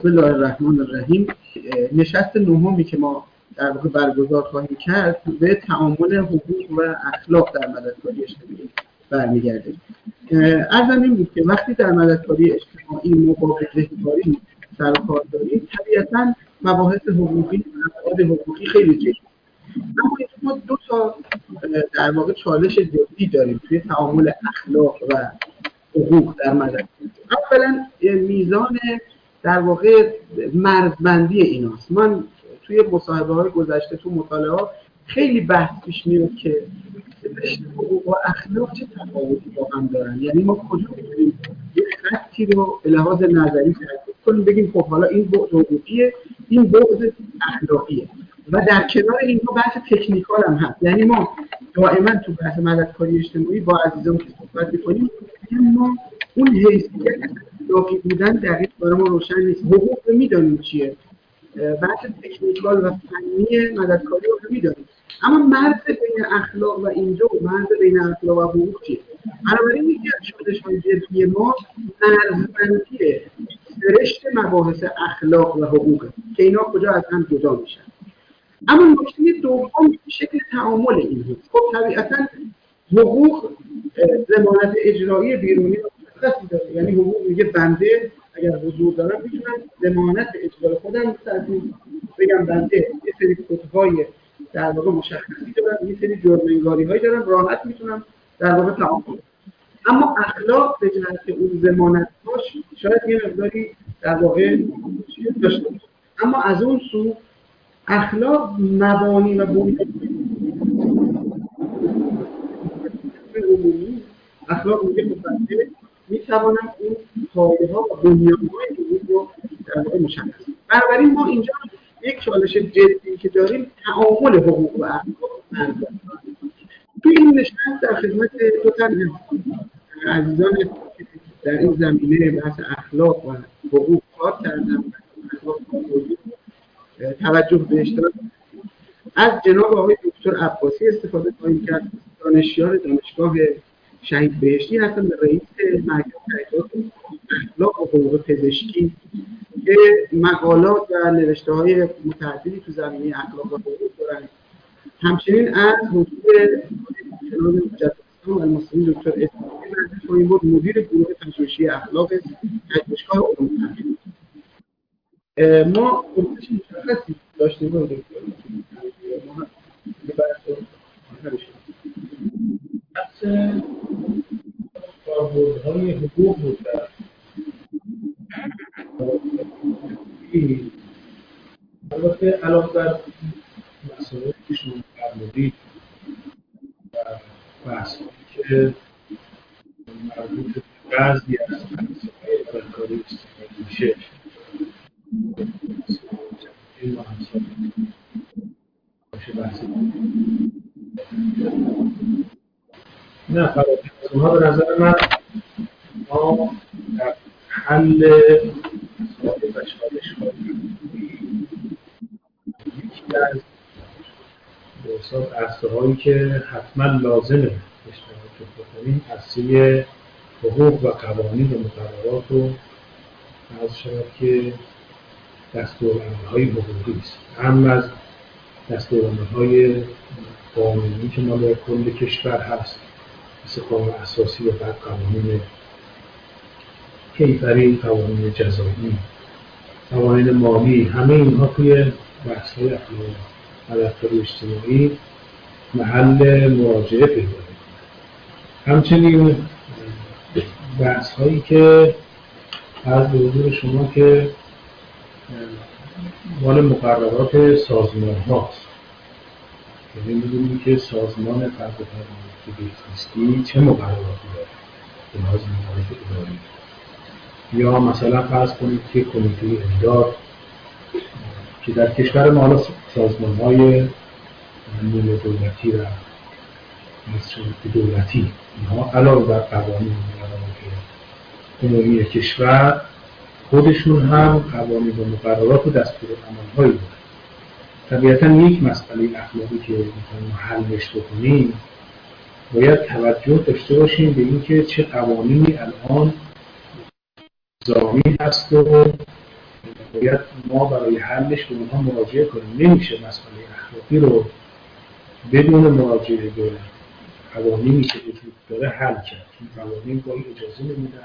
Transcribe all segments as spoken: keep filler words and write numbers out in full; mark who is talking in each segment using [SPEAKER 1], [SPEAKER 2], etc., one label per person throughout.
[SPEAKER 1] بسم الله الرحمن الرحیم. نشست نهمی که ما در واقع برگزار خواهیم کرد به تعامل حقوق و اخلاق در مددکاری اجتماعی برمیگرده. عرضم این بود که وقتی در مددکاری اجتماعی ما با بهره‌کاری سر و کار داریم، طبیعتاً مباحث حقوقی و ابعاد حقوقی خیلی جدی. اما ما دو تا در واقع چالش جدی داریم توی تعامل اخلاق و حقوق در مددکاری. اولا میزان در واقع مرزبندی ایناست. من توی مصاحبه‌های گذشته تو مطالعات خیلی بحث پیش میاد که رشته حقوق و اخلاق چه تفاوتی با هم دارن. یعنی ما کجا میتونیم یک خطی رو به لحاظ نظری تعریف کنیم، بگیم خب حالا این بعد حقوقیه، این بعد اخلاقیه، و در کنار اینها بحث تکنیکال هم هست. یعنی ما دائما تو بحث مددکاری اجتماعی با عزیزان که صحبت می‌کنیم، ما اون حیثیت اخلاقی بودن دقیق برای ما روشن نیست. حقوق رو میدانیم چیه، بحث تکنیکال و فنی مددکاری رو میدانیم، اما مرز بین اخلاق و این دو، مرز بین اخلاق و حقوق چیه؟ بنابراین یکی از چالش‌های جدی ما مرزبندی رشته مباحث اخلاق و حقوق که اینا کجا از هم جدا میشن. اما نکته دوم شکل تعامل این حقوق. خب طبیعتاً حقوق ضمانت اجرایی بیرونی رو مشخص داره. یعنی حقوق میگه بنده اگر حضور دارم میتونم ضمانت اجرای خودم تضمین بگم بنده یه سری کودهای در واقع مشخصی دارم، یه سری جرم انگاری‌هایی دارم، راحت میتونم در واقع تعامل کنم. اما اخلاق به جهت اون ضمانت‌هاش شاید یه مقداری در واقع چیز داشته باشه. اما از اون سو اخلاق مبانی و بنیاد عمومی اخلاق میگه بنده میتوانم این پایه‌ها و بنیان‌های حقوق رو در واقع مشخص کنم. بنابراین ما اینجا یک چالش جدی که داریم تعامل حقوق و اخلاق است. تو این نشست در خدمت دو تا عزیزان در این زمینه بحث اخلاق و حقوق کار کردم، اخلاق توجه بهش دارم. از جناب آقای دکتر عباسی استفاده خواهیم کرد، دانشیار دانشگاه شهید بهشتی هستن، رئیس مرکز تحقیقات اخلاق و حقوق پزشکی که مقالات و نوشته‌های متعددی تو زمینه اخلاق و حقوق دارن. همچنین از حضور جناب مجدد المصری دکتر اسماعیلی بود، مدیر گروه پژوهشی اخلاق پژوهشگاه علوم طبیعی. ما پرسش مشخصی داشتیم با دکتر ما به بحث
[SPEAKER 2] بحث کاربردهای حقوق بود در البته علاوه بر مسائلی که شما فرمودید و بحثی که مربوط به بعضی از بحث‌های مددکاری اجتماعی میشه این محصول باشه بحثی نه فراتر از اونها به نظر من ما در حل مسائل و چالش‌های یکی از عرصه‌هایی که حتما لازمه اشتراک بکنیم عرصه حقوق و قوانین و مقررات رو از شود که دستورالعمل‌های حقوقی است، هم از دستورالعمل‌های قانونی که مال کل کشور هست مثل قانون اساسی و بعد قوانین کیفری، قوانین جزایی، قوانین مالی، همه اینها توی بحث‌های اخلاق مددکاری اجتماعی محل مراجعه پیدا می‌کنه. همچنین بحث‌هایی که از حضور شما که مال مقررات سازمان هاست، یعنی می‌دونیم که سازمان فرد فرد بهزیستی چه مقرراتی داره به لحاظ موارد اداری، یا مثلا فرض کنید که کمیته امداد که در کشور ما حالا سازمان‌های نیمه دولتی و مسئولیت دولتی اینها علاوه بر قوانین عمومی کشور خودشون هم قوانین و مقررات و دستورالعمل‌هایی دارن. طبیعتاً یک مسئله اخلاقی که می‌خوایم حلش بکنیم باید توجه داشته باشیم به اینکه چه قوانینی الان زامی هست و باید ما برای حلش به اونها مراجعه کنیم. نمیشه مسئله اخلاقی رو بدون مراجعه به قوانینی که وجود داره حل کرد. این قوانین گاهی اجازه نمیدن،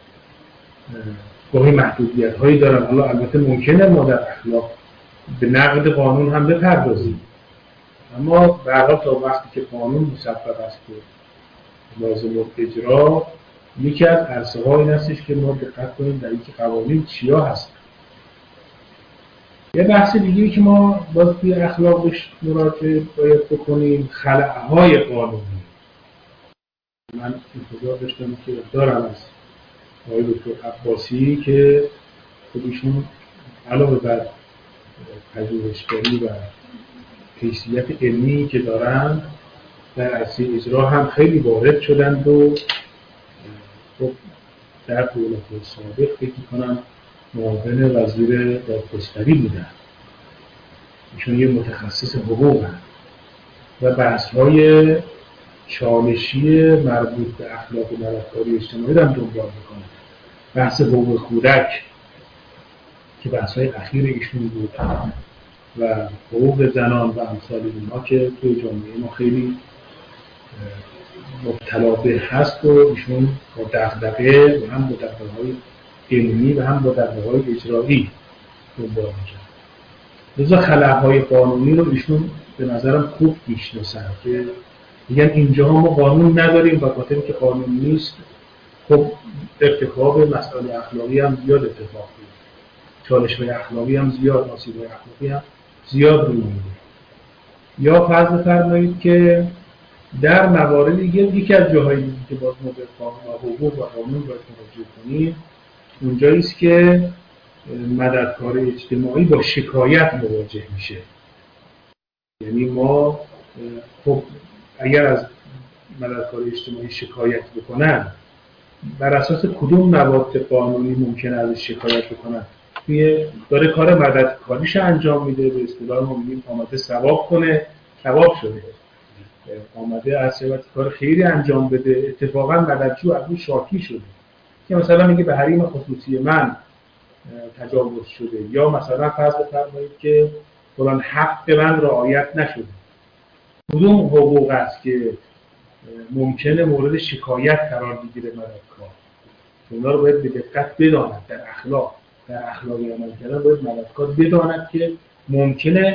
[SPEAKER 2] گاهی محدودیت هایی دارن. حالا البته ممکنه ما در اخلاق به نقد قانون هم بپردازیم، اما به هر حال تا وقتی که قانون مسبب است و لازم اجرا، یکی از عرصه ها این هستش که ما دقت کنیم در اینکه قوانین چیا هستن. یه بحث دیگه‌ای که ما باز توی اخلاقش مراجعه باید بکنیم خلأهای قانونی. من انتظار داشتم که دارم از آقای دکتر عباسی که خودشون علاوه بر پژوهشگری و حیثیت علمی که دارن در عرصه اجرا هم خیلی وارد شدند و خب در دولت سابق فکر می‌کنم معاون وزیر دادگستری بودن. ایشون یه متخصص حقوق هستند و بحث‌های چالشی مربوط به اخلاق و مددکاری اجتماعی هم دنبال می‌کنن. بحث حقوق کودک که بحث‌های اخیر ایشون بود و حقوق زنان و امثال اینها که توی جامعه ما خیلی مبتلا به هست و ایشون با دغدغه و هم با دغدغه‌های علمی و هم با دغدغه‌های اجرایی دنبال می‌کنن. لذا خلاهای قانونی رو ایشون به نظرم خوب میشناسن که میگن اینجا ما قانون نداریم و خاطر اینکه قانون نیست خب ارتکاب مسائل اخلاقی هم زیاد اتفاق میفته، چالش‌های اخلاقی هم زیاد، آسیب‌های اخلاقی هم زیاد روی میده. یا فرض بفرمایید که در موارد دیگه یکی از جاهایی که باز ما به قانون و حقوق و قانون باید مراجعه کنیم اونجایی است که مددکار اجتماعی با شکایت مواجه میشه. یعنی ما خب اگر از مددکار اجتماعی شکایت بکنن بر اساس کدوم مواد قانونی ممکنه ازش شکایت بکنن؟ توی داره کار مددکاریش انجام میده، به اصطلاح ما میگیم آمده ثواب کنه، ثواب شده. آمده از سبت کار خیری انجام بده، اتفاقا مددجو از اون شاکی شده که مثلا میگه به حریم خصوصی من تجاوز شده، یا مثلا فرض بفرمایید که فلان حق من رعایت نشده. کدوم حقوق است که ممکنه مورد شکایت قرار بگیره مددکار؟ اونا رو باید به دقت بداند. در اخلاق در اخلاقی عمل کردن باید مددکار بداند که ممکنه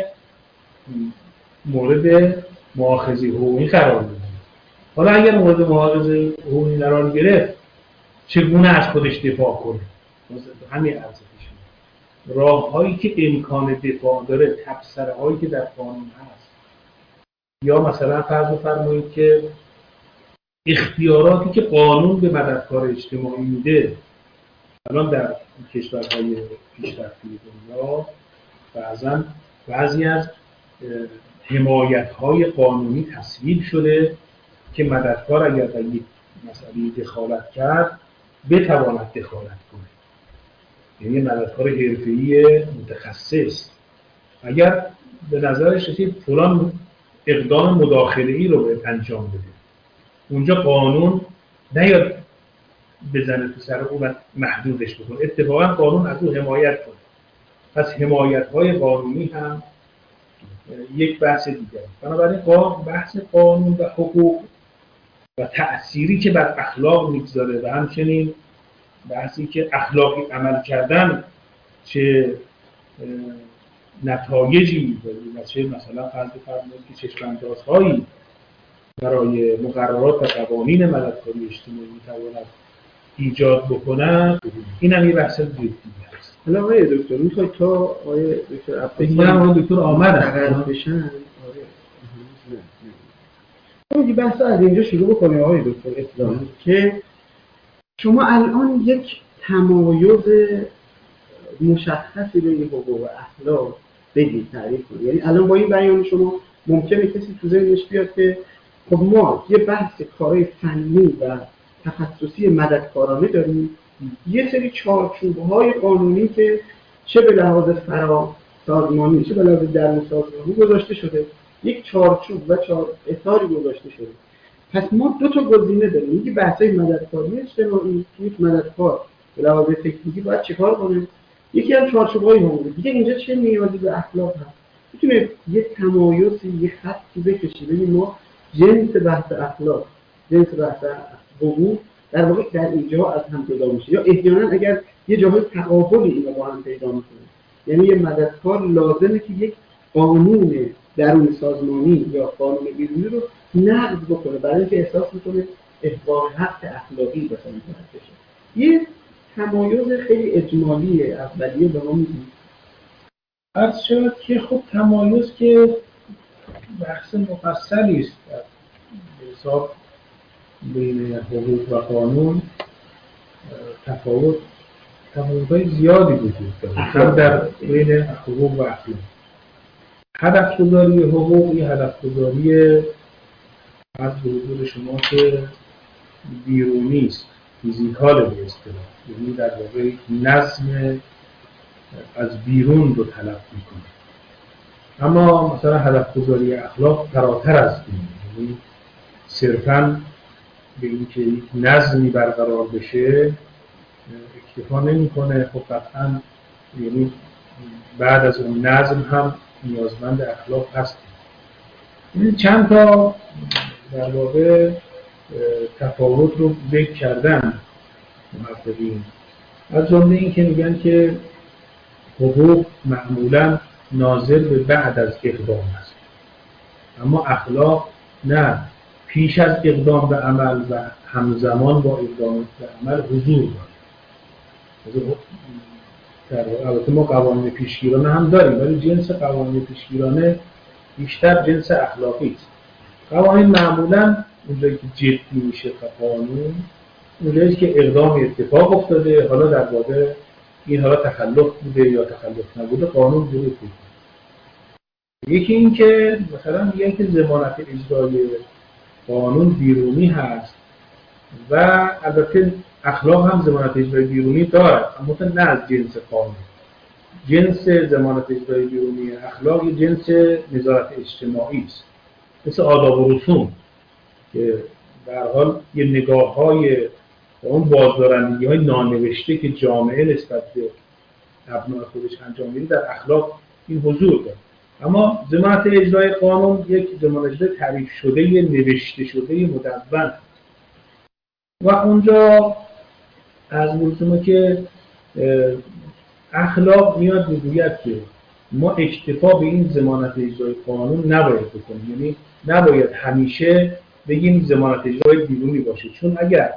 [SPEAKER 2] مورد مؤاخذه حقوقی قرار بگیره. حالا اگر مورد مؤاخذه حقوقی قرار گرفت چگونه از خودش دفاع کنه؟ همین ارزشش راه‌هایی که امکان دفاع داره، تبصره‌هایی که در قانون هست، یا مثلا فرض بفرمایید که اختیاراتی که قانون به مددکار اجتماعی میده. الان در کشورهای پیشرفته دنیا بعضا بعضی از حمایت‌های قانونی تصویب شده که مددکار اگر در یک مسئله دخالت کرد بتواند دخالت کنه. یعنی مددکار حرفه‌ای متخصص اگر به نظرش رسید فلان اقدام مداخله‌ای رو باید انجام بده، اونجا قانون نیاد بزنه تو سر او و محدودش بکنه، اتفاقا قانون از او حمایت کنه. پس حمایت‌های قانونی هم یک بحث دیگه. بنابراین بحث قانون و حقوق و تأثیری که بر اخلاق میگذاره و همچنین بحثی که اخلاقی عمل کردن چه نتایجی و چه مثلا فرض بفرمایید که چشم‌اندازهایی برای مقررات و قوانین مددکاری اجتماعی میتواند ایجاد بکنن، این هم یه بحث دیگه است.
[SPEAKER 1] حالا آقای دکتر میخواید تا آقای دکتر عباسی
[SPEAKER 2] آقای دکتر آمدن
[SPEAKER 1] بشن؟ آره. اون بحث از اینجا شروع بکنیم آقای دکتر اسلامی که شما الان یک تمایز مشخصی بین حقوق و اخلاق بگید، تعریف کنید. یعنی الان با این بیان شما ممکنه کسی تو ذهنش بیاد که خب ما یه بحث کارهای فنی و تخصصی مددکارانه داریم، یه سری چارچوب‌های قانونی که چه به لحاظ فرا سازمانی چه به لحاظ درون سازمانی گذاشته شده، یک چارچوب و چار اطاری گذاشته شده. پس ما دو تا گزینه داریم، یکی بحث‌های مددکاری اجتماعی، یک مددکار به لحاظ تکنیکی باید چیکار کنه، یکی از چارچوب‌های حقوقی دیگه اینجا چه نیازی به اخلاق هست؟ میتونه یه تمایزی، یه خطی بکشی ببین ما جنس بحث اخلاق، جنس بحث حقوق در واقع در اینجا از هم پیدا میشه، یا احیانا اگر یه جاهای تقابلی اینا با هم پیدا میکنه، یعنی یه مددکار لازمه که یک قانون درون سازمانی یا قانون بیرونی رو نقض بکنه برای اینکه احساس میکنه احقاق حق اخلاقی مثلا میتونه بشه. یه تمایز خیلی اجمالی اولیه به ما میدید.
[SPEAKER 2] از شد که خب تمایز که بحث مفصلی است در حساب بین حقوق و قانون تفاوت تفاوت‌های زیادی وجود داره هم در بین حقوق و اخلاق. هدف گذاری حقوق یه هدف گذاری از حضور شما که بیرونی است، فیزیکال به اصطلاح، یعنی در واقع نظم از بیرون رو طلب میکنه. اما مثلا هدف گذاری اخلاق فراتر از این، یعنی صرفاً به اینکه یک نظمی برقرار بشه اکتفا نمیکنه. خب قطعاً یعنی بعد از اون نظم هم نیازمند اخلاق هست. این چند تا در واقع تفاوت رو ذکر کردن محققین، از جمله این که میگن که حقوق معمولاً ناظر به بعد از اقدام است، اما اخلاق نه، پیش از اقدام به عمل و همزمان با اقدام به عمل حضور دارد. البته ما قوانین پیشگیرانه هم داریم، ولی جنس قوانین پیشگیرانه بیشتر جنس اخلاقی است. قوانین معمولاً اونجایی که جدی میشه قانون، اونجایی که اقدام اتفاق افتاده، حالا در واقع این حالا تخلف بوده یا تخلف نبوده، قانون ورود میکنه. یکی این که مثلا میگن که ضمانت اجرای قانون بیرونی هست و البته اخلاق هم ضمانت اجرای بیرونی دارد، اما نه از جنس قانون. جنس ضمانت اجرای بیرونی اخلاق یه جنس نظارت اجتماعی است، مثل آداب و رسوم که در حال یه نگاه‌های اون بازدارندگی‌های نانوشته که جامعه نسبت به ابناء خودش انجام میده در اخلاق این حضور داره. اما ضمانت اجرای قانون یک ضمانت اجرای تعریف شده، نوشته شده، مدون و اونجا از ملزمه که اخلاق میاد میگوید که ما اکتفا به این ضمانت اجرای قانون نباید بکنیم، یعنی نباید همیشه بگیم ضمانت اجرای بیرونی باشه، چون اگر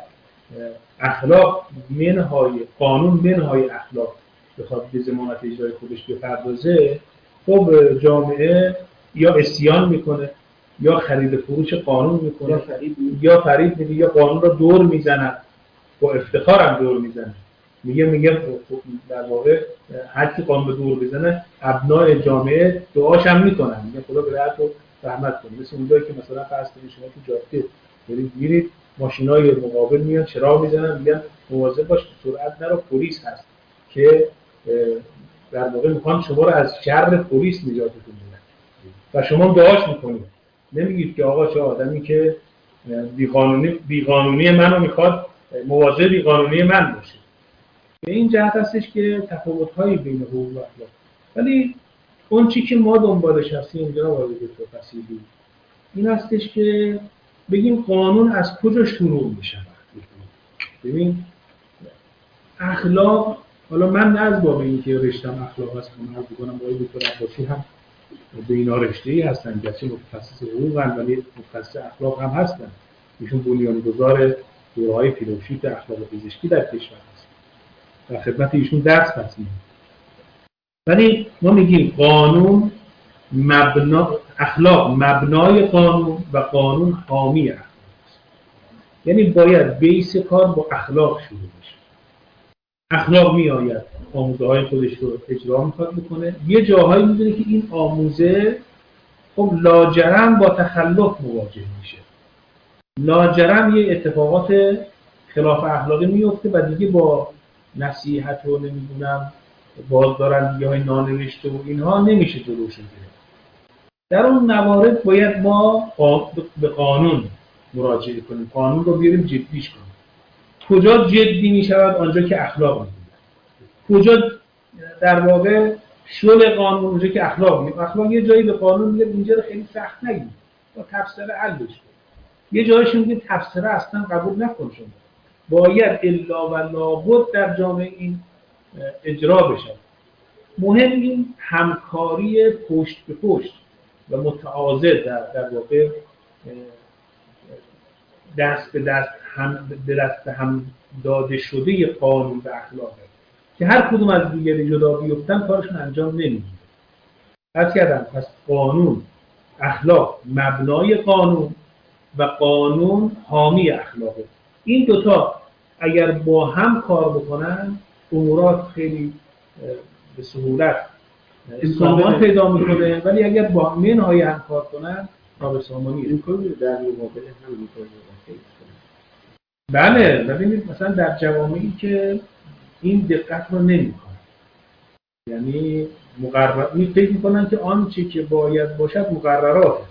[SPEAKER 2] اخلاق منهای قانون منهای اخلاق بخواد به ضمانت اجرای خودش بپردازه، خب جامعه یا عصیان میکنه یا خرید فروش قانون میکنه یا فریب میده یا قانون را دور میزنه، با افتخار هم دور میزنه، میگه میگه در واقع هر کی قانون دور بزنه ابناء جامعه دعاش هم میکنن، میگه خدا به رحمت و رحمت کنه. مثل اونجایی که مثلا فرض کنید شما تو جاده برید میرید، ماشینای مقابل میان چراغ میزنن، میگن مواظب باش سرعت نرو، پلیس هست، که در واقع میخوان شما رو از شر پلیس نجاتتون بدن و شما دعاش میکنید. نمیگید که آقا چه آدمی که بیقانونی بیقانونی منو میخواد مواظب بیقانونی من باشه. به این جهت هستش که تفاوت‌های بین حقوق و اخلاق. ولی اون چیزی که ما دنبالش هستیم جناب آقای دکتر فصیحی این هستش که بگیم قانون از کجا شروع میشه. ببین اخلاق، حالا من نه از باب اینکه رشتم اخلاق هست من بگم آقای دکتر عباسی هم به اینا رشته‌ای هستن، گرچه متخصص حقوقن ولی متخصص اخلاق هم هستن. ایشون بنیانگذار دوره‌های فلوشیپ اخلاق پزشکی در کشور هست. در خدمت ایشون درس هستیم. ولی ما میگیم قانون مبنا، اخلاق مبنای قانون و قانون حامی اخلاق است. یعنی باید بیس کار با اخلاق شروع بشه. اخلاق میآید آموزه های خودش رو اجرا میخواد بکنه، یه جاهایی میدونه که این آموزه خب لاجرم با تخلف مواجه میشه، لاجرم یه اتفاقات خلاف اخلاقی میفته و دیگه با نصیحت و نمیدونم بازدارندگی های نانوشته و اینها نمیشه جلوش گرفت. در اون موارد باید ما به قانون مراجعه کنیم، قانون رو بیاریم جدیش کنیم. کجا جدی میشود؟ آنجا که اخلاق میگه. کجا در واقع شل قانون اونجا که اخلاق میگه، اخلاق یه جایی به قانون میگه اینجا رو خیلی سخت نگید با تفسیر حلش کن. یه جایش میگه تفسیر اصلا قبول نکن، شما باید الا و لابد در جامعه این اجرا بشه. مهم این همکاری پشت به پشت و متعاضد در در واقع دست به دست هم به دست هم داده شده قانون و اخلاقه که هر کدوم از دیگری جدا بیفتن کارشون انجام نمیگیره. پس کردم پس قانون، اخلاق مبنای قانون و قانون حامی اخلاقه. این دوتا اگر با هم کار بکنن امورات خیلی به سهولت سامان پیدا میکنه، ولی اگر با منهای هم کار کنن نابسامانی
[SPEAKER 1] امکان در مقابل هم میکنه.
[SPEAKER 2] بله ببینید مثلا در جوامعی که این دقت رو نمیکنن، یعنی مقرر می فکر میکنن که آنچه که باید باشد مقرراته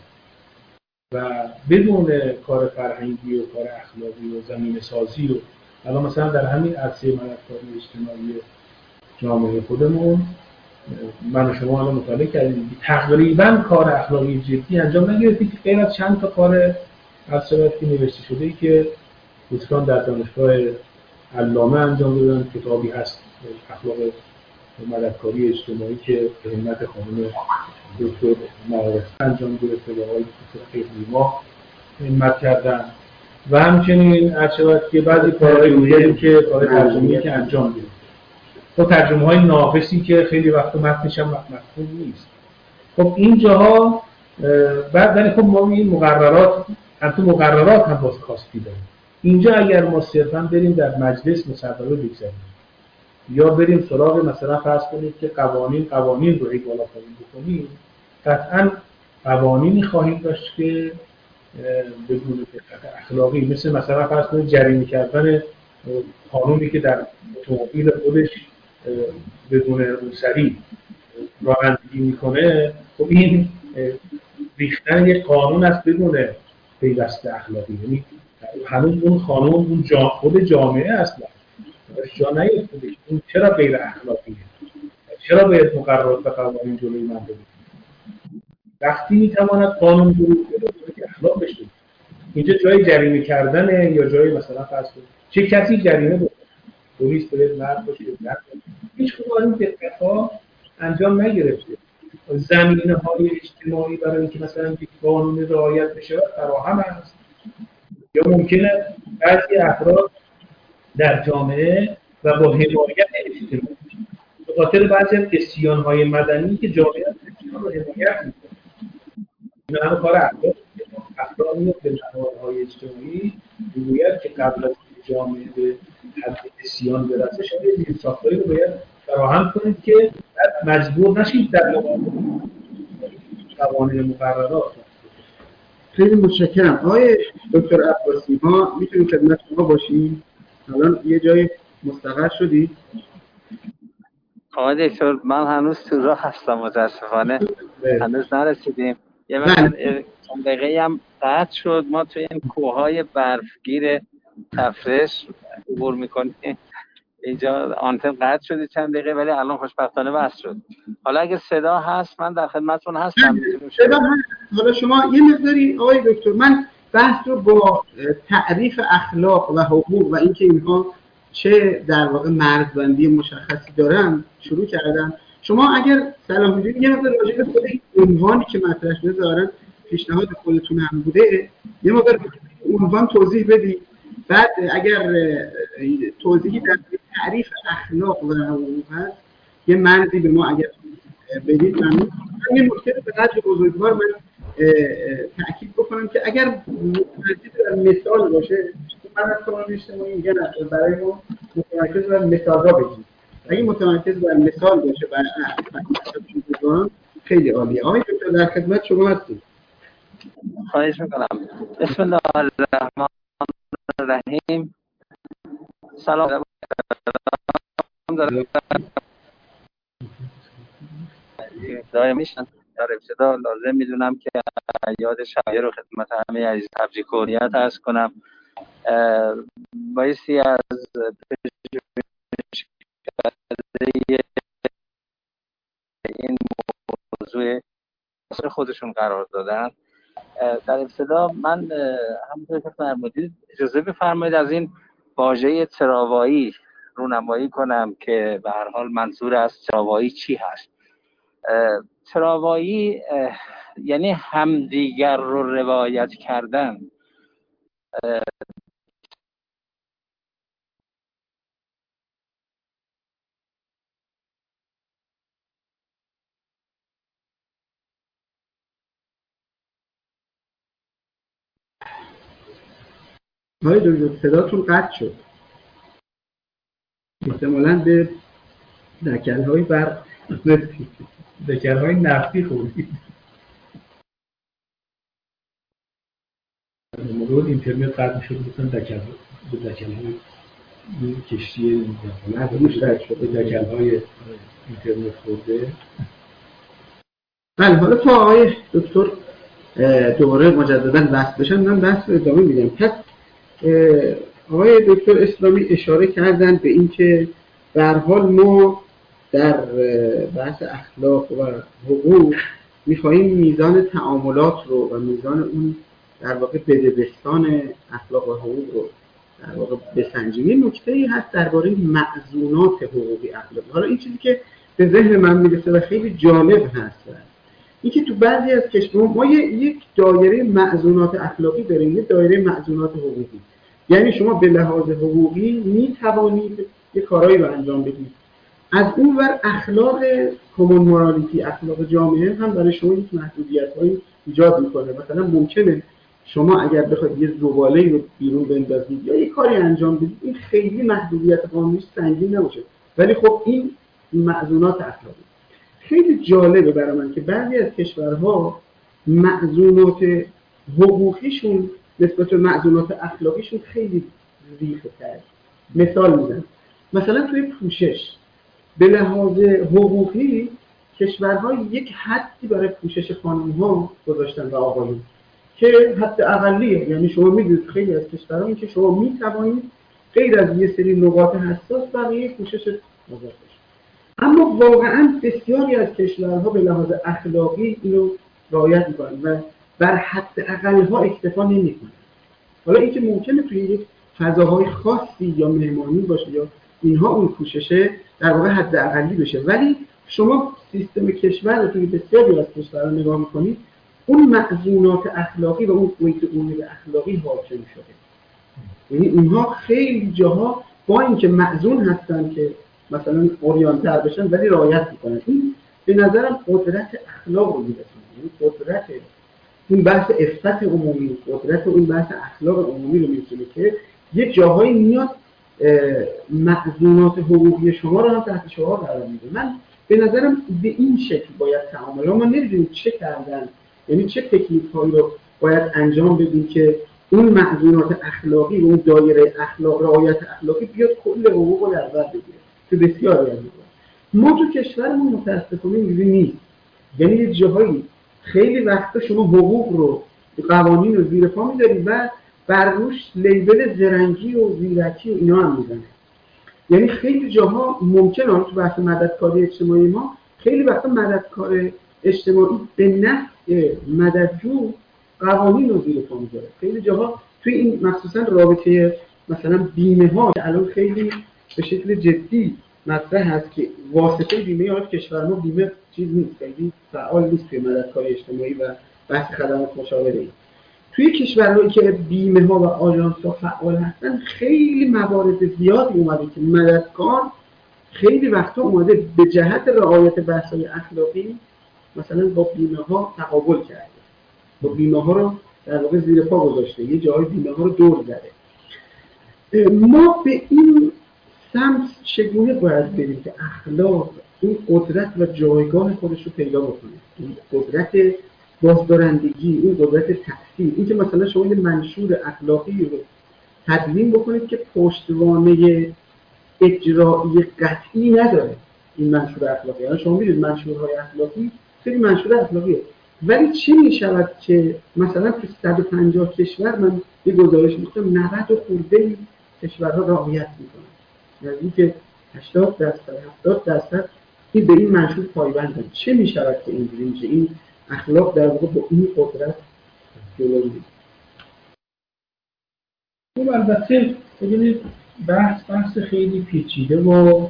[SPEAKER 2] و بدون کار فرهنگی و کار اخلاقی و زمینه سازی و الان مثلا در همین عرصه مددکاری اجتماعی جامعه خودمون من و شما الان مطالعه کردیم تقریبا کار اخلاقی جدی انجام نگرفتیم که غیر از چند تا کار از شبت که نوشته شده ای که دوستان در دانشگاه علامه انجام دادن. کتابی هست اخلاق مددکاری اجتماعی که به همت خانم دکتر معارف انجام گرفته و آقای دکتر خیلی ما همت کردن و همچنین از شبت که بعضی کارهای دیگری که کار ترجمه‌ای که انجام گرفته با ترجمه های ناقصی که خیلی وقت متنش هم مفهوم نیست. خب این جاها بعد ولی خب ما این مقررات هم تو مقررات هم باز کاستی داریم. اینجا اگر ما صرفا بریم در مجلس مصوبه بگذاریم یا بریم سراغ مثلا فرض کنید که قوانین قوانین رو ای بالا پایین بکنیم، قطعا قوانینی خواهیم داشت که بدون دقت اخلاقی مثل مثلا فرض کنید جریمه کردن قانونی که در اتومبیل خودش بدون روسری رانندگی میکنه. خب این ریختن یک قانون است بدون پیوسته اخلاقی، یعنی هنوز اون قانون اون جا خود جامعه اصلا جا نیفتاده. اون چرا غیر اخلاقیه؟ چرا باید مقررات و قوانین جلوی من بگیره؟ وقتی میتواند قانون جلوی که اخلاق بشه. اینجا جای جریمه کردنه یا جای مثلا فرض کنید چه کسی جریمه بکنه، پلیس بره مرد باشه یا هیچ کدوم این دقت‌ها انجام نگرفته. زمینه‌های اجتماعی برای اینکه مثلا یک قانون رعایت بشه فراهم است یا ممکنه بعضی افراد در جامعه و با حمایت اجتماعی به خاطر بعضی از عصیان‌های مدنی که جامعه رو حمایت می‌کنه، این همه کار افراد افراد میاد به نهادهای اجتماعی میگوید که قبل از جامعه به حد عصیان برسه شما یه زیرساخت‌هایی رو باید فراهم کنید که مجبور نشید در مقابل قوانین مقررات.
[SPEAKER 1] خیلی متشکرم. آقای دکتر عباسی ما میتونیم خدمت شما باشیم؟ الان یه جای مستقر شدی؟
[SPEAKER 3] آقای دکتر من هنوز تو راه هستم متاسفانه هنوز نرسیدیم. یه مثلا چند دقیقه هم قطع شد. ما توی این کوههای برفگیر تفرش عبور میکنیم. اینجا آنتن قطع شده چند دقیقه ولی الان خوشبختانه وصل شد. حالا اگه صدا هست من در خدمتتون هستم.
[SPEAKER 1] صدا هست. حالا شما یه مقداری آقای دکتر من بحث رو با تعریف اخلاق و حقوق و اینکه اینها چه در واقع مرزبندی مشخصی دارن شروع کردم. شما اگر صلاح می‌دونید یه مقدار راجع به خود این عنوانی که مطرح شده ظاهراً پیشنهاد خودتون هم بوده یه مقدار عنوان توضیح بدید. بعد اگر توضیحی در تعریف اخلاق و حقوق هست یه مرزی به ما اگر بدید ممنون. این نکته به قدر بزرگوار من تأکید بکنم که اگر متمرکز بر مثال باشه من از کانال اجتماعی میگن برای ما متمرکز بر مثال‌ها بگید. اگه متمرکز بر مثال باشه برای خیلی عالیه. آقای دکتر در خدمت شما هستیم.
[SPEAKER 3] خواهش میکنم. بسم الله الرحمن الرحیم. سلام دائمیشن در ابتدا لازم میدونم که یاد شایعه رو خدمت همه عزیز تبریکوریت عرض کنم. بایستی از این موضوع خودشون قرار دادن. در ابتدا من همونطور که فرمودید اجازه بفرمایید از این واژه چراوایی رونمایی کنم که به هر حال منظور از چراوایی چی هست. چراوایی یعنی همدیگر رو روایت کردن.
[SPEAKER 1] های دکتر صداتون قطع شد، احتمالاً به دکل‌های برق
[SPEAKER 2] دکل‌های نفتی خوردید. موقع اینترنت قطع شد گفتن دکل به دکل‌های کشتی نفتی شد، به دکل‌های اینترنت خورده.
[SPEAKER 1] بله، حالا تا آقای دکتر دوباره مجددا بحث بشن من بحث رو ادامه میدم. پس آقای دکتر اسلامی اشاره کردن به این که به هر حال ما در بحث اخلاق و حقوق میخواییم میزان تعاملات رو و میزان اون در واقع بدبستان اخلاق و حقوق رو در واقع بسنجیم. یه نکته‌ای هست درباره معزونات حقوقی اخلاقی. حالا این چیزی که به ذهن من میرسه و خیلی جالب هست این که تو بعضی از کشورها ما یک دایره معزونات اخلاقی داریم، یک دایره معزونات حقوقی. یعنی شما به لحاظ حقوقی میتوانید یک کارایی رو انجام بدید، از اون ور اخلاق کامون مورالیتی، اخلاق جامعه هم برای شما یک محدودیت‌هایی ایجاد میکنه. مثلا ممکنه شما اگر بخواید یه زباله‌ای رو بیرون بندازید یا یک کاری انجام بدید این خیلی محدودیت قانونی سنگین نباشه، ولی خب این معزونات اخلاقی. خیلی جالبه برای من که بعضی از کشورها معزونات حقوقیشون نسبت به معزونات اخلاقیشون خیلی ریخ‌تره. مثال میزنم، مثلا توی پوشش به لحاظ حقوقی کشورها یک حدی برای پوشش خانم‌ها گذاشتن و آقایون که حد اقلیه. یعنی شما میدونید خیلی از کشورها این که شما میتوانید غیر از یه سری نقاط حساس بقیه پوشش آزاد بشه. اما واقعا بسیاری از کشورها به لحاظ اخلاقی اینو رعایت میکنن و بر حد اقل‌ها اکتفا نمیکنن. حالا اینکه ممکنه توی یک فضاهای خاصی یا مهمانی باشه یا اینها اون پوششه در واقع حد اقلی بشه، ولی شما سیستم کشور رو توی بسیاری از کشورها نگاه میکنید اون معزونات اخلاقی و اون قید امور اخلاقی حاکم شده. یعنی اونها خیلی جاها با اینکه معزون هستن که مثلا اوریانتر بشن ولی رعایت میکنن. این به نظرم قدرت اخلاق رو میرسونه، یعنی قدرت این بحث عفت عمومی، قدرت این بحث اخلاق عمومی رو میرسونه که یه جاهایی میاد معزونات حقوقی شما رو هم تحت شعار قرار میده. من به نظرم به این شکل باید تعامل، ما نمیدونیم چه کردن، یعنی چه تکنیک‌هایی رو باید انجام بدیم که اون معزونات اخلاقی و اون دایره اخلاق، رعایت اخلاقی بیاد کل حقوق رو در بر بگیره. تو بسیاری از ما تو کشورمون متأسفانه اینجوری نیست. یعنی یه جاهایی خیلی وقتا شما حقوق رو، قوانین رو زیر پا می‌ذارید و بر روش لیبل زرنگی و زیرکی و اینا هم میزنه. یعنی خیلی جاها ممکنه تو بحث مددکاری اجتماعی ما خیلی وقتا مددکار اجتماعی به نفع مددجو قوانین رو زیر پا میذاره. خیلی جاها توی این مخصوصا رابطه مثلا بیمه ها الان خیلی به شکل جدی مطرح هست که واسطه بیمه ها کشور ما بیمه چیز نیست، خیلی فعال نیست توی مددکاری اجتماعی و بحث خدمات مشاوره. توی کشورهایی که بیمه ها و آژانس ها فعال هستن خیلی موارد زیادی اومده که مددکار خیلی وقتا اومده به جهت رعایت بحث‌های اخلاقی مثلا با بیمه ها تقابل کرده، با بیمه ها رو در واقع زیر پا گذاشته، یه جای بیمه ها رو دور زده. ما به این سمت چگونه باید بریم که اخلاق این قدرت و جایگاه خودش رو پیدا بکنه، این قدرت بازدارندگی، این قدرت تأثیر، این که مثلا شما یه منشور اخلاقی رو تدوین بکنید که پشتوانه اجرایی قطعی نداره. این منشور اخلاقی، یعنی شما می‌دونید منشورهای اخلاقی خیلی منشور اخلاقیه، ولی چی می‌شود که مثلا تو صد و پنجاه کشور من یه گزارش می‌خونم نود و خورده کشورها رعایت می‌کنن، یعنی که هشتاد درصد هفتاد درصد این به این منشور پایبند. چه میشود که اینجوری میشه؟ این اخلاق در واقع با این قدرت جلو میره.
[SPEAKER 2] خب البته ببینید بحث بحث خیلی پیچیده و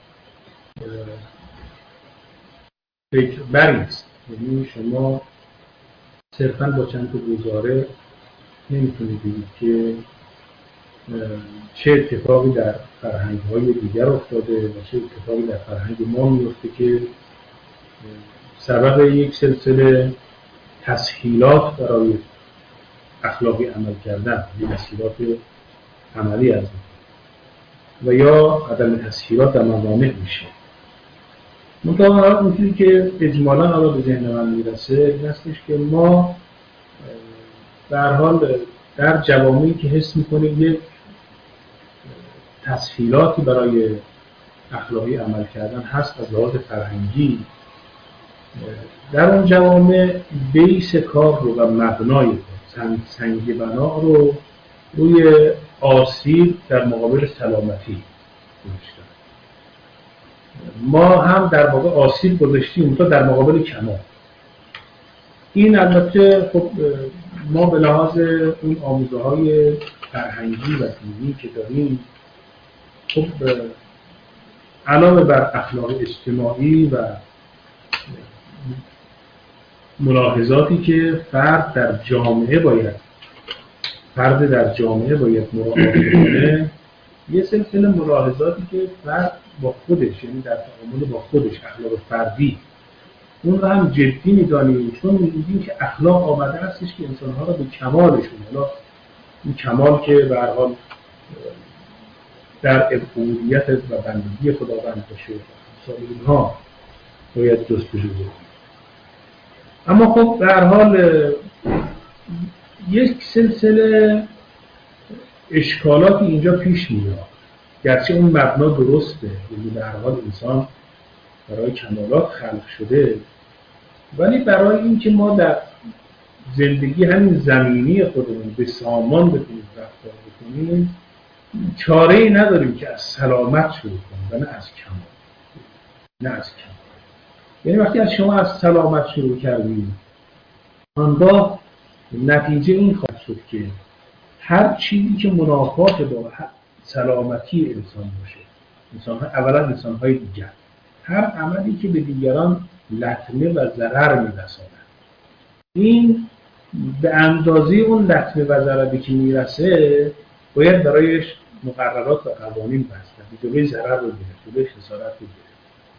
[SPEAKER 2] فکر بری است. یعنی شما صرفاً با چند تا گزاره نمیتونید بگید که چه اتفاقی در فرهنگ‌های دیگر افتاده و چه اتفاقی در فرهنگ ما میفته که سبب یک سلسله تسهیلات برای اخلاقی عمل کردن، یک تسهیلات عملی از و یا عدم تسهیلات در موانع میشه. منطقه اونجوری که اجمالاً حالا به ذهن من میرسه این هستش که ما به هر حال در جوامعی که حس میکنیم یک تسهیلاتی برای اخلاقی عمل کردن هست از لحاظ فرهنگی، در اون جوامع بیس کار رو و مبنای سنگ, سنگ بنا رو روی آسیب در مقابل سلامتی گذاشتن. ما هم در واقع آسیب گذاشتیم تا در مقابل کمال. این البته خب ما به لحاظ اون آموزه های فرهنگی و دینی که داریم، خب علاوه بر اخلاق اجتماعی و ملاحظاتی که فرد در جامعه باید فرد در جامعه باید مراعات کنه، یه سلسله ملاحظاتی که فرد با خودش، یعنی در تعامل با خودش، اخلاق فردی، اون رو هم جدی می‌دانیم، چون می‌گیم که اخلاق آمده هستش که انسان‌ها رو به کمالشون، حالا این کمال که به هر حال در عبودیت و بندگی خداوند باشه، مثال اینها باید جستجو کنیم. اما خب به هر حال یک سلسله اشکالاتی اینجا پیش میاد، گرچه اون مبنا درسته، یعنی به هر حال انسان برای کمالات خلق شده، ولی برای اینکه ما در زندگی همین زمینی خودمون به سامان بتونیم رفتار بکنیم، چاره‌ای نداریم که از سلامت شروع کنیم و نه از کمال. نه از کمال. یعنی وقتی از شما از سلامت شروع کردیم، آنگاه نتیجه این خواهد شد که هر چیزی که منافات با سلامتی انسان باشه، انسان اولا انسان‌های دیگر، هر عملی که به دیگران لطمه و ضرر می‌رساند، این به اندازه اون لطمه و ضرری که میرسه باید برایش مقررات و قوانین بست، جلوی ضرر رو گرفت، جلوی خسارت رو گرفت.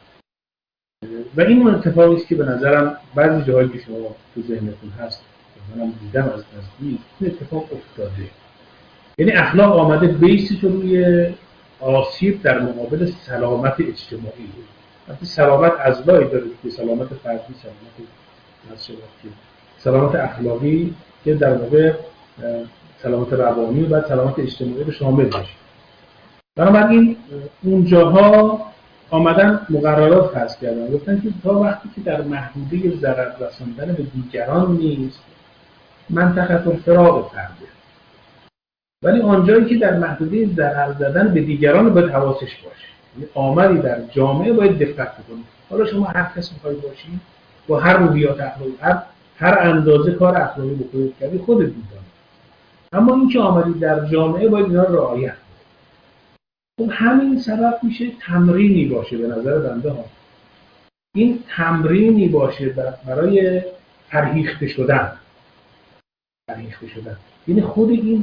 [SPEAKER 2] و این اون اتفاقی است که به نظرم بعضی جاهایی که شما تو ذهنتون هست، منم دیدم از نزدیک، این اتفاق افتاده. یعنی اخلاق آمده بیسش روی آسیب در مقابل سلامت اجتماعی. وقتی سلامت از لای دارید که سلامت فردی، سلامت سلامت اخلاقی که در واقع سلامت روانی و سلامت اجتماعی رو شامل بشه. بنابراین اونجاها آمدن مقررات فصل کردن، گفتن که تا وقتی که در محدوده ضرر رساندن به دیگران نیست، منطقه الفراغ فرده. ولی آنجایی که در محدوده ضرر زدن به دیگران باید حواسش باشه. یعنی عاملی در جامعه باید دقت کنید. حالا شما هر کس می‌خوای باشی، با هر رویات اخلاقی، هر هر اندازه کار اخلاقی بکنید کردی خودت می‌دانی. اما این که آمدی در جامعه باید اینا رو رعایت کنید. خب همین سبب میشه تمرینی باشه به نظر بنده ها. این تمرینی باشه برای فرهیخته شدن. فرهیخته شدن. یعنی خود این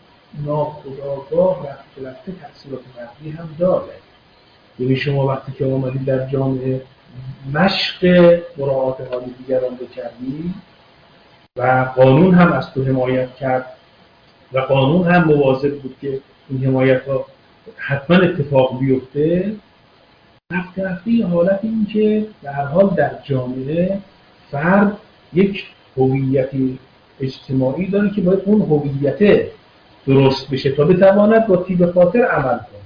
[SPEAKER 2] ناخودآگاه رفته رفته تأثیرات منفی هم داره. یعنی شما وقتی که آمدید در جامعه مشق مراعات حال دیگران بکردی و قانون هم از تو حمایت کرد و قانون هم مواظب بود که این حمایت ها حتما اتفاق بیفته، رفته رفته یه حالت این که به هر حال در جامعه فرد یک هویت اجتماعی داره که باید اون هویت درست بشه تا بتواند با تیب خاطر عمل کنه.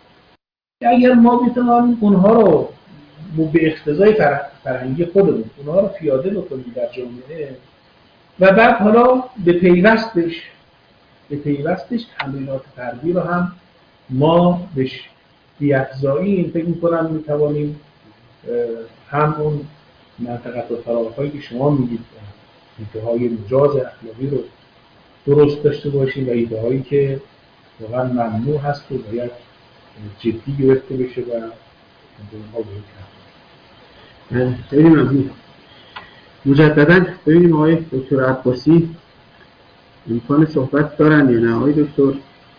[SPEAKER 2] اگر ما بتوانیم اونها رو به اقتضای فرهنگی خودمون اونها رو پیاده بکنیم در جامعه و بعد حالا به پیوستش به پیوستش تمرینات فردی رو هم ما بهش بی‌افزایی این فکر می‌کنم می‌توانیم هم اون منطقه و فراغ‌هایی که شما میگید ایده‌های مجاز اخلاقی رو درست داشته باشیم و ایده‌هایی که واقعا ممنوع هست و باید جدی گرفته بشه و به اونها باید کرد.
[SPEAKER 1] خیلی ممنون. مجدداً ببینیم آقای دکتر عباسی امکان صحبت دارن یا نه. آقای دکتر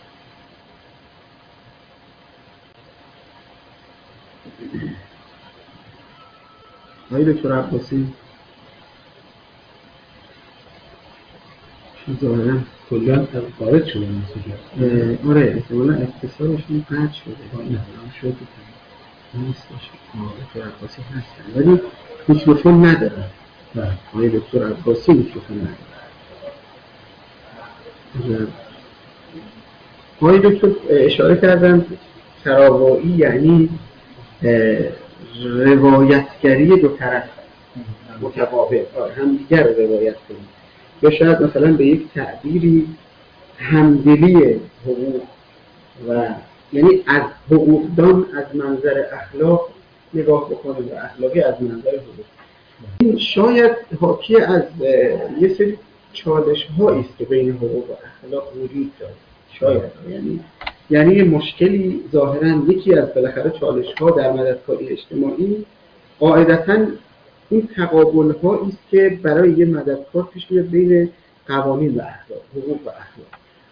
[SPEAKER 1] آقای دکتر عباسی ظاهراً
[SPEAKER 2] کلاً خارج شده میشه.
[SPEAKER 1] آره احتمالاً اتصالشون قطع شده. نه شده نیستش. دکتر عباسی هستن ولی میکروفون ندارن.
[SPEAKER 2] نه
[SPEAKER 1] آقای دکتر عباسی میکروفون ندارن. آقای دکتر اشاره کردن تراوایی یعنی روایتگری دو طرف متقابل، همدیگر رو روایت کنیم، یا شاید مثلا به یک تعبیری همدلی حقوق و یعنی از حقوقدان از منظر اخلاق نگاه بکنیم و اخلاقی از منظر حقوق. این شاید حاکی از یه سری چالش هایی است که بین حقوق و اخلاق وجود داره. شاید یعنی یعنی یه مشکلی ظاهراً یکی از بالاخره چالش ها در مددکاری اجتماعی قاعدتاً این تقابل هایی است که برای یه مددکار پیش میاد بین قوانین و اخلاق، حقوق و اخلاق.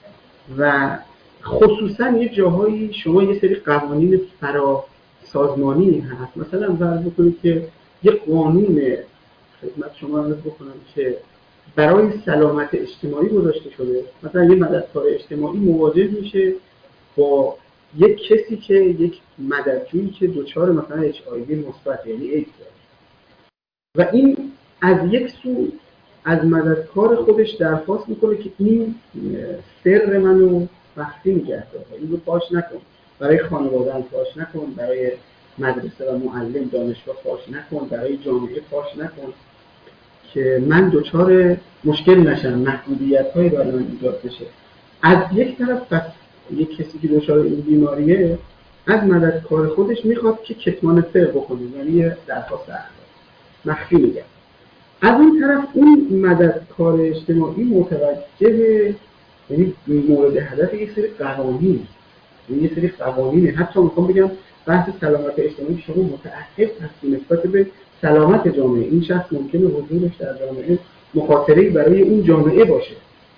[SPEAKER 1] و خصوصاً یه جاهایی شما یه سری قوانین فرا سازمانی هست، مثلا فرض بکنید که یه قانون خدمت شما عرض بکنم که برای سلامت اجتماعی گذاشته شده، مثلا یه مددکار اجتماعی مواجه میشه با یک کسی که یک مددجویی که دچار مثلا اچ آی وی مثبت یعنی ایدز داره و این از یک سو از مددکار خودش درخواست میکنه که این سر منو مخفی نگه دار، این رو فاش نکن، برای خانواده‌ام فاش نکن، برای مدرسه و معلم دانشگاه فاش نکن، برای جامعه فاش نکن که من دچار مشکل نشم، محدودیت‌هایی برای من ایجاد بشه. از یک طرف پس یک کسی که دچار این بیماریه از مددکار خودش میخواد که کتمان سر بکنه، یعنی درخواست اخلاق مخفی نگه. از اون طرف اون مددکار اجتماعی متوجه یعنی مورد هدف یک سری قوانین، یعنی یک سری قوانینه. حتی میخوام بگم بحث سلامت اجتماعی شما متعهد هستید نسبت به سلامت جامعه. این شخص ممکنه حضورش در جامعه مخاطره‌ای برای اون جامعه باشه.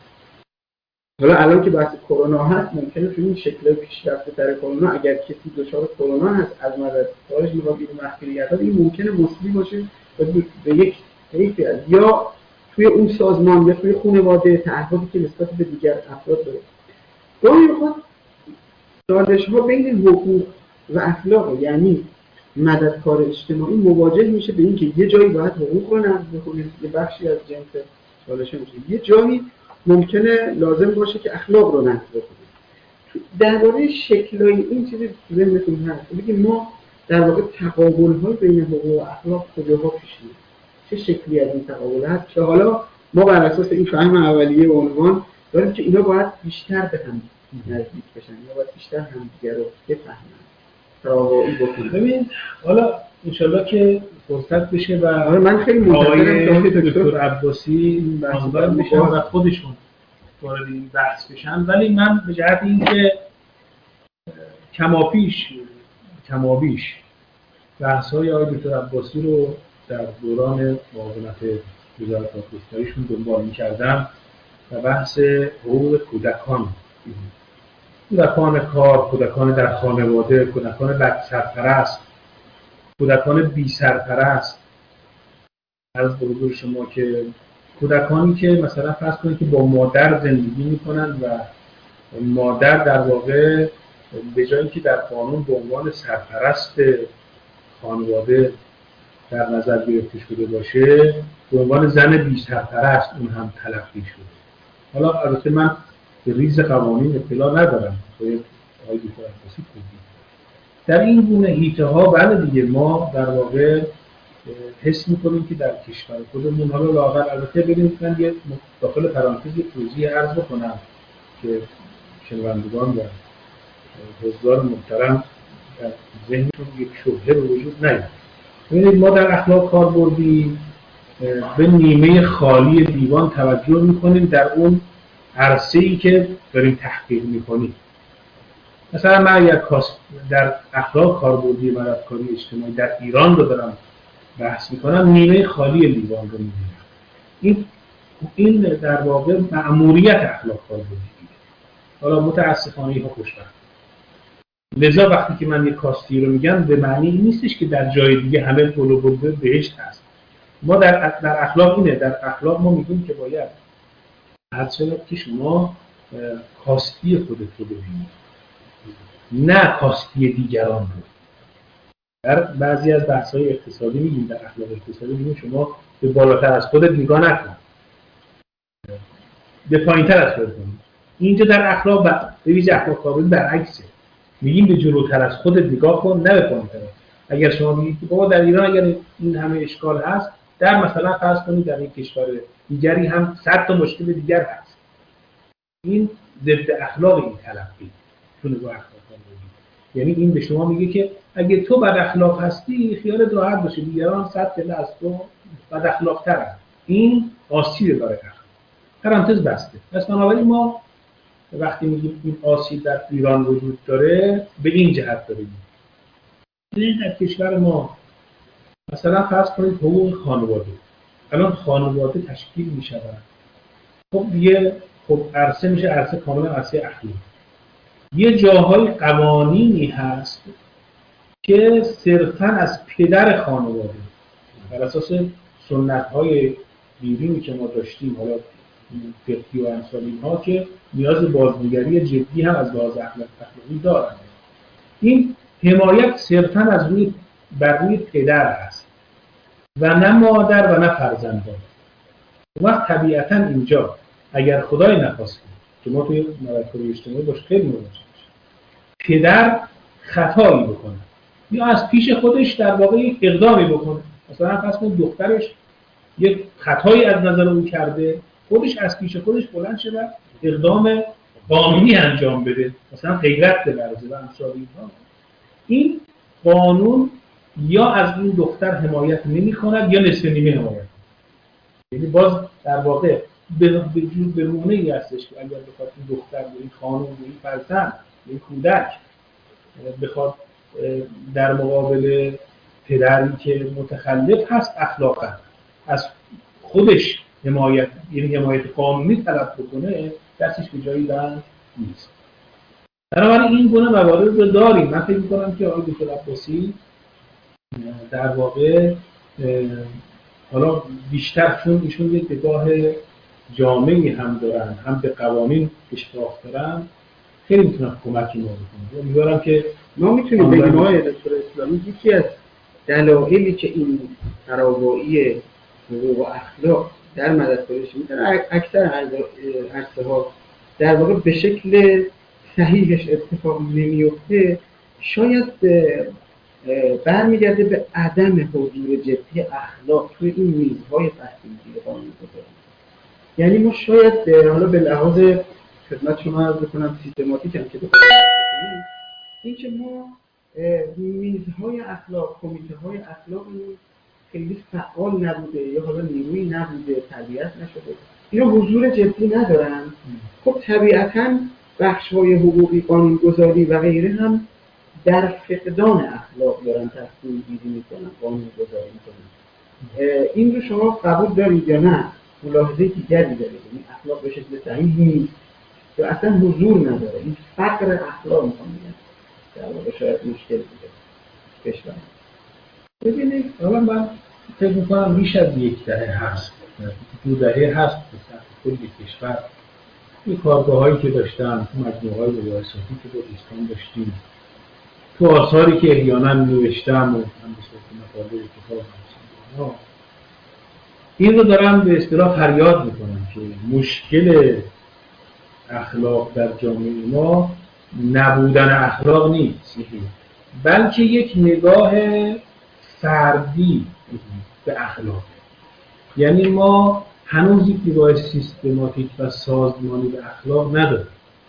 [SPEAKER 1] حالا الان که بحث کرونا هست ممکنه تو این شکل پیشرفته تر کرونا اگر کسی دچار کرونا هست از مددکارش میخواد این مخفیت ها، این ممکنه مسئولی باشه و به یک حیثی از یا توی اون سازمان یا توی خانواده تعهدی که نسبت به دیگر افراد داره. گاهی میخواد چالش‌ها بین حقوق و اخلاق، یعنی مددکار اجتماعی مواجه میشه به این که یه جایی باید حقوق رو نقض بکنه، یه بخشی از جنس چالش میشه، یه جایی ممکنه لازم باشه که اخلاق رو نقض بکنه. درباره شکل‌های این چیزی ذهنتون هست بگید ما در واقع تقابل‌های بین حقوق و اخلاق کجاها پیش میاد، چه شکلی از این تقابل هست که حالا ما بر اساس این فهم اولیه و عنوان داریم که اینا باید بیشتر به هم نزدیک بشن یا باید بیشتر همدیگه رو بفهمن، تراوایی بکنن.
[SPEAKER 2] ببین حالا انشالله که فرصت بشه و
[SPEAKER 1] آره من خیلی منتظرم که
[SPEAKER 2] دکتر عباسی این بحث‌ها بشن و خودشون وارد این بحث بشن، ولی من به جهت اینکه کماپیش کمابیش بحث‌های آقای دکتر عباسی رو در دوران معاونت وزارت دادگستریشون دنبال می‌کردم و بحث حقوق کودکان کودکان کار، کودکان در خانواده، کودکان بد سرپرست، کودکان بی سرپرست. عرض به حضور شما که کودکانی که مثلا فرض کنید که با مادر زندگی میکنن و مادر در واقع به جایی که در قانون به عنوان سرپرست خانواده در نظر گرفته شده باشه، به عنوان زن بی سرپرست اون هم تلقی شده. حالا البته من به ریز قوانین اطلاع ندارم، باید آقای دکتر عباسی توضیح. در این گونه حیطه ها بله دیگه ما در واقع حس میکنیم که در کشور خودمون حالا لااقل البته ببینید من یه داخل پرانتز توضیح عرض بکنم که شنوندگان و حضار محترم در ذهنشون یک شبهه به وجود نیاد. ببینید ما در اخلاق کاربردی به نیمه خالی دیوان توجه میکنیم در اون عرصه‌ای که داریم تحقیق میکنیم. مثلا من اگر در اخلاق کاربردی و رفتاری اجتماعی در ایران رو دارم بحث میکنم، نیمه خالی لیوان رو میبینم. این این در واقع مأموریت اخلاق کاربردی. حالا متاسفانه اینها خوشبخت. لذا وقتی که من یک کاستی رو میگم به معنی این نیستش که در جای دیگه همه گل و بلبل بهشت هست. ما در در اخلاق اینه، در اخلاق ما میگیم که باید هرچند که شما کاستی خودت رو ببینید، نه کاستی دیگران رو. در بعضی از بحث‌های اقتصادی میگیم، در اخلاق اقتصادی میگیم شما به بالاتر از خودت نگاه نکن، به پایین‌تر از خودت ببین. اینجا در اخلاق به ویژه اخلاق کاربردی برعکسه، میگیم به جلوتر از خودت نگاه کن، نه به پایین‌تر. اگر شما میگید که بابا در ایران اگر این همه اشکال هست، در مثلا فرض کنید در یک کشور دیگری هم صد تا مشکل دیگر هست. این ضد اخلاق این تلقی تو نگاه اخلاق کاربردی. یعنی این به شما میگه که اگه تو بد اخلاق هستی خیالت راحت باشه، دیگران صد پله از تو بد اخلاق‌ترن. این آسیب برای اخلاق. پرانتز بسته. پس بنابراین ما وقتی میگیم این آسیب در ایران وجود داره به این جهت داریم. این در کشور ما مثلا فرض کنید حقوق خانواده. الان خانواده تشکیل میشود. خب دیگه خب عرصه میشه عرصه کاملا عرصه اخلاق. یه جاهای قوانینی هست که صرفاً از پدر خانواده بر اساس سنت‌های دیرینی که ما داشتیم، حالا فقهی و امثال اینها، که نیاز بازنگری جدی هم از لحاظ اخلاقی دارند. این حمایت صرفاً از روی بر روی پدر است و نه مادر و نه فرزندان. وقت طبیعتاً اینجا اگر خدای نخواسته که ما توی مراکز اجتماعی باش خیلی مواجه میشیم، پدر خطایی بکنه یا از پیش خودش در واقع یک اقدامی بکنه، مثلا فرض کنید دخترش یک خطایی از نظر اون کرده، خودش از پیش خودش بلند شه و اقدام قانونی انجام بده، مثلا غیرت ببرزه و امثال اینها. این قانون یا از این دختر حمایت نمی‌کند یا نصف نیمه حمایت. یعنی باز در واقع به جور به مونه‌ای هستش که اگر بخواد این دختر و این خانم و این فرزند این کودک بخواد در مقابل پدری که متخلف هست اخلاقا از خودش حمایت، یعنی حمایت قانونی طلب بکنه، دستش به جایی بند نیست. بنابراین این گونه موارد رو داریم. من فکر می‌کنم که آقای دکتر عباسی در واقع حالا بیشتر چون ایشون یک نگاه جامعی هم دارن، هم به قوانین اشتراک دارن، خیلی میتونن کمکی ما بکنن. امیدوارم که
[SPEAKER 1] ما میتونیم بگیم آقای دکتر اسلامی یکی از دلایلی که این تراوایی حقوق و اخلاق در مدرسه‌هاش میتونه اکثر عرصه‌ها در واقع به شکل صحیحش اتفاق نمیفته، شاید برمیگرده به عدم حضور جدی اخلاق توی این میزهای تحصیلی قانون‌گذاری. یعنی ما شاید حالا به لحاظ خدمت شما عرض بکنم سیستماتیک هم که بکنیم این که ما میزهای اخلاق، کمیته‌های اخلاق خیلی فعال نبوده یا حالا نیرویی نبوده، تربیت نشده، اینا حضور جدی ندارن. خب طبیعتاً بخش‌های حقوقی، قانون‌گذاری و غیره هم در فقدان اخلاق دارن تصمیم گیری میکنن، قانون گذاری میکنن. این رو شما قبول دارید یا نه؟ ملاحظه دیگری دارید، این اخلاق به شکل صحیح نیست یا اصلا حضور نداره. این فقر اخلاق میخوام بگم در واقع شاید مشکل بوده کشور.
[SPEAKER 2] ببینید حالا من فکر میکنم بیش از یک دهه هست، دو دهه هست مثلا کل کشور این کارگاه‌هایی که داشتن، مجموعه‌های مباحثاتی که با دوستان داشتیم، تو آثاری که احیانا نوشتم و هم به صورت مقاله کتاب نوشتم، این رو دارم به اصطلاح فریاد میکنم که مشکل اخلاق در جامعه ما نبودن اخلاق نیست، بلکه یک نگاه فردی به اخلاق. یعنی ما هنوز یک نگاه سیستماتیک و سازمانی به اخلاق نداریم.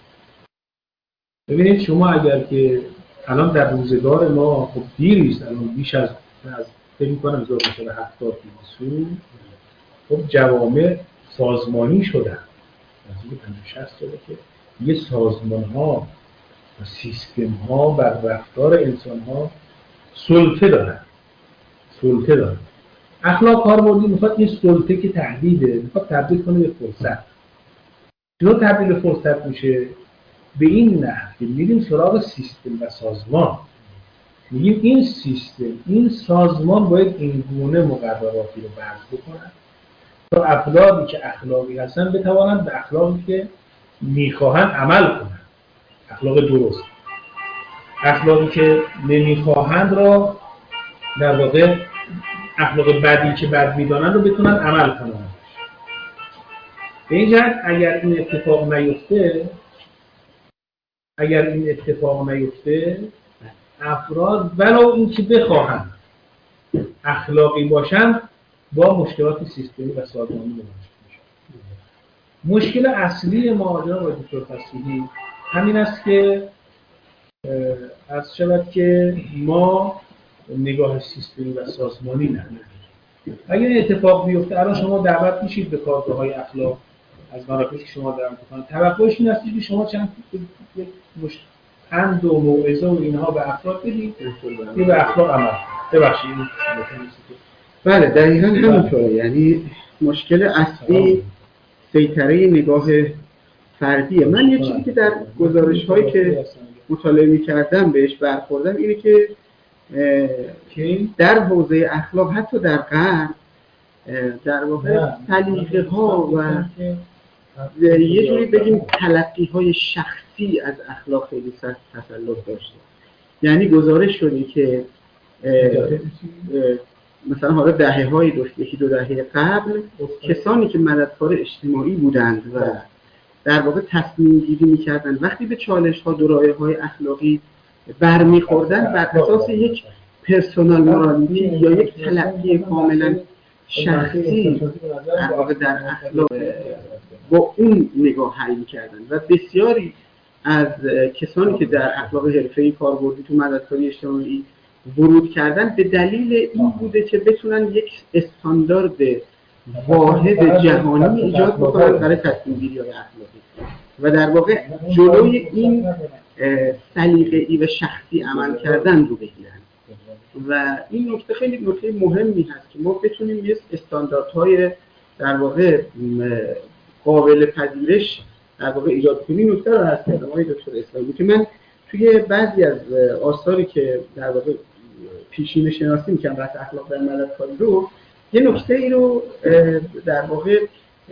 [SPEAKER 2] ببینید شما اگر که الان در روزگار ما خب دیریست، الان بیش از از فکر می‌کنم هزار و نهصد و هفتاد بیست خب جوامع سازمانی شدن. نزدیک پنجاه شصت ساله که یه سازمان‌ها و سیستم‌ها بر رفتار انسان‌ها سلطه دارن. سلطه دارن. اخلاق کاربردی میخواد این سلطه که تهدیده، میخواد تبدیل کنه به فرصت. چطور تبدیل به فرصت میشه؟ به این نحو که میریم سراغ سیستم و سازمان. میگیم این سیستم، این سازمان باید این گونه مقرراتی رو وضع بکنن تا افرادی که اخلاقی هستن بتوانند به اخلاقی که میخواهند عمل کنند. اخلاق درست. اخلاقی که نمیخواهند را در واقع اخلاق بدی که بد میدانند رو بتونن عمل کنند. به این جهت اگر این اتفاق نیفته اگر این اتفاق نیفته افراد ولو این که بخواهند اخلاقی باشند با مشکلات سیستمی و سازمانی مواجه میشن. مشکل اصلی ما جناب دکتر فصیحی همین است که از شود که ما نگاه سیستمی و سازمانی نداریم. اگر این اتفاق بیفته الان شما دعوت میشید به کارگاه‌های اخلاق از مراکزی که شما دارم میکنن، توقعش این است که شما چند مشت پند و موعظه و اینها به افراد بدید که به اخلاق عمل ببخشید.
[SPEAKER 1] بله دقیقاً همینطوره. یعنی مشکل اصلی سیطره نگاه فردیه. من یه چیزی که در گزارش‌هایی که مطالعه می‌کردم بهش برخوردم اینه که در حوزه اخلاق حتی در غرب در واقع سلیقه‌ها و یه جوری بگیم تلقی‌های شخصی از اخلاق خیلی تسلط داشته. یعنی گزارش شده که مثلا حالا دهه‌های دو یکی دو دهه قبل کسانی که مددکار اجتماعی بودند و در واقع تصمیم گیری می‌کردند وقتی به چالش‌ها و رایه‌های اخلاقی برمیخوردن بر اساس یک پرسونال مورالیتی یا یک تلقی کاملا شخصی در واقع در اخلاق با اون نگاه حل می‌کردن و بسیاری از کسانی که در اخلاق حرفه‌ای کاربردی تو مددکاری اجتماعی ورود کردن به دلیل این بوده که بتونن یک استاندارد واحد جهانی ایجاد بکنن برای تصمیم‌گیری‌های اخلاقی و در واقع جلوی این سلیقه‌ای و شخصی عمل کردن رو بگیرن. و این نکته خیلی نکته مهمی هست که ما بتونیم یه استانداردهای در واقع قابل پذیرش در واقع ایجاد کنیم. نکته رو هست کردم آقای دکتر اسلامی که من توی بعضی از آثاری که در واقع پیشین شناسی میکنم بحث اخلاق در مددکاری رو یه نکته ای رو در واقع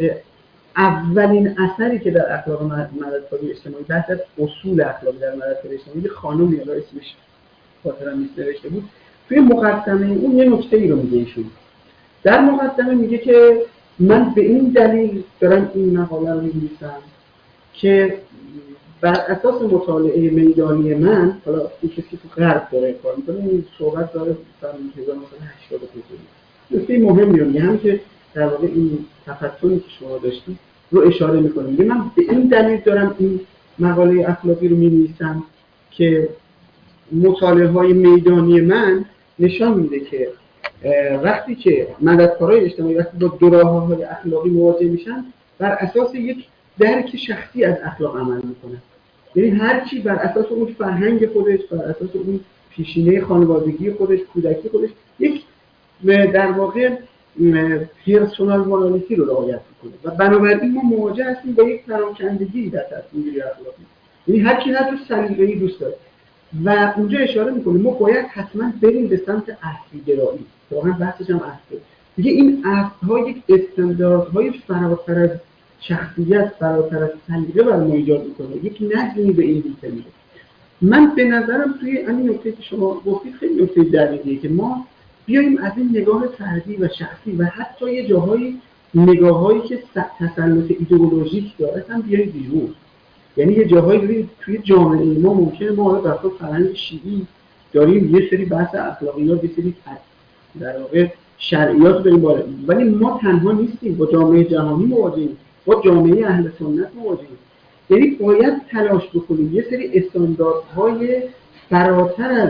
[SPEAKER 1] اولین اثری که در اخلاق مددکاری اجتماعی بحث از اصول اخلاقی در مددکاری اجتماعی یه خانومی الان اسمش خاطرم نیست نوشته بود، توی مقدمه اون یه نکته ای رو میگه ایشون. در مقدمه میگه که من به این دلیل دارم این مقاله رو می‌نویسم که بر اساس مطالعه میدانی من، حالا این کسی که تو غرب داره کار میکنه این صحبت داره سال هزار و نهصد و هشتاد و دو نکته مهمی رو میگه هم که در واقع این تفکری که شما داشتید رو اشاره میکنه. میگه من به این دلیل دارم این مقاله اخلاقی رو می‌نویسم که مطالعه های میدانی من نشان میده که وقتی که مددکارای اجتماعی وقتی با دوراه‌های اخلاقی مواجه میشن بر اساس یک درک شخصی از اخلاق عمل میکنن. یعنی هر چی بر اساس اون فرهنگ خودش، بر اساس اون پیشینه خانوادگی خودش، کودکی خودش یک در واقع پرسونال مورالیتی رو رعایت میکنه و بنابراین ما مواجه هستیم با یک پراکندگی در تصمیم‌گیری اخلاقی. یعنی هر کی هر سلیقه‌ای دوست داره و اونجا اشاره میکنه ما باید حتما بریم به سمت اصلی‌گرایی. واقعا بحثش هم اصله. دیگه این اصل‌ها یک استانداردهای فراتر از شخصیت، فراتر از سلیقه برای ما ایجاد میکنه. یک نظمی به این دیگه میده. من به نظرم توی همین نکته که شما گفتید خیلی نکته دقیقیه که ما بیایم از این نگاه فردی و شخصی و حتی یه جاهایی نگاه‌هایی که تسلط ایدئولوژیک داره هم بیایم بیرون. یعنی یه جاهایی توی جامعه ما ممکنه ما حالا در فرهنگ شیعی داریم یه سری بحث اخلاقیات، یه سری در واقع شرعیات داریم بالا، ولی ما تنها نیستیم، با جامعه جهانی مواجهیم، با جامعه اهل سنت مواجهیم. یعنی باید تلاش بکنیم یه سری استانداردهای فراتر از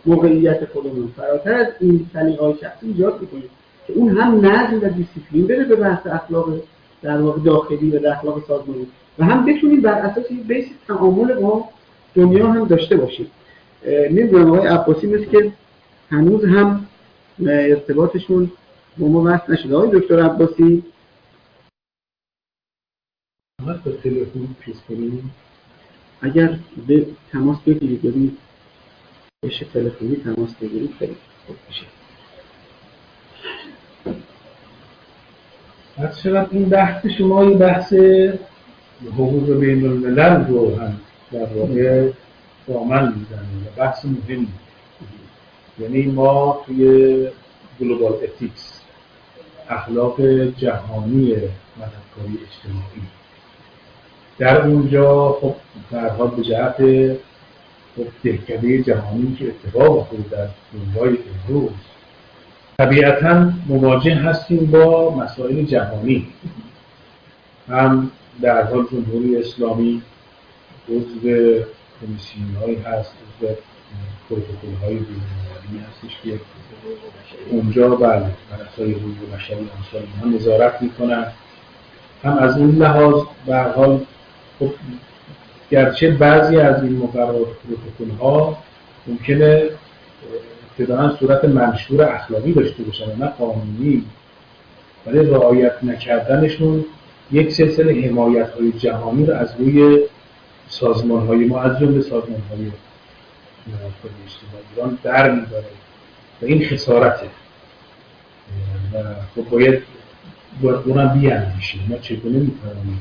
[SPEAKER 1] موقعیت خودمون فراتر از این سلیقه‌های شخصی ایجاد می‌کنیم که اون هم نظم و دیسیپلین بده به بحث اخلاق در واقع داخلی و اخلاق سازمانی و هم بتونیم بر اساس این بیس تعامل با دنیا هم داشته باشیم. نمیدونم آقای عباسی مثل که هنوز هم ارتباطشون با ما وصل نشده. آقای دکتر عباسی
[SPEAKER 2] ما با تلفن پیش کنیم
[SPEAKER 1] اگر به تماس بگیرید ببینید بشه تلفنی تماس بگیرید خیلی خوب میشه.
[SPEAKER 2] از شدن این بحث شما این بحث حقوق بین الملل رو هم در واقع دامن میزنه و بحث مهمی. یعنی ما توی گلوبال اتیکس اخلاق جهانی مددکاری اجتماعی در اونجا خب در حال به جهت خب دهکده جهانی که اتفاق افتاده در دنیای امروز طبیعتاً مواجه هستیم با مسائل جهانی. هم در حال جمهوری اسلامی جزو کمیسیون‌هایی هست، جزو پروتکل‌های بین‌المللی هستش که اونجا بله مسائل حقوق بشری امثال اینها نظارت می‌کنن. هم از این لحاظ به هر حال خب گرچه بعضی از این مقررات پروتکل‌ها ممکنه ابتداءً صورت منشور اخلاقی داشته باشن و نه قانونی، ولی رعایت نکردنشون یک سلسله حمایت‌های جهانی رو از روی سازمان‌های ما از جمله سازمان‌های مددکاری اجتماعی ایران در می‌داره و این خسارته و خب باید اونم بیاندیشیم ما چگونه می‌توانیم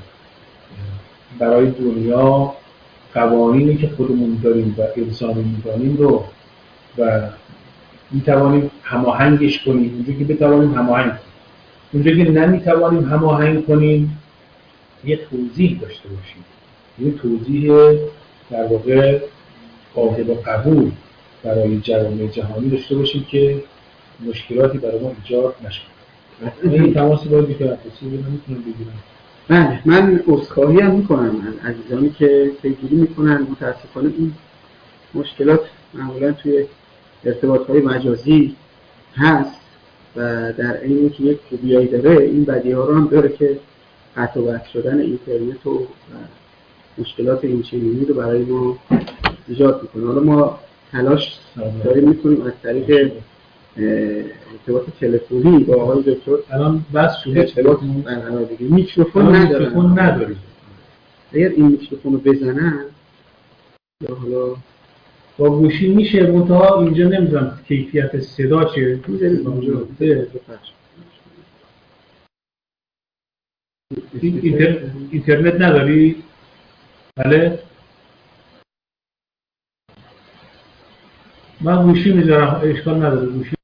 [SPEAKER 2] برای دنیا قوانینی که خودمون داریم و الزامی می‌دانیم رو و می‌توانیم هماهنگش کنیم اونجایی که بتوانیم هماهنگ کنیم، اونجایی که نمی‌توانیم هماهنگ کنیم یه توضیح داشته باشیم، یه توضیح در واقع قابل قبول برای جوامع جهانی داشته باشیم که مشکلاتی برای ما ایجاد نشه. این تماسی باید که افاسی رو نمیتونم بگیرم.
[SPEAKER 1] بله من عذرخواهی هم میکنم من عزیزانی که پیگیری میکنن. متاسفانه این مشکلات معمولا توی ارتباط‌های مجازی هست و در عین که یک خوبیایی داره این بدی‌ها رو هم داره که قطع و وصل شدن اینترنت و مشکلات این چنینی رو برای ما ایجاد میکنه. حالا ما تلاش داریم میکنیم از طریق ارتباط تلفنی با آقای دکتر
[SPEAKER 2] الان بس شده
[SPEAKER 1] ارتباط برقرار بگیریم. میکروفون ندارن.
[SPEAKER 2] میکروفون نداریم.
[SPEAKER 1] اگر این میکروفون رو بزنن یا حالا
[SPEAKER 2] با گوشی میشه منتها اینجا نمیدونم کیفیت صدا چه
[SPEAKER 1] میذاریم اونجا
[SPEAKER 2] اینتر... اینترنت نداری؟ بله؟ من گوشی میذارم اشکال نداره گوشی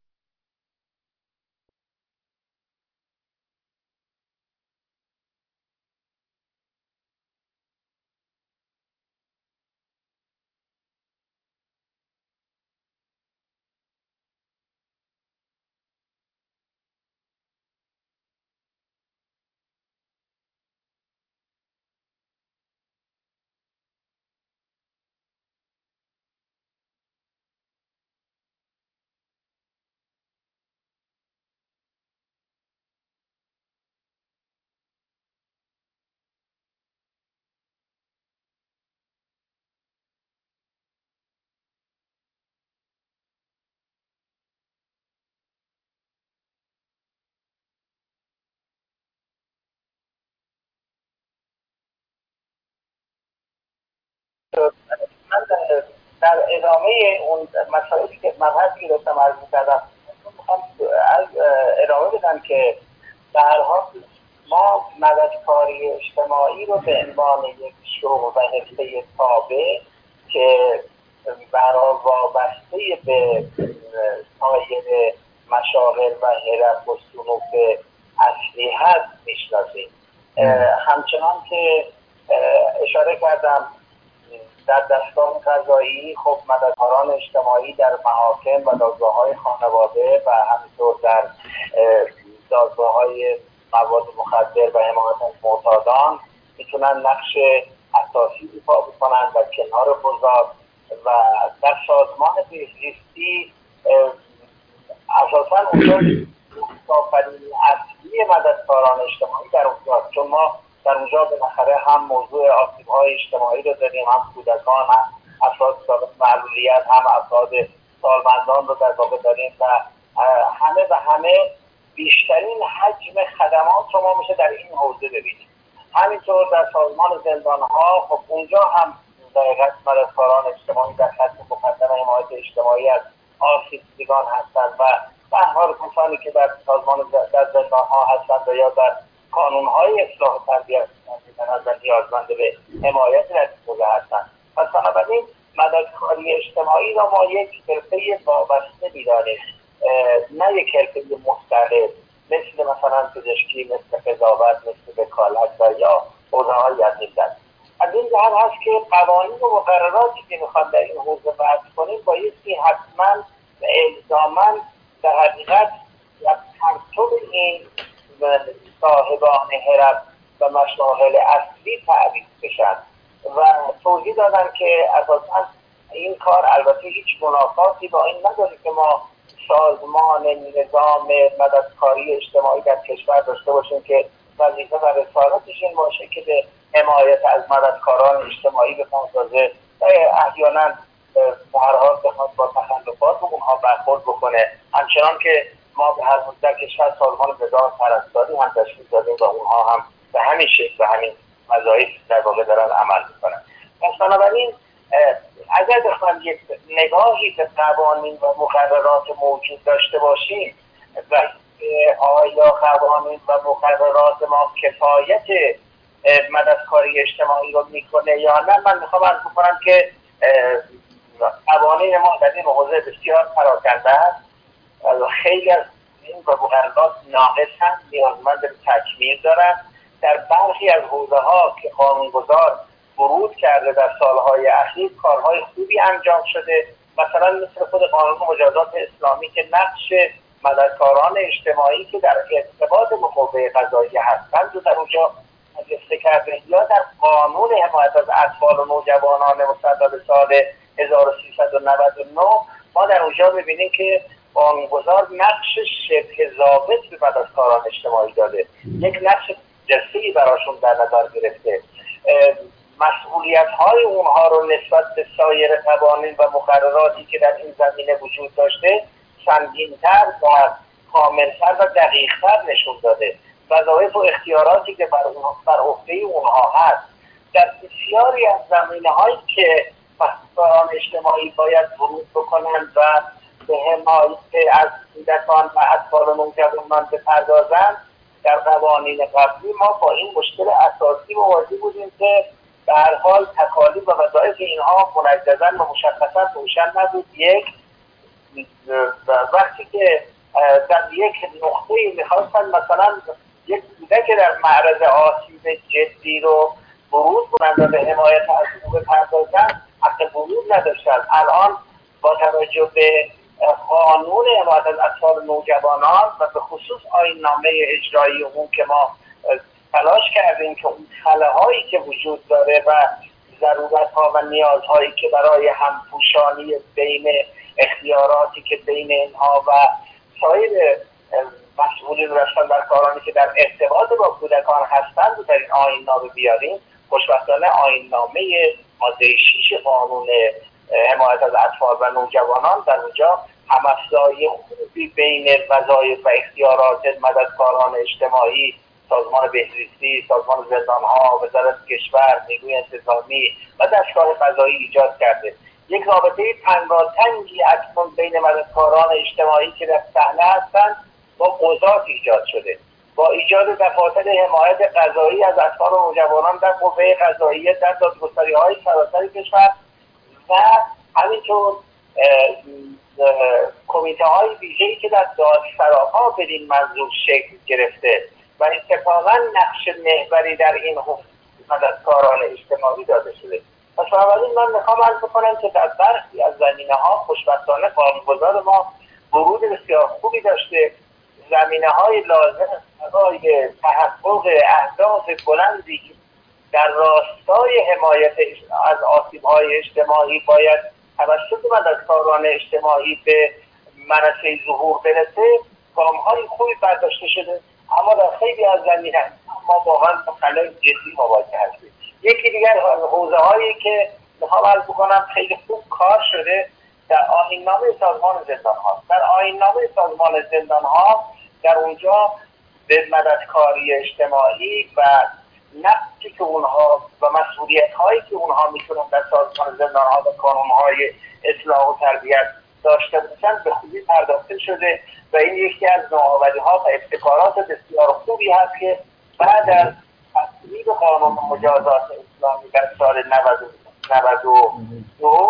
[SPEAKER 3] من در ادامه اون مسائلی که مبحثی داشتم عرض می‌کردم می‌خوام ادامه بدم که به هر حال ما مددکاری اجتماعی رو به عنوان یک شغل و حرفه تابع که برای وابسته به سایر مشاغل و حرف و سلوک اصلی هست میشناسیم. همچنان که اشاره کردم در دستگاه قضایی خب مددکاران اجتماعی در محاکم و دادگاه‌های خانواده و همینطور در دادگاه‌های مواد مخدر و حمایت از معتادان میتونن نقش اساسی ایفا بکنن و کنار قضات
[SPEAKER 4] و در سازمان بهزیستی اساسا اونجا آفرین اصلی مددکاران اجتماعی در اونجا، چون ما در اونجا بالاخره هم موضوع آسیب‌های اجتماعی رو داریم، هم کودکان، هم افراد سابق معلولیت، هم افراد سالمندان رو در واقع داریم و همه و همه بیشترین حجم خدمات رو ما میشه در این حوزه ببینیم. همینطور در سازمان زندان‌ها، خب اونجا هم دقیقاً مددکاران اجتماعی در خط مقدم حمایت اجتماعی از آسیب‌دیدگان هستند و به هر حال کسانی که در سازمان در زندان‌ها هستند و یا در کانون‌های اصلاح و تربیت هستند نیازمند به حمایت در حوزه هستند. پس بنابراین مددکاری اجتماعی را ما یک حرفه وابسته می‌دانیم، نه یک حرفه مستقل مثل مثلا پزشکی، مثل قضاوت، مثل وکالت و یا حوزه‌های از این دست. از این جهت هست که قوانین و مقرراتی که میخوان در این حوزه وضع کنیم بایستی حتما و الزاما در حقیقت از پرتو این صاحبان حرف و مشاغل اصلی تعریف بشن و توضیح دادن که اساسا این کار البته هیچ منافاتی با این نداره که ما سازمان نظام مددکاری اجتماعی در کشور داشته باشیم که وظیفه و رسالتش این باشه که به حمایت از مددکاران اجتماعی بپردازه و احیانا به هر حال بخواد با تخلفات اونها برخورد بکنه، همچنان که ما به هر حال در کشور سازمان نظام پرستاری هم تشکیل دادیم و اونها هم به همین شکل و همین وظایف در واقع دارن عمل میکنن. پس بنابراین اگر بخوایم یک نگاهی به قوانین و مقررات موجود داشته باشیم و آیا قوانین و مقررات ما کفایت مددکاری اجتماعی رو میکنه یا نه، من میخوام عرض کنم که قوانین ما در این حوزه بسیار پراکنده است و خیلی از این مقررات ناقصن، نیازمند به تکمیل دارن. در برخی از حوزه ها که قانونگذار ورود کرده در سالهای اخیر کارهای خوبی انجام شده، مثلا مثل خود قانون مجازات اسلامی که نقش مددکاران اجتماعی که در ارتباط با قوه قضاییه هستند و در اونجا برجسته کرده، یا در قانون حمایت از اطفال و نوجوانان مصدق سال هزار و سیصد و نود و نه ما در اونجا ببینیم که قانونگذار نقش شبه ضابط به مددکاران اجتماعی داده، یک نقش جسیی براشون در نظر گرفته، مسئولیت های اونها رو نسبت به سایر قوانین و مقرراتی که در این زمینه وجود داشته سنگین‌تر و کاملتر و دقیق‌تر نشون داده. وظایف و اختیاراتی که بر اونها بر عهده اونها هست در بسیاری از زمینه‌هایی که مددکاران اجتماعی باید ورود بکنند و به حمایت از کودکان و اطفال و نوجوانان بپردازند، در قوانین قبلی ما با این مشکل اساسی مواجه بودیم که به هر حال تکالیف و وظایف اینها منجزاً و مشخصاً روشن نبود. یک وقتی که در یک نقطه‌ای می‌خواستن مثلا یک کودک در معرض آسیب جدی رو ورود کنند و به حمایت از او بپردازند، حق ورود نداشتند. الان با توجه به قانون حمایت از اطفال و نوجوانان و به خصوص آیین‌نامه اجرایی اون که ما تلاش کردیم که اون خلاهایی که وجود داره و ضرورت‌ها و نیازهایی که برای همپوشانی بین اختیاراتی که بین اینها و سایر مسئولین رسانه‌دارانی که در ارتباط با کودکان هستند و در این آیین‌نامه بیاریم، خوشبختانه آیین‌نامه ماده شش قانون حمایت از اطفال و نوجوانان در اونجا همافزایی خوبی بین وظایف و اختیارات مددکاران اجتماعی، سازمان بهزیستی، سازمان زندان‌ها، وزارت کشور، نیروی انتظامی و دستگاه قضایی ایجاد کرده. یک رابطه تنگاتنگی اکنون بین مددکاران اجتماعی که در صحنه هستند با قضات ایجاد شده. با ایجاد دفاتر حمایت قضایی از اطفال و نوجوانان در قوه قضاییه در دادگستری‌های سراسر کشور و همینطور کمیته‌های ویژه‌ای که در دادسراها بدین منظور شکل گرفته و اتفاقاً نقش محوری در این مددکاران اجتماعی داده شده. پس بنابراین من میخوام عرض کنم که در برخی از زمینه‌ها خوشبختانه قانونگذار ما ورود بسیار خوبی داشته، زمینه‌های لازم برای تحقق اهداف بلندی در راستای حمایت از آسیب‌های اجتماعی باید توسط مددکاران اجتماعی به منصه ظهور برسه گام‌های خوبی برداشته شده، اما در خیلی از زمینه‌ها ما واقعا با خلای جدی مواجه هستیم. یکی دیگر حوزه‌هایی که میخوام عرض بکنم خیلی خوب کار شده در آیین‌نامه سازمان زندان‌ها. در آیین‌نامه سازمان زندان‌ها در اونجا به مددکاری اجتماعی و نقشی که اونها و مسئولیت‌هایی که اونها میتونن در سازمان زندان‌ها و کانون‌های اصلاح و تربیت داشته باشن به خوبی پرداخته شده و این یکی از نوآوری‌ها و ابتکارات بسیار خوبی هست که بعد از تصویب قانون مجازات اسلامی در سال نود و دو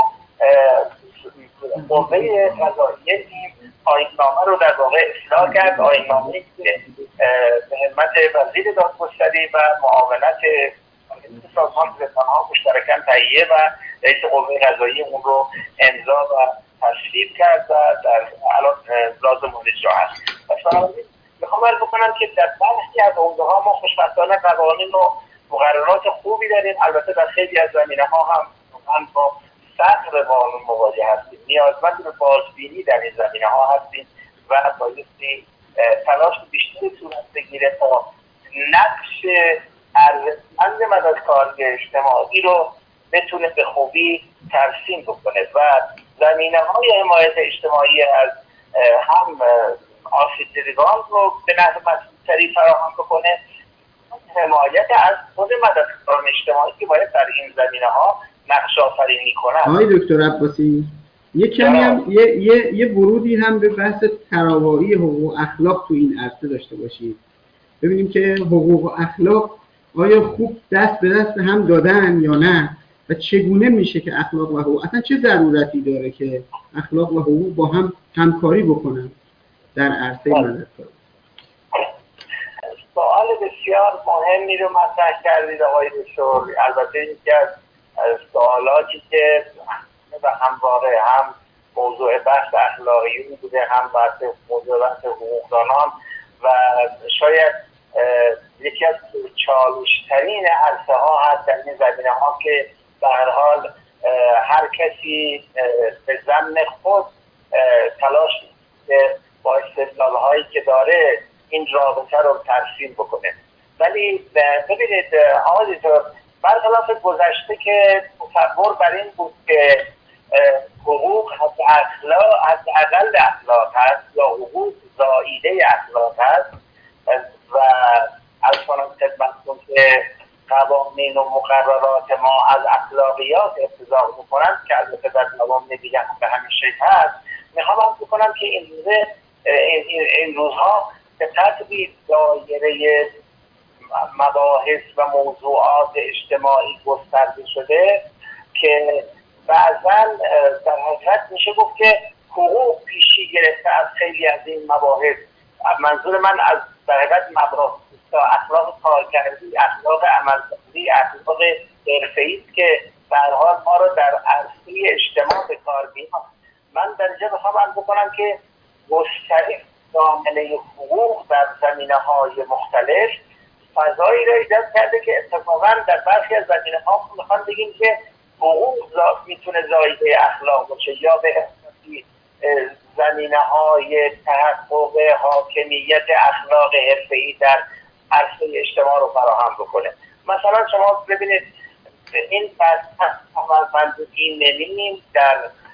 [SPEAKER 4] قوه قضاییه آیین‌نامه رو در واقع اصلاح کرد. آیین‌نامه‌ای که به همت وزیر دادگستری و معاونت سازمان زندان‌ها مشترکاً تهیه و رئیس قوه قضاییه اون رو امضا و تصویب کرد و در الان لازم اجرا هست. بنابراین میخوام عرض بکنم که در برخی از حوزه‌ها ما خوشبختانه قوانین و مقررات خوبی داریم. البته در خیلی از زمینه‌ها هم هم با فقر قانون مواجه هستیم. نیازمند به بازبینی در این زمینه‌ها هستیم و بایستی تلاش بیشتری صورت بگیره تا نقش ارزشمند مددکاری اجتماعی رو بتونه به خوبی ترسیم بکنه و زمینه‌های حمایت اجتماعی از هم آسیب دیدگان رو به نحو مسئولی فراهم بکنه، حمایت از خود مددکاران اجتماعی که باید در این زمینه‌ها نقش آفرینی کنند.
[SPEAKER 1] آقای دکتر عباسی یه کمی هم یه یه یه ورودی هم به بحث تراوایی حقوق و اخلاق تو این عرصه داشته باشید. ببینیم که حقوق و اخلاق آیا خوب دست به دست هم دادن یا نه و چگونه میشه که اخلاق و حقوق اصلا چه ضرورتی داره که اخلاق و حقوق با هم همکاری بکنن در عرصه مددکاری؟
[SPEAKER 4] سوال بسیار مهمی رو مطرح کردید آقای دکتر. البته یکی از سوالاتی که و همواره هم موضوع بحث اخلاقی بوده هم بحث موضوع بحث حقوقدانان و شاید یکی از چالش‌ترین عرصه ها هست در این زمینه ها که به هر حال هر کسی به ضمن خود تلاش که با استدلال هایی که داره این رابطه رو ترسیم بکنه. ولی ببینید آقای دکتر، برخلاف گذشته که تصور بر این بود که حقوق حداقل اخلاق هست یا حقوق زائیده اخلاق هست و از کنم خدمتتون که قوانین و مقررات ما از اخلاقیات ارتضاع میکنند که البته در قوانین دیگه به همین شکل هست، میخوام عرض بکنم که این روزه این, این, این روزها به قدری دایره مباحث و موضوعات اجتماعی گسترده شده که بعضا در حقیقت میشه گفت که حقوق پیشی گرفته از خیلی از این مباحث. منظور من از در حقیقت مباحث اخلاق کارکردی، اخلاق عملکردی، اخلاق حرفه‌ای است که به هر حال ما رو در عرصه اجتماع به کار می‌گیرن. من در اینجا میخوام عرض بکنم که گسترش دامنه حقوق در زمینه‌های مختلف فضایی را ایجاد کرده که اتفاقا در برخی از زمینه‌ها میخوام بگیم که حقوق میتونه زائیده اخلاق باشه یا به اصطلاح زمینه‌های تحقق حاکمیت اخلاق حرفه‌ای در عرصه اجتماع رو فراهم بکنه. مثلا شما ببینید این بحث عملمند ایمنی در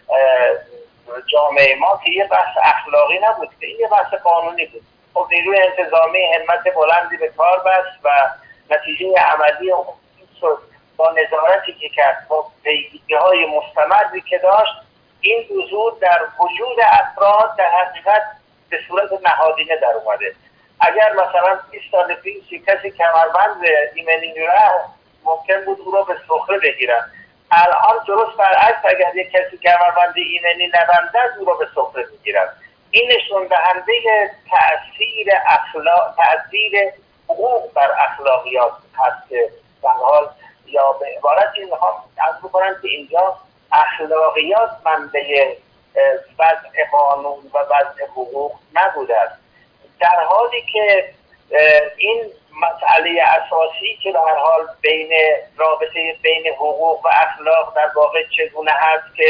[SPEAKER 4] جامعه ما که یه بحث اخلاقی نبود، که این یه بحث قانونی بود. خب نیروی انتظامی همت بلندی به کار بست و نتیجه عملی اون شد با نظارتی که کرد، با پیگیری‌های مستمری که داشت، این حضور در وجود افراد در حقیقت به صورت نهادینه در اومده. اگر مثلا بیست سال پیش کسی کمربند ایمنی رفت ممکن بود او را به سخره بگیرن. الان درست برعکس، اگر یک کسی کمربند ایمنی نبندد او را به سخره میگیرن. این نشون دهنده تأثیر اخلاق، تأثیر حقوق بر اخلاقیات هست که در حال یا به عبارت این میخوام عرض بکنم که اینجا اخلاقیات منبع وضع قانون و وضع حقوق نبوده است، در حالی که این مسئله اساسی که به هر حال بین رابطه بین حقوق و اخلاق در واقع چگونه هست که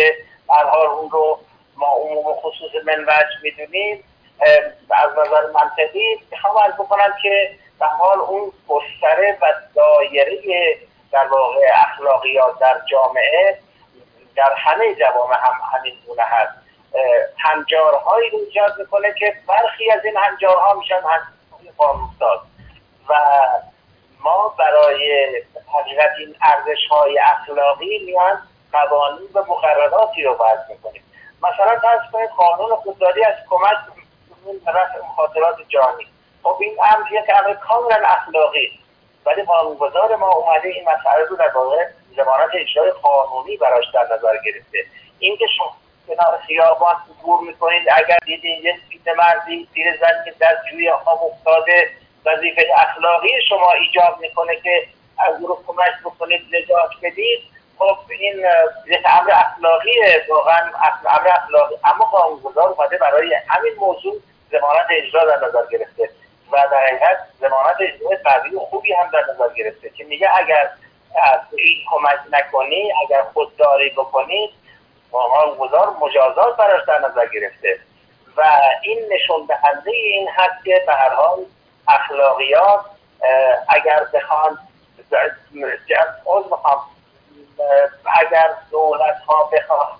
[SPEAKER 4] در حال اون رو ما عموم خصوص منوج میدونیم، از نظر منطقی میخوام عرض بکنم که در حال اون گستره و دایره در واقع اخلاقیات در جامعه در همه جوامع هم همین گونه هست. هنجارهایی رو ایجاد میکنه که برخی از این هنجارها میشن هنجارهای قانونساز و ما برای حقیقت این ارزش‌های اخلاقی میان قوانین و مقرراتی رو وضع میکنیم. مثلا فرض کنید قانون خودداری از کمک به رفع مخاطرات جانی. خب این امر یک امر کاملا اخلاقی، ولی قانونگذار ما اومده این مسئله رو در واقع ضمانت اجرای قانونی براش در نظر گرفته. این که شما کنار خیابان عبور میکنید، اگر دیدین یک پیرمردی پیرزن که در جوی آب افتاده، وظیفه اخلاقی شما ایجاب میکنه که از او رو کمک بکنید، نجات بدید. خب این یک امر اخلاقیه، واقعا امر اخلاقی، اما قانونگذار اومده برای همین موضوع ضمانت اجرا در نظر گرفته و در حقیقت ضمانت اجرای قوی و خوبی هم در نظر گرفته که میگه اگر از این کمک نکنی، اگر خودداری بکنی، قانونگذار مجازات براش در نظر گرفته و این نشون دهنده این هست که به هر حال اخلاقیات اگر بخوان از بخوام اگر دولت ها بخواه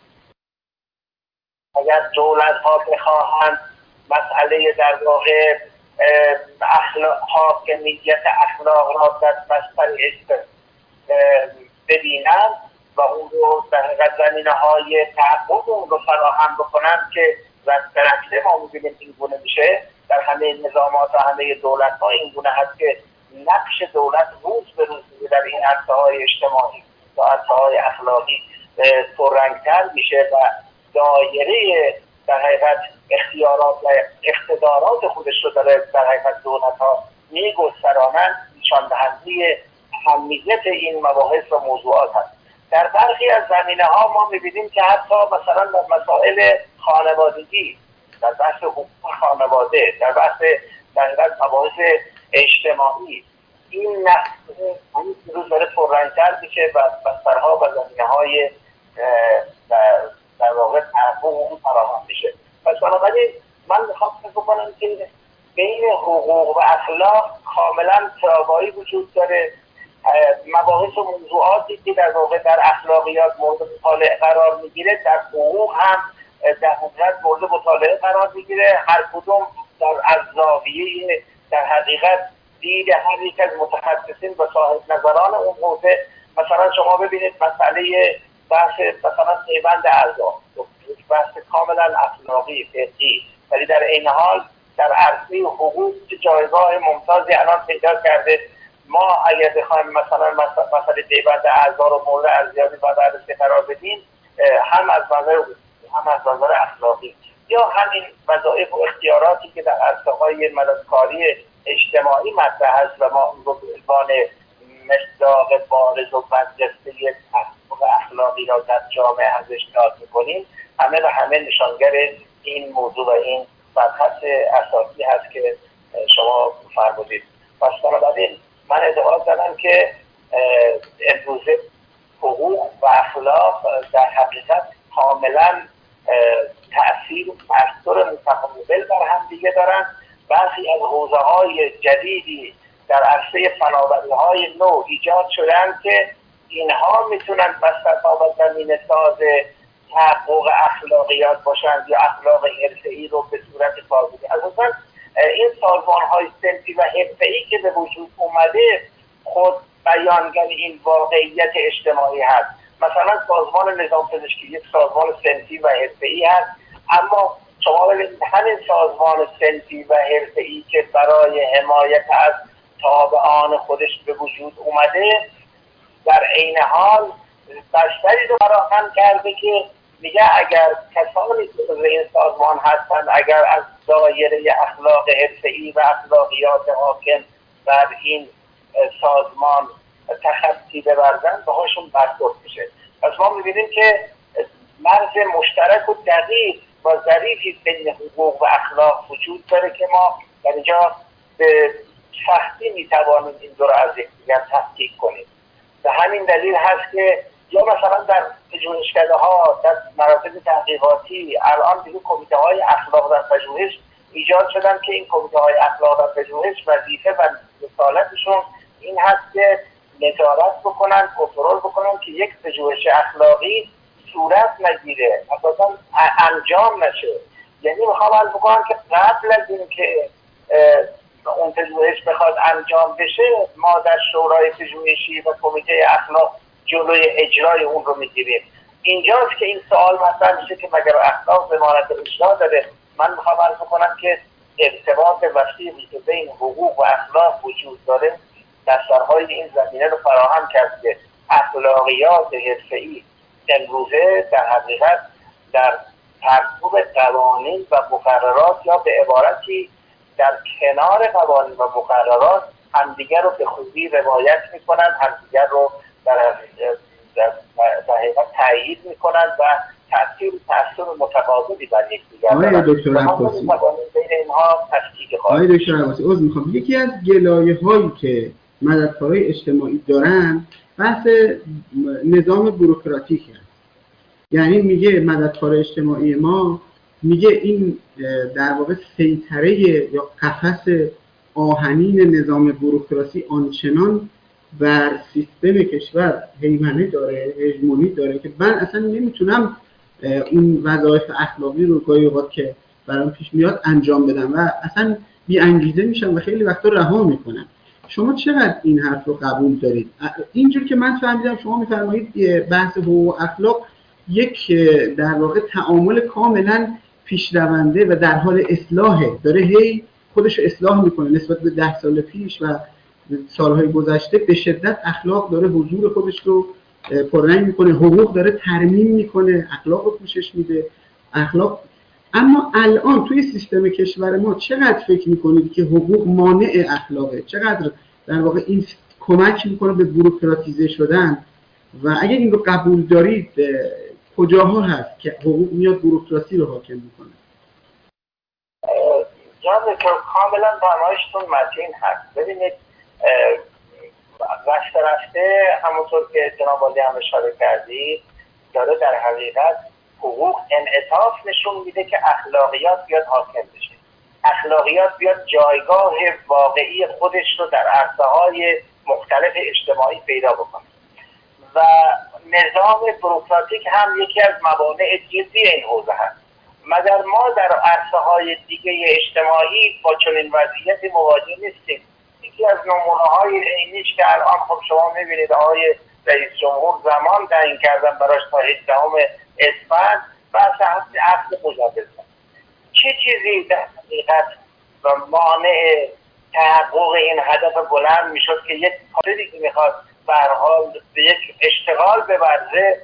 [SPEAKER 4] اگر دولت ها بخواهند مسئله در واقع اخلاق حاکمیت اخلاق را در بستر ببینند و اون رو در حقیقت زمینه های تحقق اون رو فراهم بکنند که در اکثر ما می‌بینیم این گونه میشه. در همه نظامات و همه دولت ها این گونه هست که نقش دولت روز به روز در این عرصه های اجتماعی و عرصه های اخلاقی پررنگ‌تر میشه و دایره در حقیقت اختیارات و اقتدارات خودش رو داره در حقیقت دولت ها میگسترانند. نشان دهنده اهمیت این مباحث و موضوعات هست. در برخی از زمینه ها ما میبینیم که حتی مثلا در مسائل خانوادگی، در بحث حقوق خانواده، در بحث در حقیقت مباحث اجتماعی، این نقص همین روز داره پررنگ‌تر میشه و بسترها و زمینه های در واقع تحقق اون فراهم میشه. پس بنابراین من میخوام فکر بکنم که بین حقوق و اخلاق کاملا ترابایی وجود داره. مباحث و موضوعاتی که در واقع در اخلاقیات مورد مطالعه قرار میگیره در حقوق هم در حقیقت مورد مطالعه قرار میگیره. هر کدوم در از زاویه در حقیقت دید هر یک از متخصصین و صاحب نظران اون حوزه. مثلا شما ببینید مسئله بحث مثلا پیوند اعضا، یک بحث کاملا اخلاقی فقهی، ولی در این حال در عرصه حقوق جایگاه ممتازی الان پیدا کرده. ما اگر بخوایم مثلا مسئله پیوند اعضا رو مورد ارزیابی و بررسی قرار بدیم، هم از نظر هم از نظر اخلاقی یا همین وظایف و اختیاراتی که در عرصه‌های مددکاری اجتماعی مطرح است و ما اون رو به عنوان مصداق بارز و برجسته تحقق اخلاقی را در جامعه ازش یاد می‌کنیم، همه و همه نشانگر این موضوع و این مبحث اساسی هست که شما فرمودید. پس بنابراین من ادعا دارم که امروزه حقوق و اخلاق در حقیقت کاملا تأثیر و تأثیر متقابل بر هم دیگه دارن. برخی از حوزه‌های جدیدی در عرصه فناوری‌های نو ایجاد شدن که اینها میتونن بسترها و زمینه ساز تحقق اخلاقیات باشند یا اخلاق حرفه‌ای رو به صورت کاربردی. اساساً این سازمان‌های صنفی و حرفه‌ای که به وجود اومده خود بیانگر این واقعیت اجتماعی هست. مثلا سازمان نظام پزشکی یک سازمان صنفی و حرفه‌ای هست، اما شما ببینید همین سازمان صنفی و حرفه‌ای که برای حمایت از تابعان خودش به وجود اومده، در عین حال بستری رو فراهم کرده که میگه اگر کسانی که در این سازمان هستند اگر از دایره اخلاق حرفه‌ای و اخلاقیات حاکم بر این سازمان تخطی بورزن باهاشون برخورد میشه. پس ما میبینیم که مرز مشترک و دقیق و ظریفی بین حقوق و اخلاق وجود داره که ما در اینجا به سختی میتوانیم این دو را از یکدیگر تفکیک کنیم. به همین دلیل هست که یا مثلا در پژوهشکده‌ها، در مراکز تحقیقاتی الان دیگه کمیته‌های اخلاق در پژوهش ایجاد شدن که این کمیته‌های اخلاق در پژوهش وظیفه و رسالتشون این هست که نظارت بکنن، کنترل بکنن که یک پژوهش اخلاقی صورت نگیره، اساسا انجام نشه. یعنی میخوام عرض بکنم که قبل از این که اون پژوهش بخواد انجام بشه، ما در شورای پژوهشی و کمیته اخلاق جلوی اجرای اون رو میگیریم. اینجاست که این سوال مطرح میشه که مگر اخلاق ضمانت اجرا داره؟ من میخوام عرض بکنم که ارتباط وسیعی که بین حقوق و اخلاق وجود داره دستورهای این زمینه رو فراهم کرد که اخلاقیات حرفه‌ای امروزه در حقیقت در ترتیب قوانین و مقررات یا به عبارتی در کنار قوانین و مقررات همدیگر رو به خوبی روایت میکنن، همدیگر رو در حقیقت تأیید میکنن و تأثیر تأثیر متقابلی بر یکدیگر دارن.
[SPEAKER 1] آقای دکتر عباسی،
[SPEAKER 4] بین اینها تفکیک خواهد.
[SPEAKER 1] آقای دکتر عباسی، عذر میخوام، یکی از گلایه‌هایی که مددکارای اجتماعی دارن بحث نظام بوروکراتیک هست. یعنی میگه مددکار اجتماعی ما میگه این در واقع سیطره یا قفس آهنین نظام بوروکراسی آنچنان بر سیستم کشور هیمنه داره، هژمونی داره که من اصلا نمیتونم اون وظایف اخلاقی رو گاهی اوقات که برام پیش میاد انجام بدم و اصلا بی انگیزه میشم و خیلی وقتا رها میکنم. شما چقدر این حرف رو قبول دارید؟ اینجور که من فهمیدم شما میفرمایید بحث حقوق و اخلاق یک در واقع تعامل کاملا پیشرونده و در حال اصلاحه، داره هی خودش رو اصلاح میکنه نسبت به ده سال پیش و سالهای گذشته به شدت اخلاق داره حضور خودش رو پررنگ میکنه، حقوق داره ترمیم میکنه، اخلاق رو پوشش میده. اخلاق اما الان توی سیستم کشور ما چقدر فکر میکنید که حقوق مانع اخلاقه؟ چقدر در واقع این کمک میکنه به بوروکراتیزه شدن؟ و اگر این رو قبول دارید کجاها هست که حقوق میاد بوروکراسی رو حاکم میکنه؟
[SPEAKER 4] جان دکتر کاملا فرمایشتون متین هست. ببینید رفته رفته همونطور که جناب عالی هم اشاره کردید داره در حقیقت حقوق انعطاف نشون میده که اخلاقیات بیاد حاکم بشه، اخلاقیات بیاد جایگاه واقعی خودش رو در عرصه‌های مختلف اجتماعی پیدا بکنه و نظام بوروکراتیک هم یکی از موانع جدی این حوزه هست. مگر ما در عرصه‌های دیگه اجتماعی با چنین وضعیتی مواجه نیستیم. یکی از نمونه‌های اینیش که الان خب شما می‌بینید آقای رئیس جمهور زمان تعیین کردن براش تا هجدهم اسفند بحث عقد مجوز. چه چیزی در حقیقت مانع تحقق این هدف بلند میشد که یک پالیسی که میخواد به هر حال به یک اشتغال ببرزه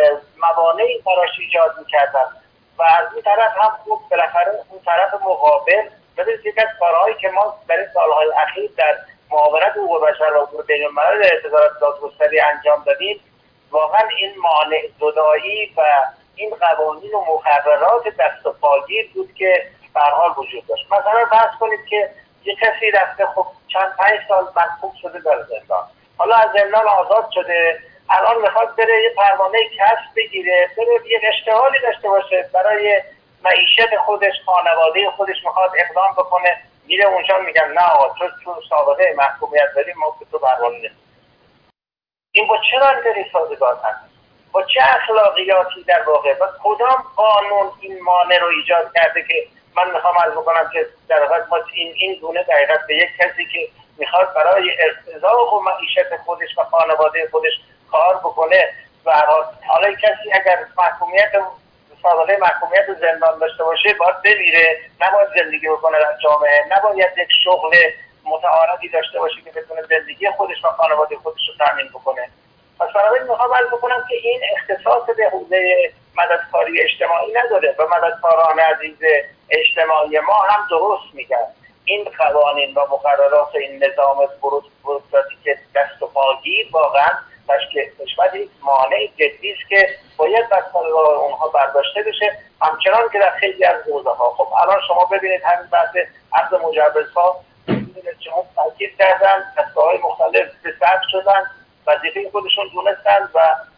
[SPEAKER 4] موانعی براش ایجاد میکردن و از این طرف هم خوب بالاخره اون طرف مقابل. ببینید یک از کارهایی که ما در این سالهای اخیر در معاونت حقوق بشر و امور بین‌الملل انتظارات دادگستری انجام دادیم واقعا این مانع زدایی و این قوانین و مقررات دست و پاگیر بود که به هر حال وجود داشت. مثلا فرض کنید که یک کسی رفته خب چند پنج سال محکوم شده در زندان، حالا از زندان آزاد شده، الان میخواد بره یه پروانه کسب بگیره، بره یه اشتغالی داشته باشه برای معیشت خودش، خانواده خودش میخواد اقدام بکنه، میره اونجا میگن نه آقا تو چون سابقه محکومیت داری ما به تو پروانه نمیدیم. این با چه رنجری سازگار هست؟ با چه اخلاقیاتی در واقع و کدام قانون این مانع رو ایجاد کرده که من میخوام عرض بکنم که در واقع ما این این گونه دقیقاً به یک کسی که میخواد برای ارتزاق و معیشت خودش و خانواده خودش کار بکنه و حالا کسی اگر محکومیت سابقه محکومیت زندان داشته باشه باید بمیره، نباید زندگی بکنه در جامعه، نباید یک شغل متعارضی داشته باشه که بتونه زندگی خودش و خانواده خودش رو تامین بکنه. پس بنابراین میخوام عرض بکنم که این اختصاص به حوزه مددکاری اجتماعی نداره و مددکاران عزیز اجتماعی ما هم درست میگن این قوانین و مقررات این نظام بوروکراتیک دست و پاگیر واقعا کشور یک مانع جدی است که باید از اونها برداشته بشه، همچنان که در خیلی از حوزه‌ها. خب الان شما ببینید همین بحث عقد مجوزها جمهور تاکید کردن، دستگاه‌های مختلف به ثبت شدن، وظیفه خودشون دونستن و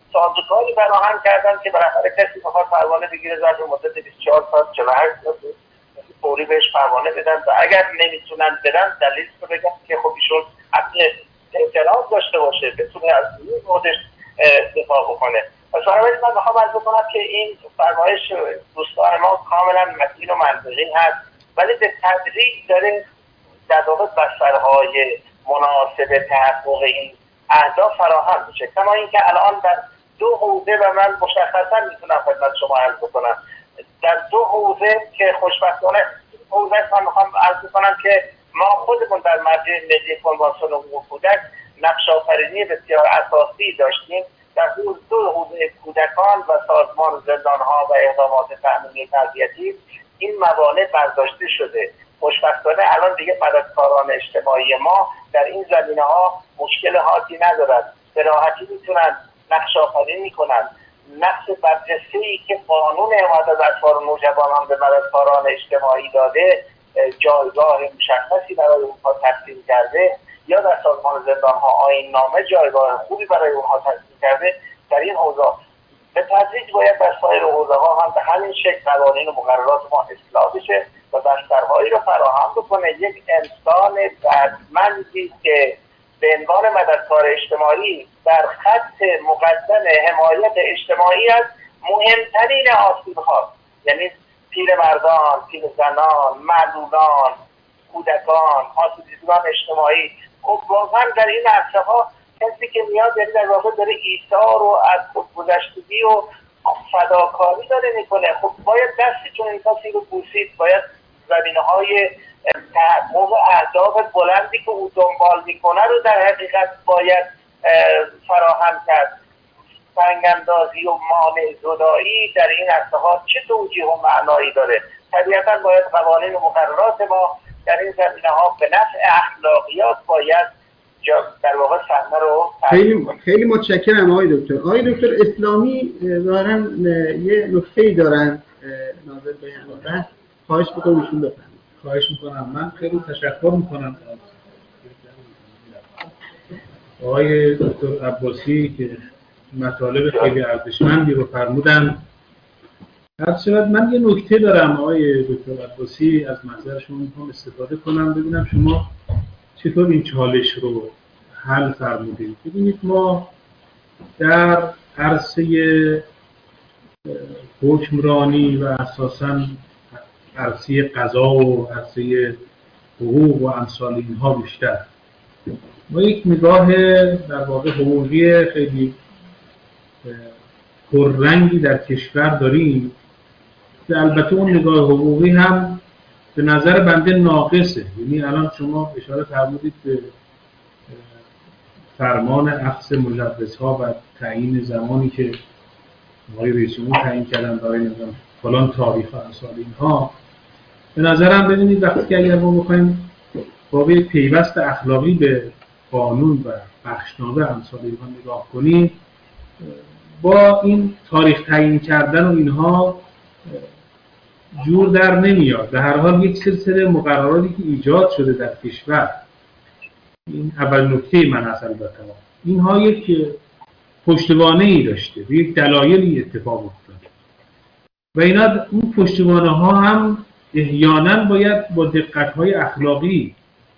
[SPEAKER 4] سازوکاری فراهم کردن که بالاخره کسی بخواد پروانه بگیره ظرف مدت بیست و چهار ساعت چهل و هشت ساعت فوری بهش پروانه بدن و اگر نمیتونن بدن دلیل رو بگن که خب ایشون حق اعتراض داشته باشه، بتونه از این خودش دفاع بکنه. پس بنابراین من میخوام عرض بکنم که این فرمایش دوستان ما کاملا متین و منطقی هست، ولی به تدریج داره در واقع بسترهای مناسب تحقق این اهداف فراهم میشه. کما اینکه الان در دو حوزه و من مشخصا میتونم خدمت شما عرض بکنم، در دو حوزه که خوشبختانه حوزه من میخوام عرض کنم که ما خودمون در مرجع ملی کنوانسیون حقوق کودک نقش آفرینی بسیار اساسی داشتیم. در دو حوزه کودکان و سازمان زندانها و اقدامات تأمینی تربیتی این موانع برداشته شده. خوشبختانه الان دیگه مددکاران اجتماعی ما در این زمینه ها مشکل حادی ندارن، به راحتی میتونن نقش آفرینی کنن. نقش برجسته‌ای که قانون حمایت از اطفال و نوجوانان به مددکاران اجتماعی داده، جایگاه مشخصی برای اونها تقسیم کرده، یا در سازمان زندانها آیین نامه جایگاه خوبی برای اونها تقسیم کرده، در این حوزه به تدریج باید در سایر حوزه ها هم به همین شکل قوانین و مقررات ما اصلاح بشه و بسترهایی رو فراهم بکنه. یک انسان دردمندی که به عنوان مددکار اجتماعی در خط مقدم حمایت اجتماعی از مهمترین آسیب‌ها، یعنی پیرمردان، پیرزنان، معلولان، کودکان، آسیب‌دیدگان اجتماعی، خب واقعا در این عرصه‌ها کسی که میاد یعنی در واقع داره ایثار و از خودگذشتگی و فداکاری داره میکنه. خب باید دستی چون این کسی رو بوسید، باید زمینه‌های تحقق اهداف بلندی که او دنبال میکنه رو در حقیقت باید فراهم کرد. سنگ‌اندازی و مانع زدایی در این عرصه‌ها چه توجیه و معنایی داره؟ طبیعتاً باید قوانین و مقررات ما در این زمینه‌ها به نفع اخلاقیات باید در واقع صحنه رو
[SPEAKER 1] خیلی خیلی متشکرم آقای دکتر. آقای دکتر اسلامی ظاهراً یه نکته‌ای دارن ناظر به این بحث، خواهش می‌کنم ایشون بفرمایید.
[SPEAKER 2] خواهش می‌کنم. من خیلی تشکر می‌کنم از آقای دکتر عباسی که مطالب خیلی ارزشمندی رو فرمودن. هر چقدر من یه نکته دارم آقای دکتر عباسی، از منظرشون می‌خوام استفاده کنم ببینم شما چطور این چالش رو حل فرمودید. ببینید ما در عرصه حکمرانی و اساساً عرصه قضا و عرصه حقوق و امثال اینها بیشتر ما یک نگاه در واقع حقوقی خیلی پررنگی در کشور داریم که البته اون نگاه حقوقی هم به نظر بنده ناقصه. یعنی الان شما اشاره فرمودید به فرمان اخذ مجوزها و تعیین زمانی که آقای رئیس جمهور تعیین کردن برای نظام فلان تاریخ و امثال اینها. به نظرم ببینید وقتی که اگر ما بخوایم با یک پیوست اخلاقی به قانون و بخشنامه امثال اینها نگاه کنیم، با این تاریخ تعیین کردن و اینها جور در نمیاد. به هر حال یک سلسله مقرراتی که ایجاد شده در کشور، این اول نکته من هست البته، اینها یک پشتوانه ای داشته و یک دلایلی اتفاق افتاده و اینا اون پشتوانه ها هم احیانا باید با دقت های اخلاقی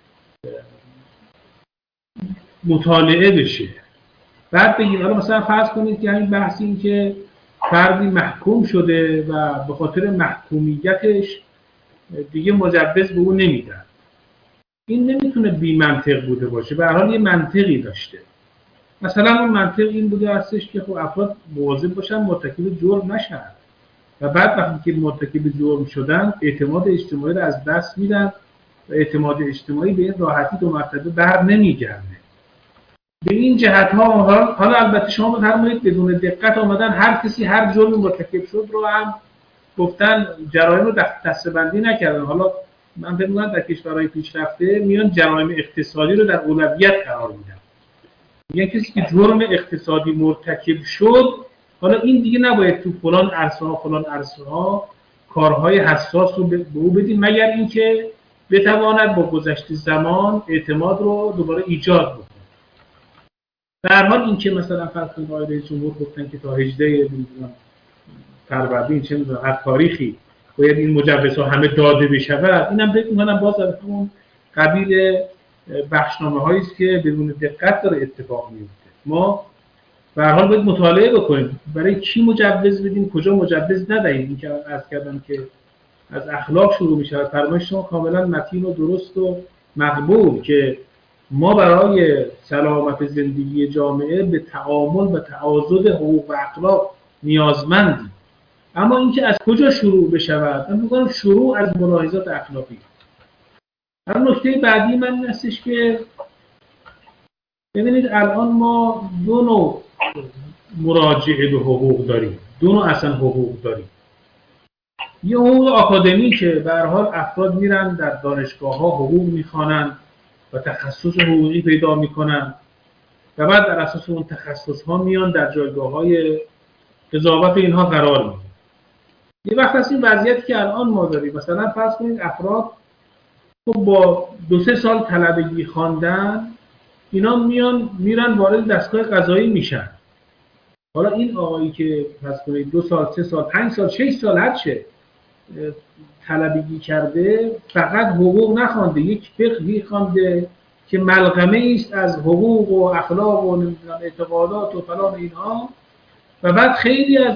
[SPEAKER 2] مطالعه بشه. بعد بگیم حالا مثلا فرض کنید که همین بحث این که فردی محکوم شده و به خاطر محکومیتش دیگه مجوز به اون نمیدن، این نمیتونه بی منطق بوده باشه، به هر حال یه منطقی داشته. مثلا اون منطق این بوده هستش که خب افراد مواظب باشن مرتکب جرم نشن و بعد وقتی که مرتکب جرم شدن اعتماد اجتماعی رو از دست میدن و اعتماد اجتماعی به این راحتی دو مرتبه بر نمیگرده. به این جهت ها حالا البته شما بفرمایید بدون دقت آمدن هر کسی هر جرمی مرتکب شد رو هم گفتن جرایم رو دسته‌بندی نکردن. حالا من فکر می‌کنم در کشورهای پیشرفته میان جرایم اقتصادی رو در اولویت قرار میدن. یعنی کسی که جرم اقتصادی مرتکب شد، حالا این دیگه نباید تو فلان عرصه ها فلان عرصه ها کارهای حساس رو به او بدیم، مگر اینکه بتواند با گذشت زمان اعتماد رو دوباره ایجاد بکنه. به هر حال این که مثلا فرض کنید آقای رئیس جمهور گفتن که تا هجدهم نمیدونم فروردین چه میدونم هر تاریخی باید این مجوزها همه داده بشود، اینم فکر می‌کنم باز از اون قبیل بخشنامه‌هایی است که بدون دقت داره اتفاق میفته. ما به هر حال باید مطالعه بکنیم برای کی مجوز بدیم، کجا مجوز ندهیم. این که عرض کردم که از اخلاق شروع میشه. فرمایش شما کاملا متین و درست و مقبول که ما برای سلامت زندگی جامعه به تعامل و تعاضد حقوق و اخلاق نیازمندیم. اما اینکه از کجا شروع بشود، من میگم شروع از ملاحظات اخلاقی. هر نکته بعدی من این هستش که ببینید الان ما دو نوع مراجعه به حقوق داریم، دو نوع اصلا حقوق داریم. یه حقوق آکادمی که به هر حال افراد میرن در دانشگاه‌ها حقوق میخوانن و تخصص حقوقی پیدا میکنن و بعد در اساس اون تخصص‌ها میان در جایگاه‌های قضاوت اینها قرار میگیرن. یه وقت از این وضعیتی که الان ما داریم، مثلا فرض کنید افراد خب با دو سه سال طلبگی خواندن اینا میان میرن وارد دستگاه قضایی میشن. حالا این آقایی که فرض کنید دو سال، سه سال، پنج سال، شش سال هر چه طلبگی کرده فقط حقوق نخوانده، یک فقهی خوانده که ملغمه است از حقوق و اخلاق و نمیدونم اعتقادات و فلان اینها و بعد خیلی از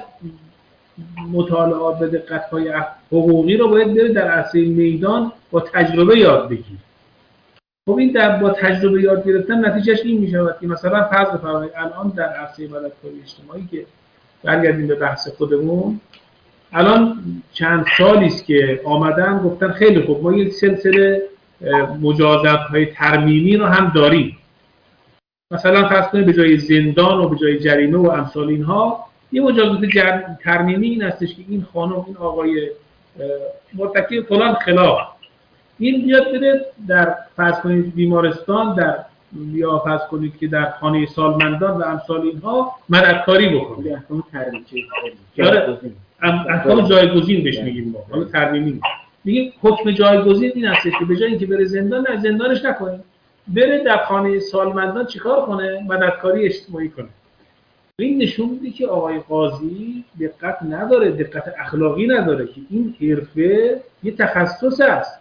[SPEAKER 2] مطالعات و دقت‌های حقوقی رو باید بره در عرصه میدان با تجربه یاد بگیر. خب این در با تجربه یاد گرفتن نتیجهش این میشود که مثلا فرض بفرمایید الان در عرصه مددکاری اجتماعی که برگردیم به بحث خودمون، الان چند سالی است که آمدن گفتن خیلی خوب ما یک سلسله مجازات‌های ترمیمی رو هم داریم. مثلا فرض کنید به جای زندان و به جای جریمه و امثال اینها یه مجازات ترمیمی این هستش که این خانم این آقای مرتکب فلان خلاف این بیاد بره در فرض کنید بیمارستان در یا فرض کنید که در خانه سالمندان و امثال اینها مددکاری بکنه. احکام ترمیمی احکام جایگزین بهش میگیم ما. حالا ترمیمی میگه حکم جایگزین این هستش که به جای اینکه بره زندان نه زندانش نکنه، بره در خانه سالمندان چیکار کنه؟ مددکاری اجتماعی کنه. این نشون میده که آقای قاضی دقت نداره، دقت اخلاقی نداره که این حرفه یه تخصص است.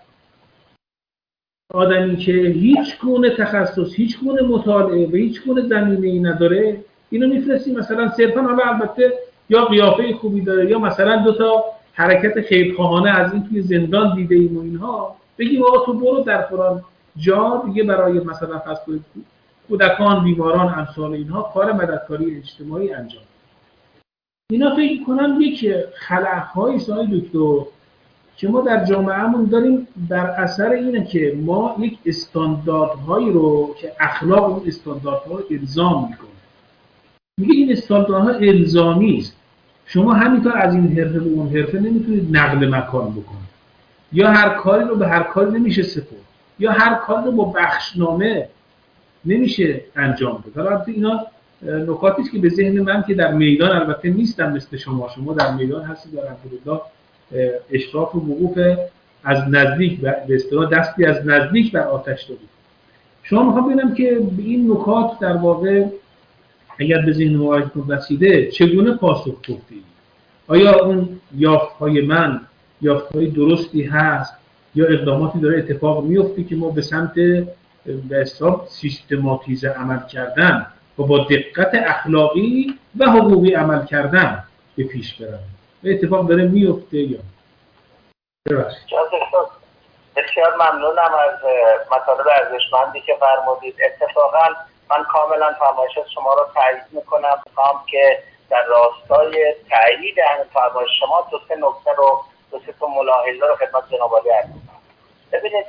[SPEAKER 2] آدمی که هیچ گونه تخصص، هیچ گونه مطالعه و هیچ گونه زمینه‌ای نداره اینو میفرستیم مثلا صرفا، حالا البته یا قیافه خوبی داره یا مثلا دو تا حرکت خیرخواهانه از این توی زندان دیده ایم و اینها، بگیم آقا تو برو در فلان جا دیگه برای مثلا فرض کنید کودکان، بیماران، امثال اینها کار مددکاری اجتماعی انجام. اینا فکر کنم یک خلأهای سای دکتر که ما در جامعهمون داریم در اثر اینه که ما یک استانداردهایی رو که اخلاق اون استانداردها رو الزام میکنه. میگه این استانداردها الزامی است. شما همینطور از این حرفه به اون حرفه نمیتونید نقل مکان بکنید. یا هر کاری رو به هر کاری نمیشه سپرد. یا هر کاری رو با بخشنامه نمیشه انجام بده. البته اینا نکاتی است که به ذهن من که در میدان البته نیستم مثل شما، شما در میدان هستید در الحمدلله اشراف و وقوف از نزدیک به اصطلاح دستی از نزدیک بر آتش دادید. شما میخوام ببینم که به این نکات در واقع اگر به ذهن مواردتون رسیده چگونه پاسخ گفتید؟ آیا اون یافت‌های من یافت‌های درستی هست یا اقداماتی داره اتفاق میفته که ما به سمت به حساب سیستماتیزه عمل کردن و با دقت اخلاقی و حقوقی عمل کردن به پیش برویم؟ اتفاق داره میفته یا ببخشید.
[SPEAKER 4] بسیار ممنونم از مطالب ارزشمندی که فرمودید. اتفاقا من کاملا فرمایش شما رو تایید میکنم. میخوام که در راستای تایید همین فرمایش شما دو سه نکته رو دو سه تا ملاحظه رو خدمت جناب عالی عرض کنم. ببینید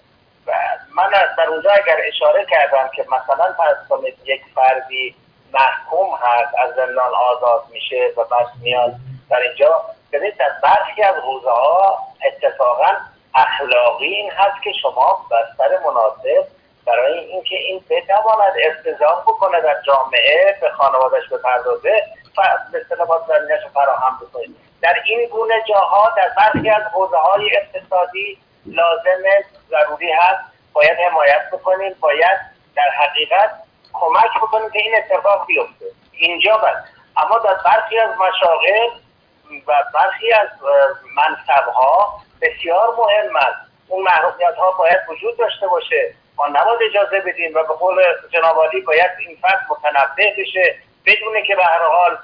[SPEAKER 4] من در اونجا اگر اشاره کردم که مثلا فرض کنید یک فردی محکوم هست از زندان آزاد میشه و بعد میاد در اینجا، ببینید در برخی از حوزه ها اتفاقا اخلاقی این هست که شما بستر مناسب برای اینکه این بتواند التزام بکنه در جامعه به خانواده‌اش بپردازه به اصطلاح زمینه‌اش رو فراهم بکنید. در این گونه جاها در برخی از حوزه‌های اقتصادی لازمه ضروری هست باید حمایت بکنیم، باید در حقیقت کمک بکنیم که این اتفاق بیفته. اینجا بس. اما در برخی از مشاغل و برخی از منصب‌ها بسیار مهم است. اون محرومیت‌ها باید وجود داشته باشه. ما نباید اجازه بدیم و به قول جناب عالی باید این فرد متنبه بشه بدونه که به هر حال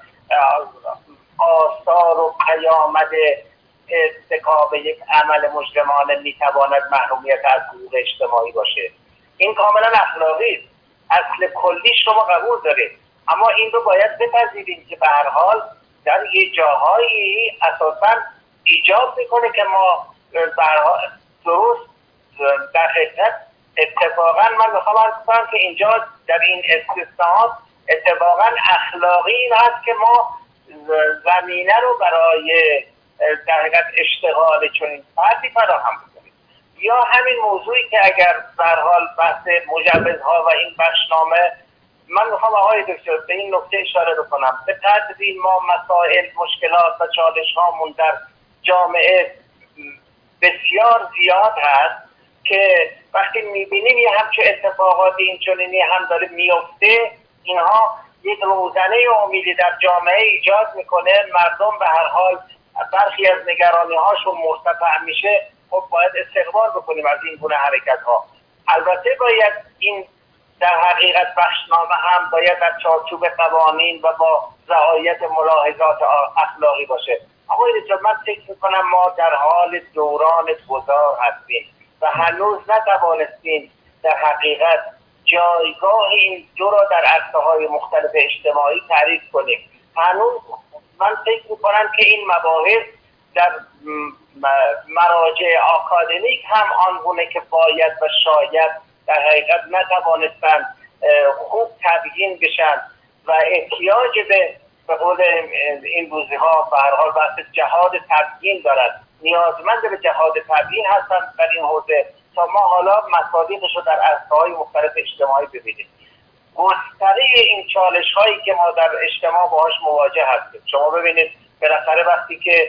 [SPEAKER 4] آثار و پیامد ارتکاب یک عمل مجرمانه میتواند محرومیت از حقوق اجتماعی باشه. این کاملا اخلاقی است. اصل کلیش رو ما قبول داریم، اما این رو باید بپذیریم که به هر حال در یه جاهایی اساساً ایجاب میکنه که ما به هر حال درست در حقیقت اتفاقا من میخوام عرض کنم که اینجا در این استثناءات اتفاقا اخلاقی این هست که ما زمینه رو برای در حقیقت اشتغال چنین فردی فراهم بکنیم. یا همین موضوعی که اگر به هر حال بحث مجوزها و این بخشنامه، من میخوام آقای دکتر به این نکته اشاره بکنم. به قدری ما مسائل، مشکلات و چالش هامون در جامعه بسیار زیاد هست که وقتی میبینیم یه همچه اتفاقات این چنینی هم داره میفته، اینها یک روزنه امیدی در جامعه ایجاد میکنه. مردم به هر حال برخی از نگرانی هاشون مرتفع میشه. خب باید استقبال بکنیم از این گونه حرکت ها. البته باید این در حقیقت بخشنامه هم باید در چارچوب قوانین و با رعایت ملاحظات اخلاقی باشه. آقای دکتر من فکر میکنم ما در حال دوران گذار هستیم و هنوز نتوانستیم در حقیقت جایگاه این دو را در عرصه‌های مختلف اجتماعی تعریف کنیم. هنوز من فکر میکنم که این مباحث در مراجع آکادمیک هم آنگونه که باید و شاید در حقیقت نتوانستن خوب تبیین بشن و احتیاج به به قول این روزی ها به هر حال بحث جهاد تبیین دارد، نیازمند به جهاد تبیین هستن در این حوزه تا ما حالا مصادیقش رو در عرصه‌های مختلف اجتماعی ببینیم. گستره این چالش هایی که ما در اجتماع باهاش مواجه هستیم، شما ببینید بالاخره وقتی که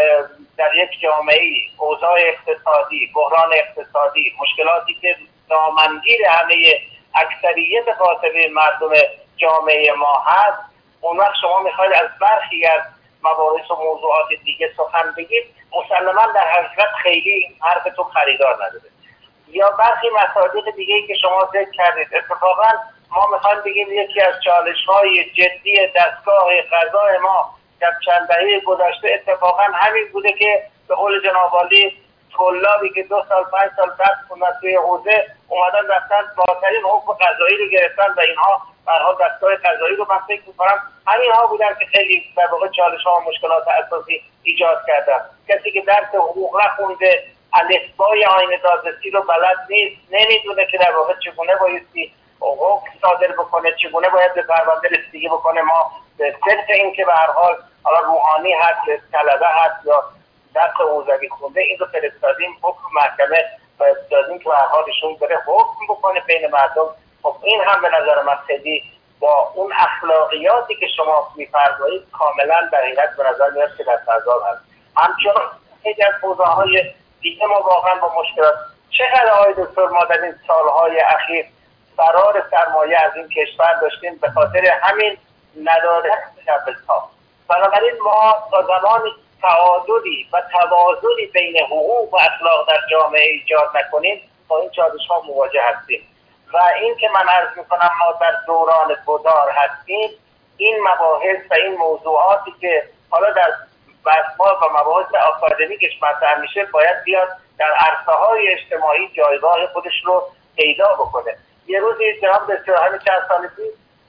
[SPEAKER 4] در یک جامعه اوضاع اقتصادی، بحران اقتصادی، مشکلاتی که دامنگیر همه اکثریت قاطبه مردم جامعه ما هست، اون وقت شما میخواید از برخی از مباحث و موضوعات دیگه سخن بگید، مسلماً در حقیقت خیلی حرفتون خریدار نداره. یا برخی مصادیق دیگه‌ای که شما ذکر کردید، اتفاقاً ما میخوایم بگیم یکی از چالش‌های جدی دستگاه قضای ما در چند دهه گذشته اتفاقاً همین بوده که به قول جناب عالی طلابی که دو سال پنج سال درس خوندن توی حوزه اومدن رفتن بالاترین حکم قضایی رو گرفتن و اینها به هر حال دستگاه قضایی رو من فکر می‌کنم همین‌ها بودن که خیلی در واقع چالش‌ها و مشکلات اساسی ایجاد کردن. کسی که درس حقوق نخونده، الفبای آیین دادرسی رو بلد نیست، نمیدونه که در واقع چگونه بایستی حکم صادر بکنه، چگونه باید به پرونده رسیدگی بکنه. ما به صرف این که به هر حال حالا روحانی هست، طلبه هست یا درس حوزوی خونده، این رو فرستادیم حکم محکمه و دادیم که به هر حال ایشون بره حکم بکنه بین مردم. خب این هم به نظر من خیلی با اون اخلاقیاتی که شما می‌فرمایید کاملا در حقیقت به نظر میاد که در تضاد هست. همچنان خیلی از حوزه‌های دیگه ما واقعا با مشکلات، چقدر آقای دکتر ما در این سالهای اخیر فرار سرمایه از این کشور داشتیم به خاطر همین ندارد تجاوزها. بنابراین ما تا زمانی تعادلی و توازنی بین حقوق و اخلاق در جامعه ایجاد نکنیم با این چالش‌ها مواجه هستیم. و این که من عرض میکنم ما در دوران گذار هستیم، این مباحث و این موضوعاتی که حالا در بحث‌ها و مباحث آکادمیکش مطرح میشه باید بیاد در عرصه‌های اجتماعی جایگاه خودش رو پیدا بکنه. یه روزی جناب دکتر همین چند سال پیش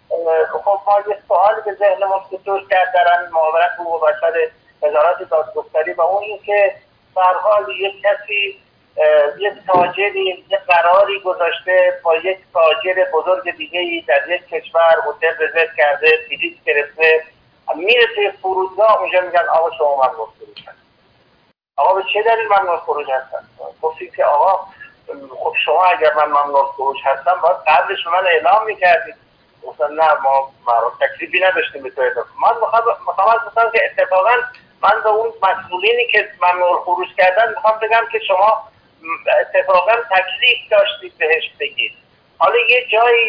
[SPEAKER 4] خب ما یه سوالی به ذهنمون خطور کرد در همین معاونت حقوق بشر وزارت دادگستری و اون این که به هر حال یک کسی یک تاجری یک قراری گذاشته با یک تاجر بزرگ دیگه‌ای در یک کشور هتل رزرو کرده، بلیط گرفته، میره توی فرودگاه اونجا میگن آقا شما ممنوع خروج هست. آقا به چه دلیل ممنوع خروج هستن؟ گفتی که آقا خب شما اگر من ممنوع خروج هستم باید قبلش من اعلام میکردید. گفتن نه ما معروف تکلیفی نداشتیم به تو اعلام. من میخوام از مثلا که اتفاقا من به اون مسئولینی که ممنوع خروج کردن میخوام بگم که شما اتفاقا تکلیف داشتید بهش بگید. حالا یه جایی یک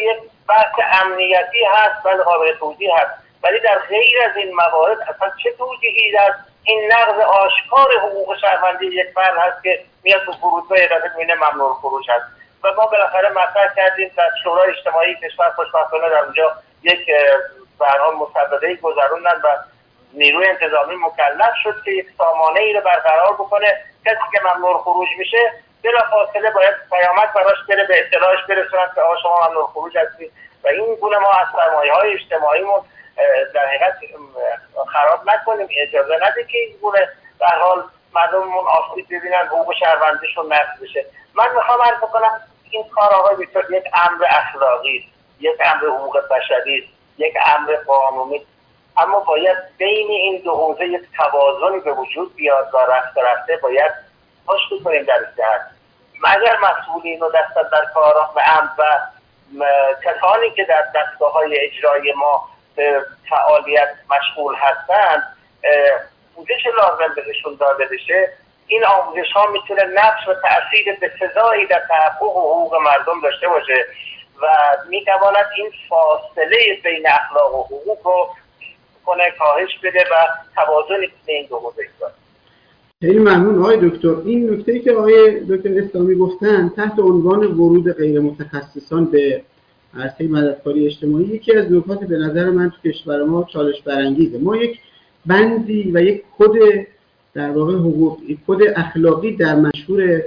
[SPEAKER 4] بحث امنیتی هست و قابل توضیح هست، ولی در غیر از این موارد اصلا چه توجیهی در این نقض آشکار حقوق شهروندی یک فرد هست که میاد تو فرودگاه یه دفعه میبینه ممنوع خروج هست. و ما بالاخره مطرح کردیم در شورای اجتماعی کشور، خوشبختانه در اونجا یک به هر حال مسوده‌ای گذروندن و نیروی انتظامی مکلف شد که یک سامانه ای رو برقرار بکنه، کسی که ممنوع خروج میشه بلافاصله باید پیامک براش بره، به اطلاعش برسونن که آقا شما ممنوع خروج هستی و این گونه ما از سرمایه‌های اجتماعیمون در حقیقت خراب نکنیم، اجازه نده که این گونه به هر حال مردممون آسیب ببینن، حقوق شهروندیشون نقض بشه. من میخوام عرض کنم این کار آقای ویکتور یک امر اخلاقی، یک امر حقوق بشری، یک امر قانونی، اما باید بین این دو حوزه یک توازنی به وجود بیاد و رفته رفته باید پشت کنیم در این جهت. اگر مسئولین و دست در کاران و امر و کسانی که در دستگاه‌های اجرایی ما به فعالیت مشغول هستند آموزش لازم بهشون داده بشه، این آموزش ها میتونه نقش و تأثیر به سزایی در تحقق حقوق مردم داشته باشه و میتواند این فاصله بین اخلاق و حقوق رو کنه کاهش بده و توازنی بین این دو حوزه ایجاد.
[SPEAKER 1] خیلی ممنون آقای دکتر. این نکته‌ای که آقای دکتر اسلامی گفتن تحت عنوان ورود غیر متخصصان به عرصه مددکاری اجتماعی یکی از نکات به نظر من تو کشور ما چالش برانگیزه. ما یک بندی و یک کد در واقع حقوق، یک کد اخلاقی در منشور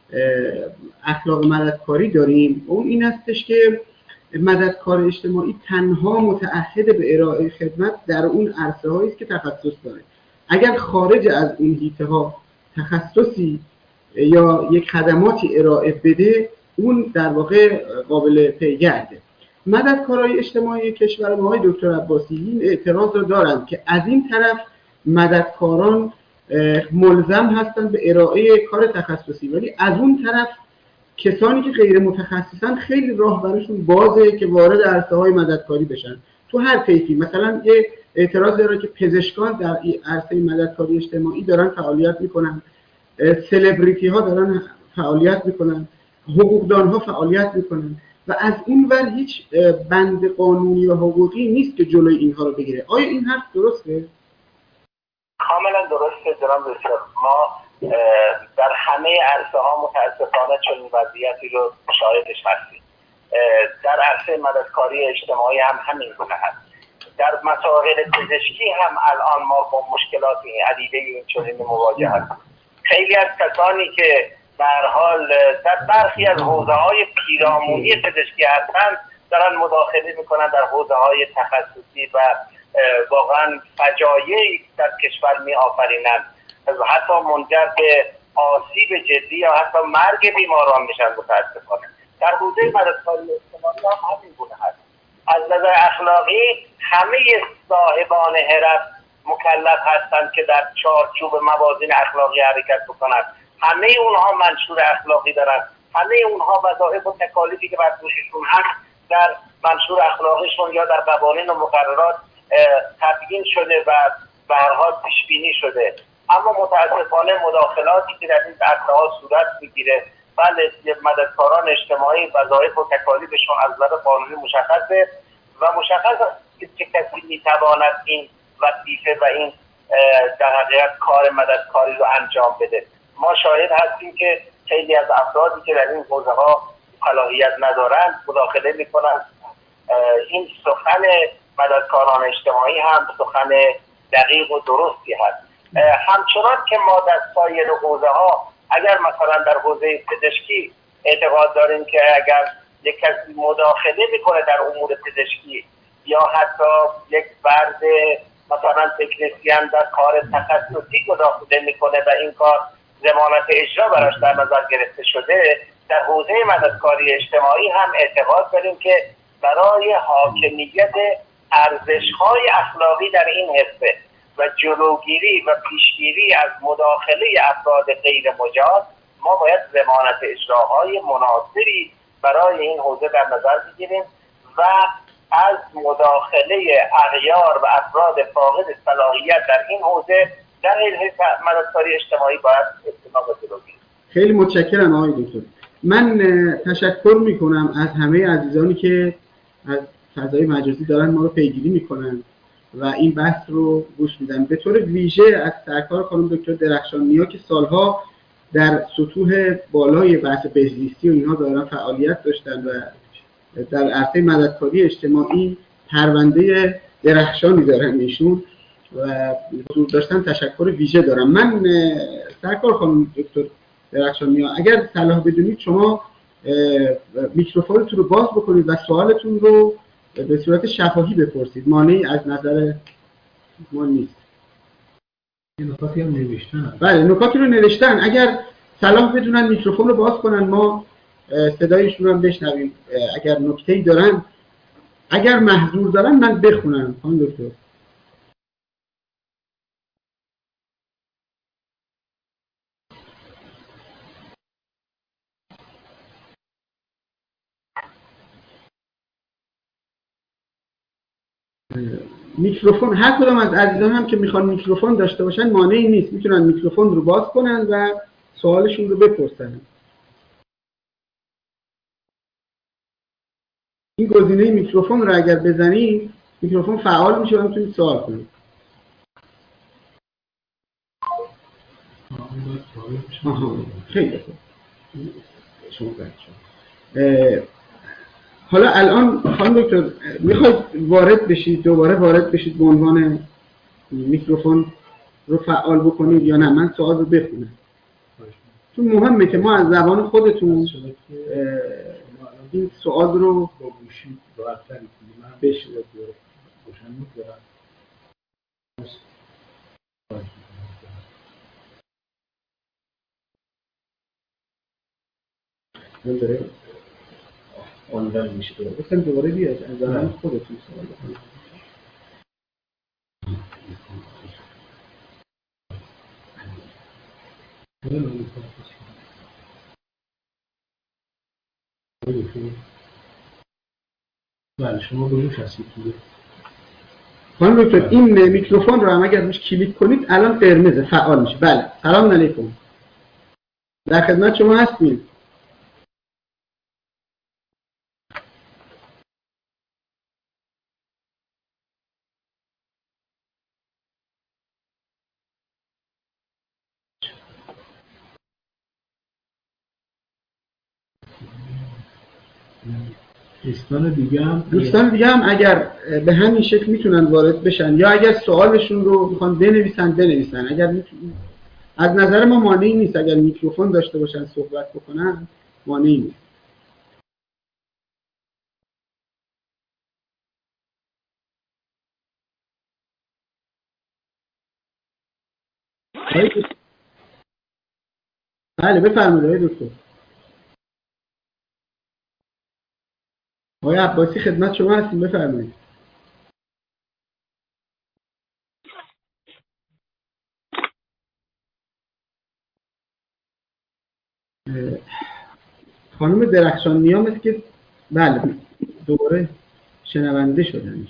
[SPEAKER 1] اخلاق مددکاری داریم. اون این هستش که مددکار اجتماعی تنها متعهد به ارائه خدمت در اون عرصه‌هایی است که تخصص داره. اگر خارج از این حیطه‌ها تخصصی یا یک خدماتی ارائه بده، اون در واقع قابل پیگرده. مددکارای اجتماعی کشور ما های دکتر عباسی این اعتراض رو دارن که از این طرف مددکاران ملزم هستند به ارائه کار تخصصی، ولی از اون طرف کسانی که غیر متخصصن خیلی راه براشون بازه که وارد عرصه‌های مددکاری بشن تو هر طیفی. مثلا یه اعتراض داره که پزشکان در عرصه مددکاری اجتماعی دارن فعالیت میکنن، سلبریتی ها دارن فعالیت میکنن، حقوقدان ها فعالیت میکنن و از این ور هیچ بند قانونی و حقوقی نیست که جلوی اینها رو بگیره. آیا این حرف درسته؟
[SPEAKER 4] کاملا درسته جناب دکتر. ما در همه عرصه ها متاسفانه چنین وضعیتی رو مشاهدش هستیم. در عرصه مددکاری اجتماعی هم همین گونه هست. در مسائل پزشکی هم الان ما با مشکلات عدیده این چنین مواجه هستیم. خیلی از کسانی که به هر حال در برخی از حوزه‌های پیرامونی پزشکی هستند دارن مداخله میکنن در حوزه‌های تخصصی و واقعا فجایعی در کشور می آفرینند و حتی منجر به آسیب جدی یا حتی مرگ بیماران میشن متاسفانه. در حوزه مددکاری اجتماعی هم همین گونه هست. از نظر اخلاقی همه صاحبان حرف مکلف هستند که در چارچوب موازین اخلاقی حرکت بکنند. همه اونها منشور اخلاقی دارند. همه اونها وظایف و تکالیفی که بر دوششون هست در منشور اخلاقیشون یا در قوانین و مقررات تبیین شده و به هر حال پیش بینی شده. اما متاسفانه مداخلاتی که در این عرصه‌ها صورت میگیره، بله مددکاران اجتماعی وظایف و تکالیفشون از نظر قانونی مشخصه و مشخص است که چه کسی میتواند این وظیفه و این در حقیقت کار مددکاری رو انجام بده. ما شاهد هستیم که خیلی از افرادی که در این حوزه‌ها صلاحیت ندارند مداخله میکنند. این سخن مددکاران اجتماعی هم سخن دقیق و درستی هست. همچنان که ما در سایر حوزه‌ها اگر مثلا در حوزه پزشکی اعتقاد داریم که اگر یک کسی مداخله میکنه در امور پزشکی یا حتی یک فرد مثلا تکنسین در کار تخصصی مداخله میکنه و این کار ضمانت اجرا براش در نظر گرفته شده، در حوزه مددکاری اجتماعی هم اعتقاد داریم که برای حاکمیت ارزش‌های اخلاقی در این حوزه و جلوگیری و پیشگیری از مداخله افراد غیر مجاز ما باید ضمانت اجراهای مناسبی برای این حوزه در نظر بگیریم و از مداخله اغیار و افراد فاقد صلاحیت در این حوزه در حوزه مددکاری اجتماعی باید اجتناب و جلوگیری.
[SPEAKER 1] خیلی متشکرم آقای دکتر. من تشکر میکنم از همه عزیزانی که از فضای مجازی دارن ما رو پیگیری میکنن و این بحث رو گوش میدن. به طور ویژه از سرکار خانم دکتر درخشان‌نیا که سالها در سطوح بالای بحث بهزیستی و اینها دارن فعالیت داشتن و در عرصه مددکاری اجتماعی پرونده درخشانی دارن ایشون و حضور داشتن تشکر ویژه دارم. من سرکار خانم دکتر درخشان‌نیا اگر صلاح بدونید شما میکروفونتون رو باز بکنید و سوالتون رو به صورت شفاهی بپرسید، مانعی از نظر ما نیست.
[SPEAKER 2] نکاتی هم نوشتن.
[SPEAKER 1] بله نکاتی رو نوشتن، اگر صلاح بدونن میکروفون رو باز کنن ما صدایشون رو هم بشنویم. اگر نکته‌ای دارن، اگر محضور دارن من بخونم خانم دکتر. میکروفون هر کدوم از عزیزان هم که میخوان میکروفون داشته باشن مانعی نیست، میتونن میکروفون رو باز کنن و سوالشون رو بپرسن. این گزینه میکروفون رو اگر بزنید میکروفون فعال میشه و میتونید سوال کنید. خیلی خوب. شما بچه‌ها حالا الان خانم دکتر میخواید وارد بشید، دوباره وارد بشید به عنوان میکروفون رو فعال بکنید یا نه من سوال رو بخونم؟ چون مهمه که ما از زبان خودتون این سوال رو
[SPEAKER 2] با گوشی راحت‌تر کنیم.
[SPEAKER 1] بشید.
[SPEAKER 2] روشن می‌کنم.
[SPEAKER 1] من داره آنلاین میشه دوباره. بسیم دوباره بیاد از زبان خودتون سوال بکنید.
[SPEAKER 2] بله شما روش هستید دیگه.
[SPEAKER 1] خانم دکتر این میکروفون رو هم اگر روش کلیک کنید الان قرمزه فعال میشه. بله سلام علیکم، در خدمت شما هستیم.
[SPEAKER 2] دوستان دیگه هم
[SPEAKER 1] دوستان دیگه هم اگر به همین شکل میتونن وارد بشن یا اگر سوالشون رو میخوان بنویسن بنویسن. اگر میتونن از نظر ما مانعی نیست، اگر میکروفون داشته باشن صحبت بکنن مانعی نیست. بله بفرمایید آقای دکتر. آقای عباسی خدمت شما هستیم، بفرمایید. خانم درخشان‌نیا مثل که بله دوباره شنونده شدن.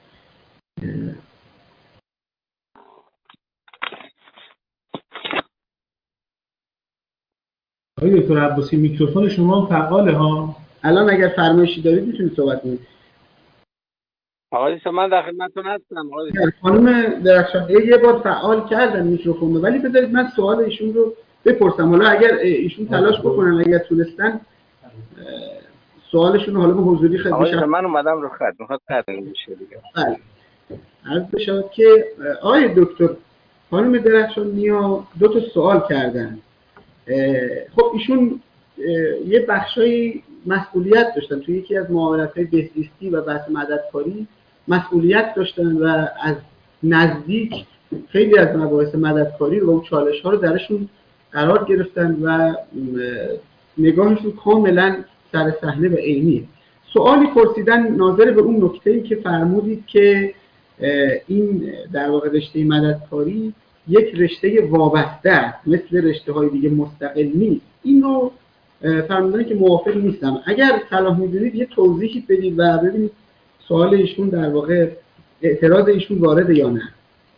[SPEAKER 2] آقای دکتر عباسی میکروفون شما فعاله ها.
[SPEAKER 1] الان اگر فرمایشی دارید میتونید صحبت کنید.
[SPEAKER 3] آقای شما من در خدمتتون هستم. آقای
[SPEAKER 1] خانم درخشان‌نیا یه بار فعال کردن میکروفون رو، ولی بذارید من سوال ایشون رو بپرسم. حالا اگر ایشون تلاش بکنن اگر تونستن سوالشون رو حالا به حضوری خدمت
[SPEAKER 3] آقای من اومدم رو خط میخواد خط بشه دیگه.
[SPEAKER 1] بله عرض بشود که آقای دکتر خانم درخشان‌نیا دو تا سوال کردن. خب ایشون یه بخشای مسئولیت داشتن توی یکی از معاونت‌های بهزیستی و بحث مددکاری مسئولیت داشتن و از نزدیک خیلی از مباحث مددکاری و اون چالش‌ها رو درشون قرار گرفتن و نگاهشون کاملا سر صحنه و عینیه. سوالی پرسیدن ناظر به اون نکته‌ای که فرمودید که این در واقع رشته مددکاری یک رشته وابسته است، مثل رشته‌های دیگه مستقل نیست. اینو فرمودن که موافق نیستم. اگر صلاح می‌دونید یه توضیحی بدید و ببینید سوال ایشون در واقع اعتراض ایشون وارده یا نه.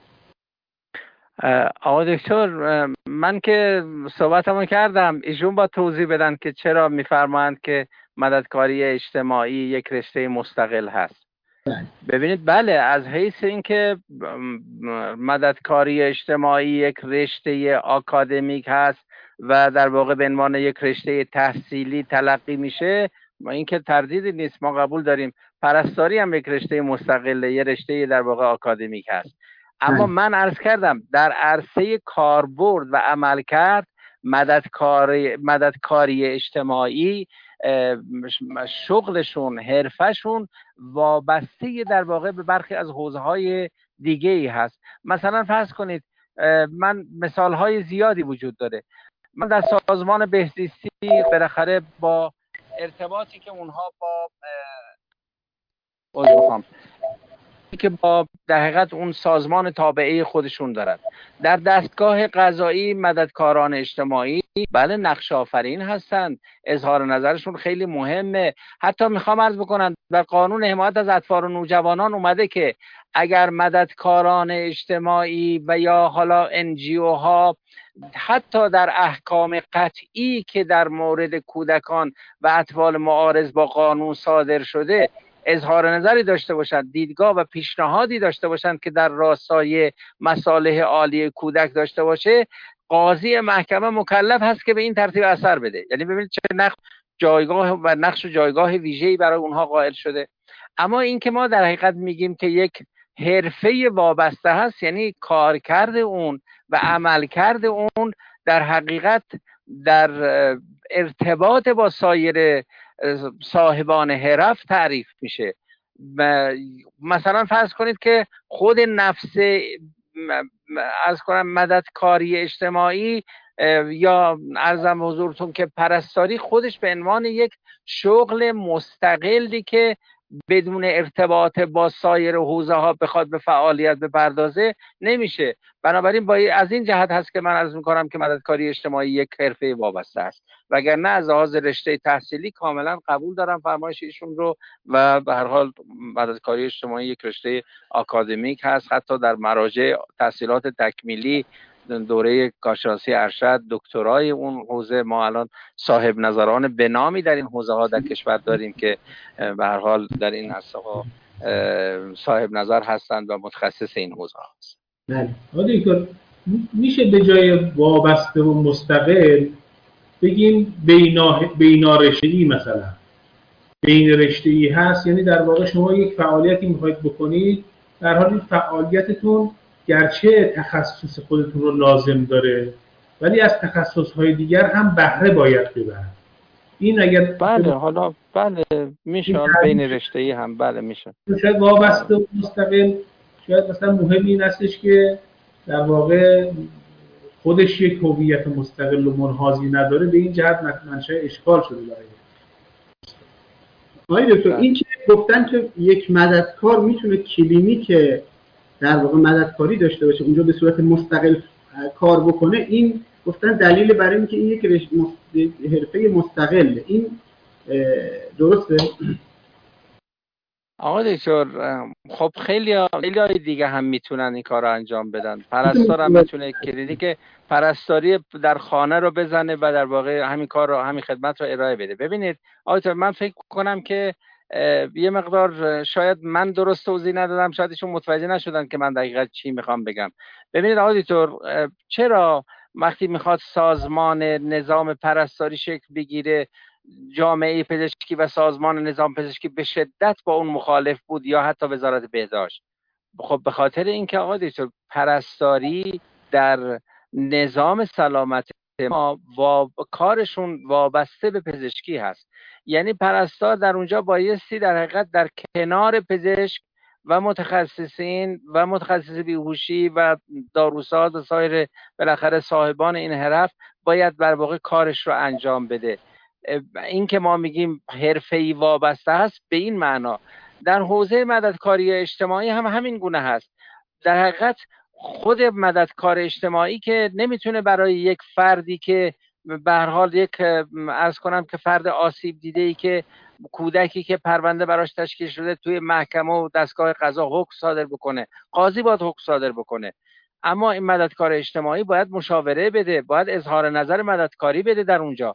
[SPEAKER 3] آقای دکتر من که صحبتمو کردم، ایشون با توضیح بدن که چرا میفرمایند که مددکاری اجتماعی یک رشته مستقل هست؟ ببینید بله، از حیث اینکه مددکاری اجتماعی یک رشته آکادمیک هست و در واقع به عنوان یک رشته تحصیلی تلقی میشه، ما اینکه تردیدی نیست، ما قبول داریم. پرستاری هم یک رشته مستقله، یه رشته در واقع آکادمیک هست. اما من عرض کردم در عرصه کاربرد و عملکرد مددکاری مددکاری اجتماعی شغلشون، حرفشون وابسته در واقع به برخی از حوزه‌های دیگه ای هست. مثلا فرض کنید من مثال‌های زیادی وجود داره. من در سازمان بهزیستی بالاخره با ارتباطی که اونها با بخوام که با در حقیقت اون سازمان تابعه خودشون دارد، در دستگاه قضایی مددکاران اجتماعی بله نقش آفرین هستند، اظهار نظرشون خیلی مهمه. حتی میخوام عرض بکنم در قانون حمایت از اطفال و نوجوانان اومده که اگر مددکاران اجتماعی و یا حالا انجیو ها حتی در احکام قطعی که در مورد کودکان و اطفال معارض با قانون صادر شده اظهار نظری داشته باشند، دیدگاه و پیشنهادی داشته باشند که در راستای مصالح عالی کودک داشته باشه، قاضی محکمه مکلف هست که به این ترتیب اثر بده. یعنی ببینید چه نقش جایگاه و نقش و جایگاه ویژه‌ای برای اونها قائل شده. اما این که ما در حقیقت میگیم که یک حرفه وابسته هست، یعنی کارکرد اون و عملکرد اون در حقیقت در ارتباط با سایر صاحبان حرف تعریف میشه. مثلا فرض کنید که خود نفس از کنم مددکاری اجتماعی یا عرضم حضورتون که پرستاری خودش به عنوان یک شغل مستقلی که بدون ارتباط با سایر حوزه ها بخواد به فعالیت بپردازه نمیشه. بنابراین با از این جهت هست که من عرض میکنم که مددکاری اجتماعی یک حرفه وابسته است، وگرنه از لحاظ رشته تحصیلی کاملا قبول دارم فرمایش ایشون رو و به هر حال مددکاری اجتماعی یک رشته آکادمیک هست. حتی در مراجع تحصیلات تکمیلی دوره کارشناسی ارشد، دکترای اون حوزه، ما الان صاحب نظران به نامی در این حوزه ها در کشور داریم که به هر حال در این عرصه ها صاحب نظر هستند و متخصص این حوزه هست.
[SPEAKER 2] بله. آقای میشه به جای وابسته و مستقل بگیم بینا بینا رشته‌ای، مثلا بین رشته‌ای هست، یعنی در واقع شما یک فعالیتی میخواید بکنید، در حال این فعالیتتون گرچه تخصص خودتون رو لازم داره ولی از تخصص‌های دیگر هم بهره باید ببرید. این اگر
[SPEAKER 3] بله حالا بله میشه بین رشته‌ای هم بله میشه.
[SPEAKER 2] شاید وابسته و مستقل شاید مثلا مهم این هستش که در واقع خودش یک هویت مستقل و منحازی نداره، به این جهت منشأ اشکال شده برای
[SPEAKER 1] آقای دکتر. این که گفتن که یک مددکار میتونه کلینیک در واقع مددکاری داشته باشه، اونجا به صورت مستقل کار بکنه، این گفتن دلیل برای اینکه این یک حرفه مستقله. این درسته؟
[SPEAKER 3] آقا دکتر خب خیلی خیلی دیگه هم میتونن این کار رو انجام بدن. پرستار هم میتونه کلینیک پرستاری در خانه رو بزنه و در واقع همین کار رو، همین خدمت رو ارائه بده. ببینید آقا دکتر، من فکر کنم که یه مقدار شاید من درست توضیح ندادم، شاید ایشون متوجه نشدن که من دقیقاً چی میخوام بگم. ببینید آقا دکتر، چرا وقتی میخواد سازمان نظام پرستاری شکل بگیره، جامعه پزشکی و سازمان نظام پزشکی به شدت با اون مخالف بود یا حتی وزارت بهداشت؟ خب به خاطر اینکه آقا دکتر پرستاری در نظام سلامت ما و کارشون وابسته به پزشکی هست. یعنی پرستار در اونجا بایستی در حقیقت در کنار پزشک و متخصصین و متخصص بیهوشی و داروساز و سایر بالاخره صاحبان این حرف باید در واقع کارش رو انجام بده. این که ما میگیم حرفه‌ای وابسته هست به این معنا. در حوزه مددکاری اجتماعی هم همین گونه هست. در حقیقت خود مددکار اجتماعی که نمیتونه برای یک فردی که به هر حال یک عرض کنم که فرد آسیب دیده‌ای که کودکی که پرونده براش تشکیل شده توی محکمه و دستگاه قضا حکم صادر بکنه، قاضی باید حکم صادر بکنه. اما این مددکار اجتماعی باید مشاوره بده، باید اظهار نظر مددکاری بده در اونجا.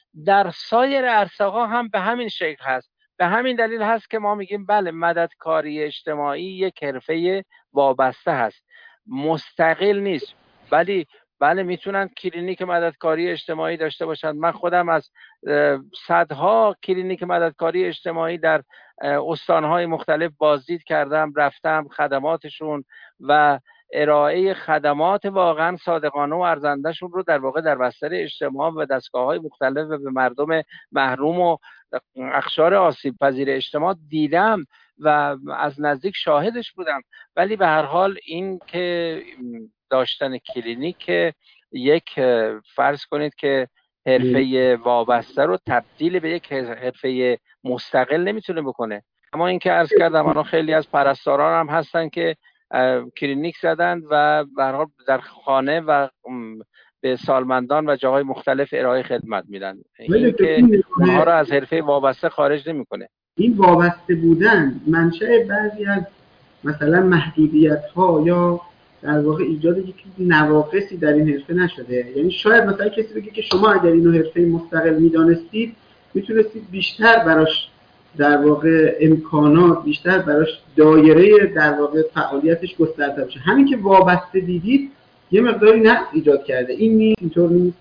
[SPEAKER 3] در سایر عرصه‌ها هم به همین شکل هست. به همین دلیل هست که ما میگیم بله مددکاری اجتماعی یک حرفه وابسته هست، مستقل نیست، ولی بله میتونن کلینیک مددکاری اجتماعی داشته باشند. من خودم از صدها کلینیک مددکاری اجتماعی در استانهای مختلف بازدید کردم، رفتم خدماتشون و ارائه خدمات واقعا صادقانه و ارزندهشون رو در واقع در بستر اجتماع و دستگاه‌های مختلف و به مردم محروم و اقشار آسیب پذیر اجتماع دیدم و از نزدیک شاهدش بودم. ولی به هر حال این که داشتن کلینیک یک فرض کنید که حرفه وابسته رو تبدیل به یک حرفه مستقل نمیتونه بکنه. اما این که عرض کردم الان خیلی از پرستاران هم هستن که کلینیک زدن و به هر حال در خانه و به سالمندان و جاهای مختلف ارائه خدمت میدن. این که اونها رو از حرفه وابسته خارج نمیکنه.
[SPEAKER 1] این وابسته بودن منشأ بعضی از مثلا محدودیت ها یا در واقع ایجاد یک نواقصی در این حرفه نشده. یعنی شاید مثلا کسی بگه که شما اگر اینو حرفه مستقل میدانستید میتونستید بیشتر براش در واقع امکانات، بیشتر براش دایره در واقع فعالیتش گسترده بشه. همین که وابسته دیدید یه مقداری نقص ایجاد کرده. این نیست، اینطور نیست.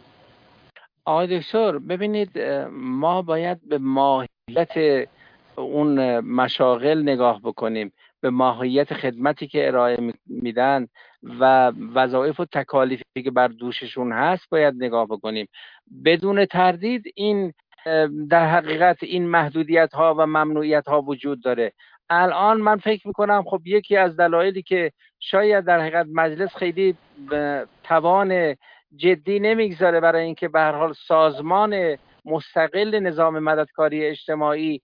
[SPEAKER 3] آقای دکتر ببینید، ما باید به ماهیت اون مشاغل نگاه بکنیم، به ماهیت خدمتی که ارائه میدن و وظایف و تکالیفی که بر دوششون هست باید نگاه بکنیم. بدون تردید این در حقیقت این محدودیت ها و ممنوعیت ها وجود داره. الان من فکر میکنم خب یکی از دلایلی که شاید در حقیقت مجلس خیلی توان جدی نمیگذاره برای اینکه به هر حال سازمان مستقل نظام مددکاری اجتماعی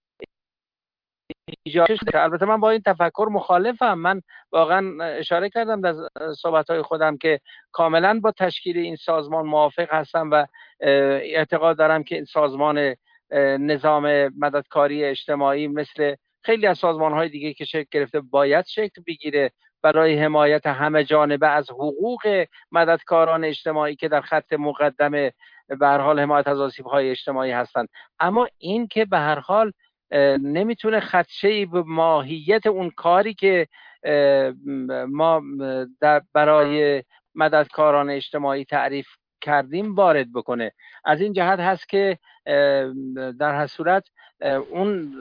[SPEAKER 3] ایجاد شده. البته من با این تفکر مخالفم. من واقعا اشاره کردم در صحبت‌های خودم که کاملا با تشکیل این سازمان موافق هستم و اعتقاد دارم که این سازمان نظام مددکاری اجتماعی مثل خیلی از سازمان‌های دیگه که شکل گرفته باید شکل بگیره برای حمایت همه جانبه از حقوق مددکاران اجتماعی که در خط مقدم به هر حال حمایت از آسیب‌های اجتماعی هستند. اما این که به هر حال نمیتونه خدشه‌ای به ماهیت اون کاری که ما در برای مددکاران اجتماعی تعریف کردیم وارد بکنه. از این جهت هست که در هر صورت اون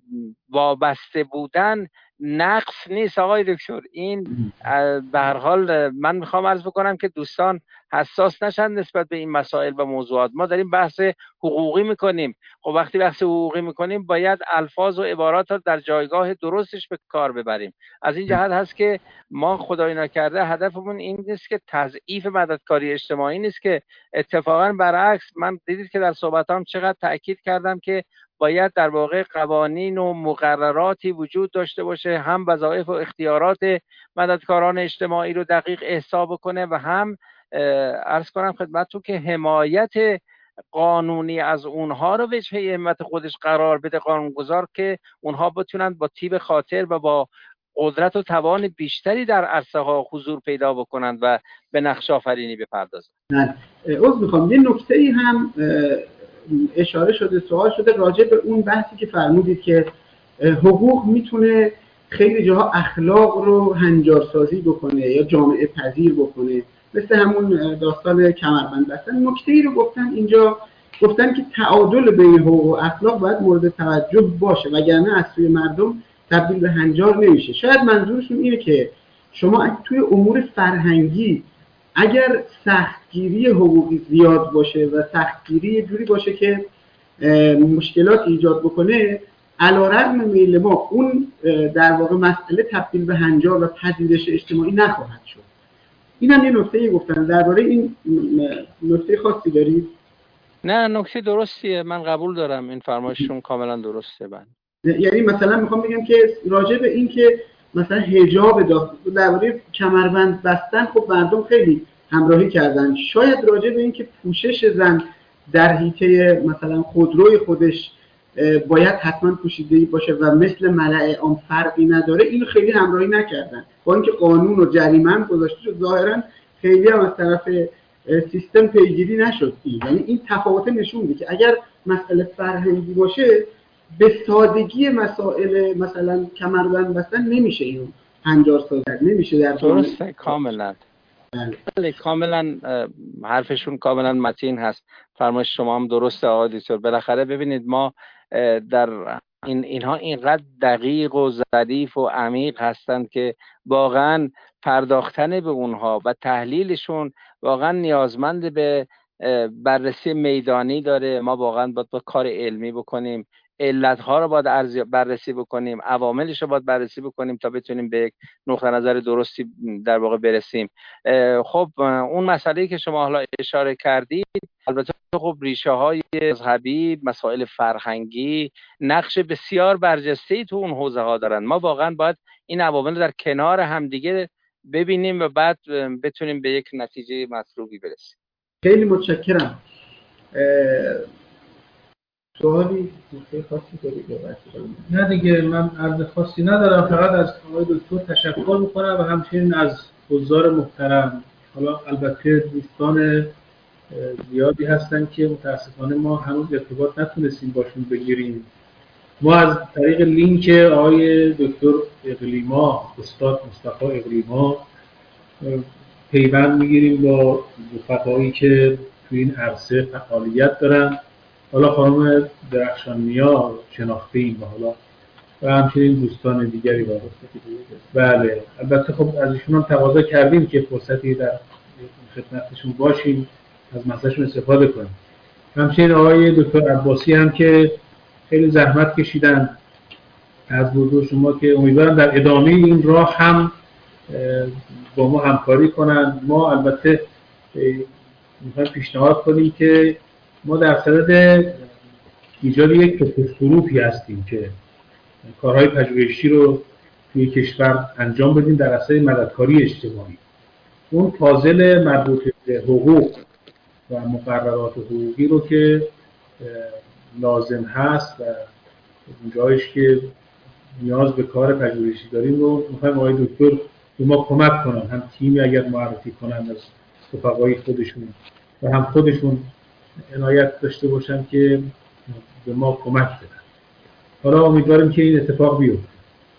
[SPEAKER 3] وابسته بودن نقص نیست آقای دکتر. این به هر حال من میخوام عرض بکنم که دوستان حساس نشن نسبت به این مسائل و موضوعات. ما داریم بحث حقوقی میکنیم. خب وقتی بحث حقوقی میکنیم باید الفاظ و عبارات رو در جایگاه درستش به کار ببریم. از این جهت هست که ما خدای نکرده هدفمون این نیست که تضعیف مددکاری اجتماعی نیست، که اتفاقا برعکس. من دیدید که در صحبتام چقدر تاکید کردم که باید در واقع قوانین و مقرراتی وجود داشته باشه، هم وظایف و اختیارات مددکاران اجتماعی رو دقیق احصا بکنه و هم عرض کنم خدمتتون که حمایت قانونی از اونها رو وجه همت خودش قرار بده قانونگذار، که اونها بتونن با تیب خاطر و با قدرت و توان بیشتری در عرصه ها حضور پیدا بکنن و به نقش آفرینی بپردازن.
[SPEAKER 1] عذر میخوام یه نکته ای هم اشاره شده، سوال شده راجع به اون بحثی که فرمودید که حقوق میتونه خیلی جاها اخلاق رو هنجارسازی بکنه یا جامعه پذیر بکنه، مثل همون داستان کمربند بستن. نکته ای رو گفتن اینجا، گفتن که تعادل بین حقوق و اخلاق باید مورد توجه باشه وگرنه از سوی مردم تبدیل به هنجار نمیشه. شاید منظورشون اینه که شما توی امور فرهنگی اگر سختگیری حقوقی زیاد باشه و سختگیری یه جوری باشه که مشکلات ایجاد بکنه، علیرغم میل ما اون در واقع مسئله تبدیل به هنجار و پذیرش اجتماعی نخواهد شد. این هم یه نکته‌ای گفتن. درباره این نکته خاصی دارید؟
[SPEAKER 3] نه نکته درستیه، من قبول دارم این فرمایششون کاملا درسته. من
[SPEAKER 1] یعنی مثلا میخوام بگم که راجع به این که مثلا حجاب داخل درباره کمربند بستن خب مردم خیلی همراهی کردن. شاید راجع به این که پوشش زن در حیطه مثلا خودروی خودش باید حتما پوشیده‌ای باشه و مثل ملأ عام فرقی نداره، اینو خیلی همراهی نکردن. با اینکه قانون و جریمه هم گذاشته شد، ظاهرا خیلی هم از طرف سیستم پیگیری نشد. یعنی این تفاوت نشون میده که اگر مسئله فرهنگی باشه به سادگی مسائل مثلا کمربند بستن نمیشه اینو هنجار سازد، نمیشه در
[SPEAKER 3] درسته. کاملا بله کاملا حرفشون کاملا متین هست. فرمایش شما هم درسته آقای دکتر. بالاخره ببینید ما در این اینها اینقدر دقیق و ظریف و عمیق هستند که واقعا پرداختن به اونها و تحلیلشون واقعا نیازمند به بررسی میدانی داره. ما واقعا باید با کار علمی بکنیم، علتها رو باید بررسی بکنیم، عواملش رو باید بررسی بکنیم تا بتونیم به یک نقطه نظر درستی در واقع برسیم. خب اون مسئله‌ای که شما حالا اشاره کردید، البته خب ریشه های مذهبی، مسائل فرهنگی نقش بسیار برجسته‌ای تو اون حوزه ها دارن. ما واقعا باید این عوامل در کنار همدیگه ببینیم و بعد بتونیم به یک نتیجه مطلوبی برسیم.
[SPEAKER 1] خیلی متشکرم. سوالی خاصی دارید؟
[SPEAKER 2] نه دیگه، من عرض خاصی ندارم، فقط از آقای دکتر تشکر میکنم و همچنین از حضار محترم. حالا البته دوستان زیادی هستن که متاسفانه ما هنوز ارتباط نتونستیم باشون بگیریم. ما از طریق لینک آقای دکتر اقلیما، استاد مصطفی اقلیما، پیوند میگیریم با رفقایی که توی این عرصه فعالیت دارن. حالا خانم درخشان‌نیا شناخته‌ایم و حالا و همچنین دوستان دیگری با بله البته خب از ایشون هم تقاضا کردیم که فرصتی در خدمتشون باشیم، از مسئلهشون استفاده کنیم. همچنین آقای دکتر عباسی هم که خیلی زحمت کشیدن از حضور شما که امیدوارم در ادامه این راه هم با ما همکاری کنن. ما البته میخوایم پیشنهاد کنیم که ما در صدد ایجاد یک گروپی هستیم که کارهای پژوهشی رو توی کشور انجام بدیم در عرصه مددکاری اجتماعی. اون فاضل مربوط به حقوق و مقررات حقوقی رو که لازم هست و جایش که نیاز به کار پژوهشی داریم رو میخوایم آقای دکتر به ما کمک کنن، هم تیمی اگر معرفی کنن از رفقای خودشون و هم خودشون عنایت داشته باشن که به ما کمک بدن. حالا امیدواریم که این اتفاق بیفته.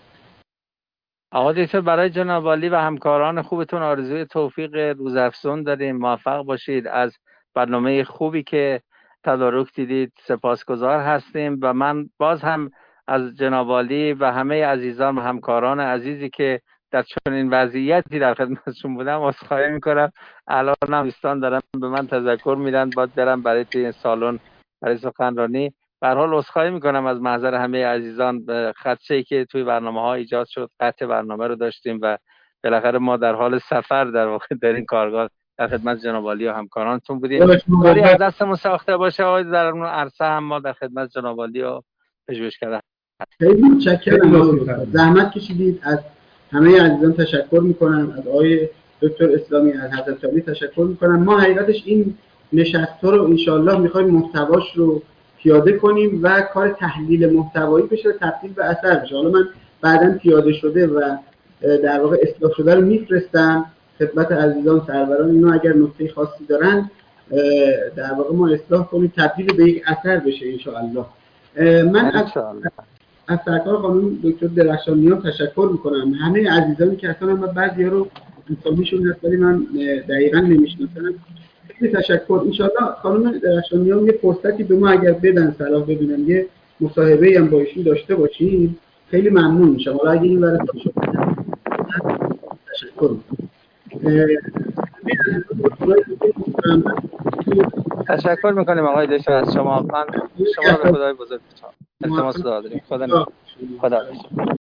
[SPEAKER 3] آقا دکتر برای جناب عالی و همکاران خوبتون آرزوی توفیق روزافزون داریم. موفق باشید. از برنامه خوبی که تدارک دیدید سپاسگزار هستیم و من باز هم از جناب عالی و همه عزیزان و همکاران عزیزی که در چنین وضعیتی در خدمتشون بودم عذرخواهی میکنم. الان هم دوستان دارن به من تذکر میدن باید برم برای توی سالن برای سخنرانی. به هر حال عذرخواهی میکنم از محضر همه عزیزان. خدشه‌ای که توی برنامه‌ها ایجاد شد، قطع برنامه رو داشتیم و بالاخره ما در حال سفر در واقع در این کارگاه در خدمت جناب عالی و همکارانتون بودیم. کاری از دستمون ساخته باشه آقای در اون عرصه هم ما در خدمت جناب عالی و پژوهشگر.
[SPEAKER 1] خیلی متشکرم. زحمت کشیدید. از همه عزیزان تشکر میکنم. از آقای دکتر اسلامی، از حضرت علی تشکر میکنم. ما حقیقتش این نشست‌ها رو ان شاءالله می‌خوایم محتواش رو پیاده کنیم و کار تحلیل محتوایی بشه و تبدیل به اثر بشه. حالا من بعداً پیاده شده و در واقع اصلاح شده رو میفرستم خدمت عزیزان سروران. اینو اگر نکته خاصی دارن در واقع ما اصلاح کنیم تبدیل به یک اثر بشه ان شاءالله. من از از سرکار خانم دکتر درخشان‌نیا تشکر میکنم. همه عزیزانی که اصلا من بعضیا رو انسانیشون هست ولی من دقیقاً نمیشناسم. خیلی تشکر. ان شاءالله خانم درخشان‌نیا یه فرصتی به ما اگر بدن صلاح ببینم یه مصاحبه‌ای هم با ایشون داشته باشیم خیلی ممنون میشم. حالا اگه این ورا شد تشکر.
[SPEAKER 3] تشکر میکنیم آقای دکتر از شما. من شما رو به خدای بزرگ می‌سپارم. التماس دعا داریم. خدا خدا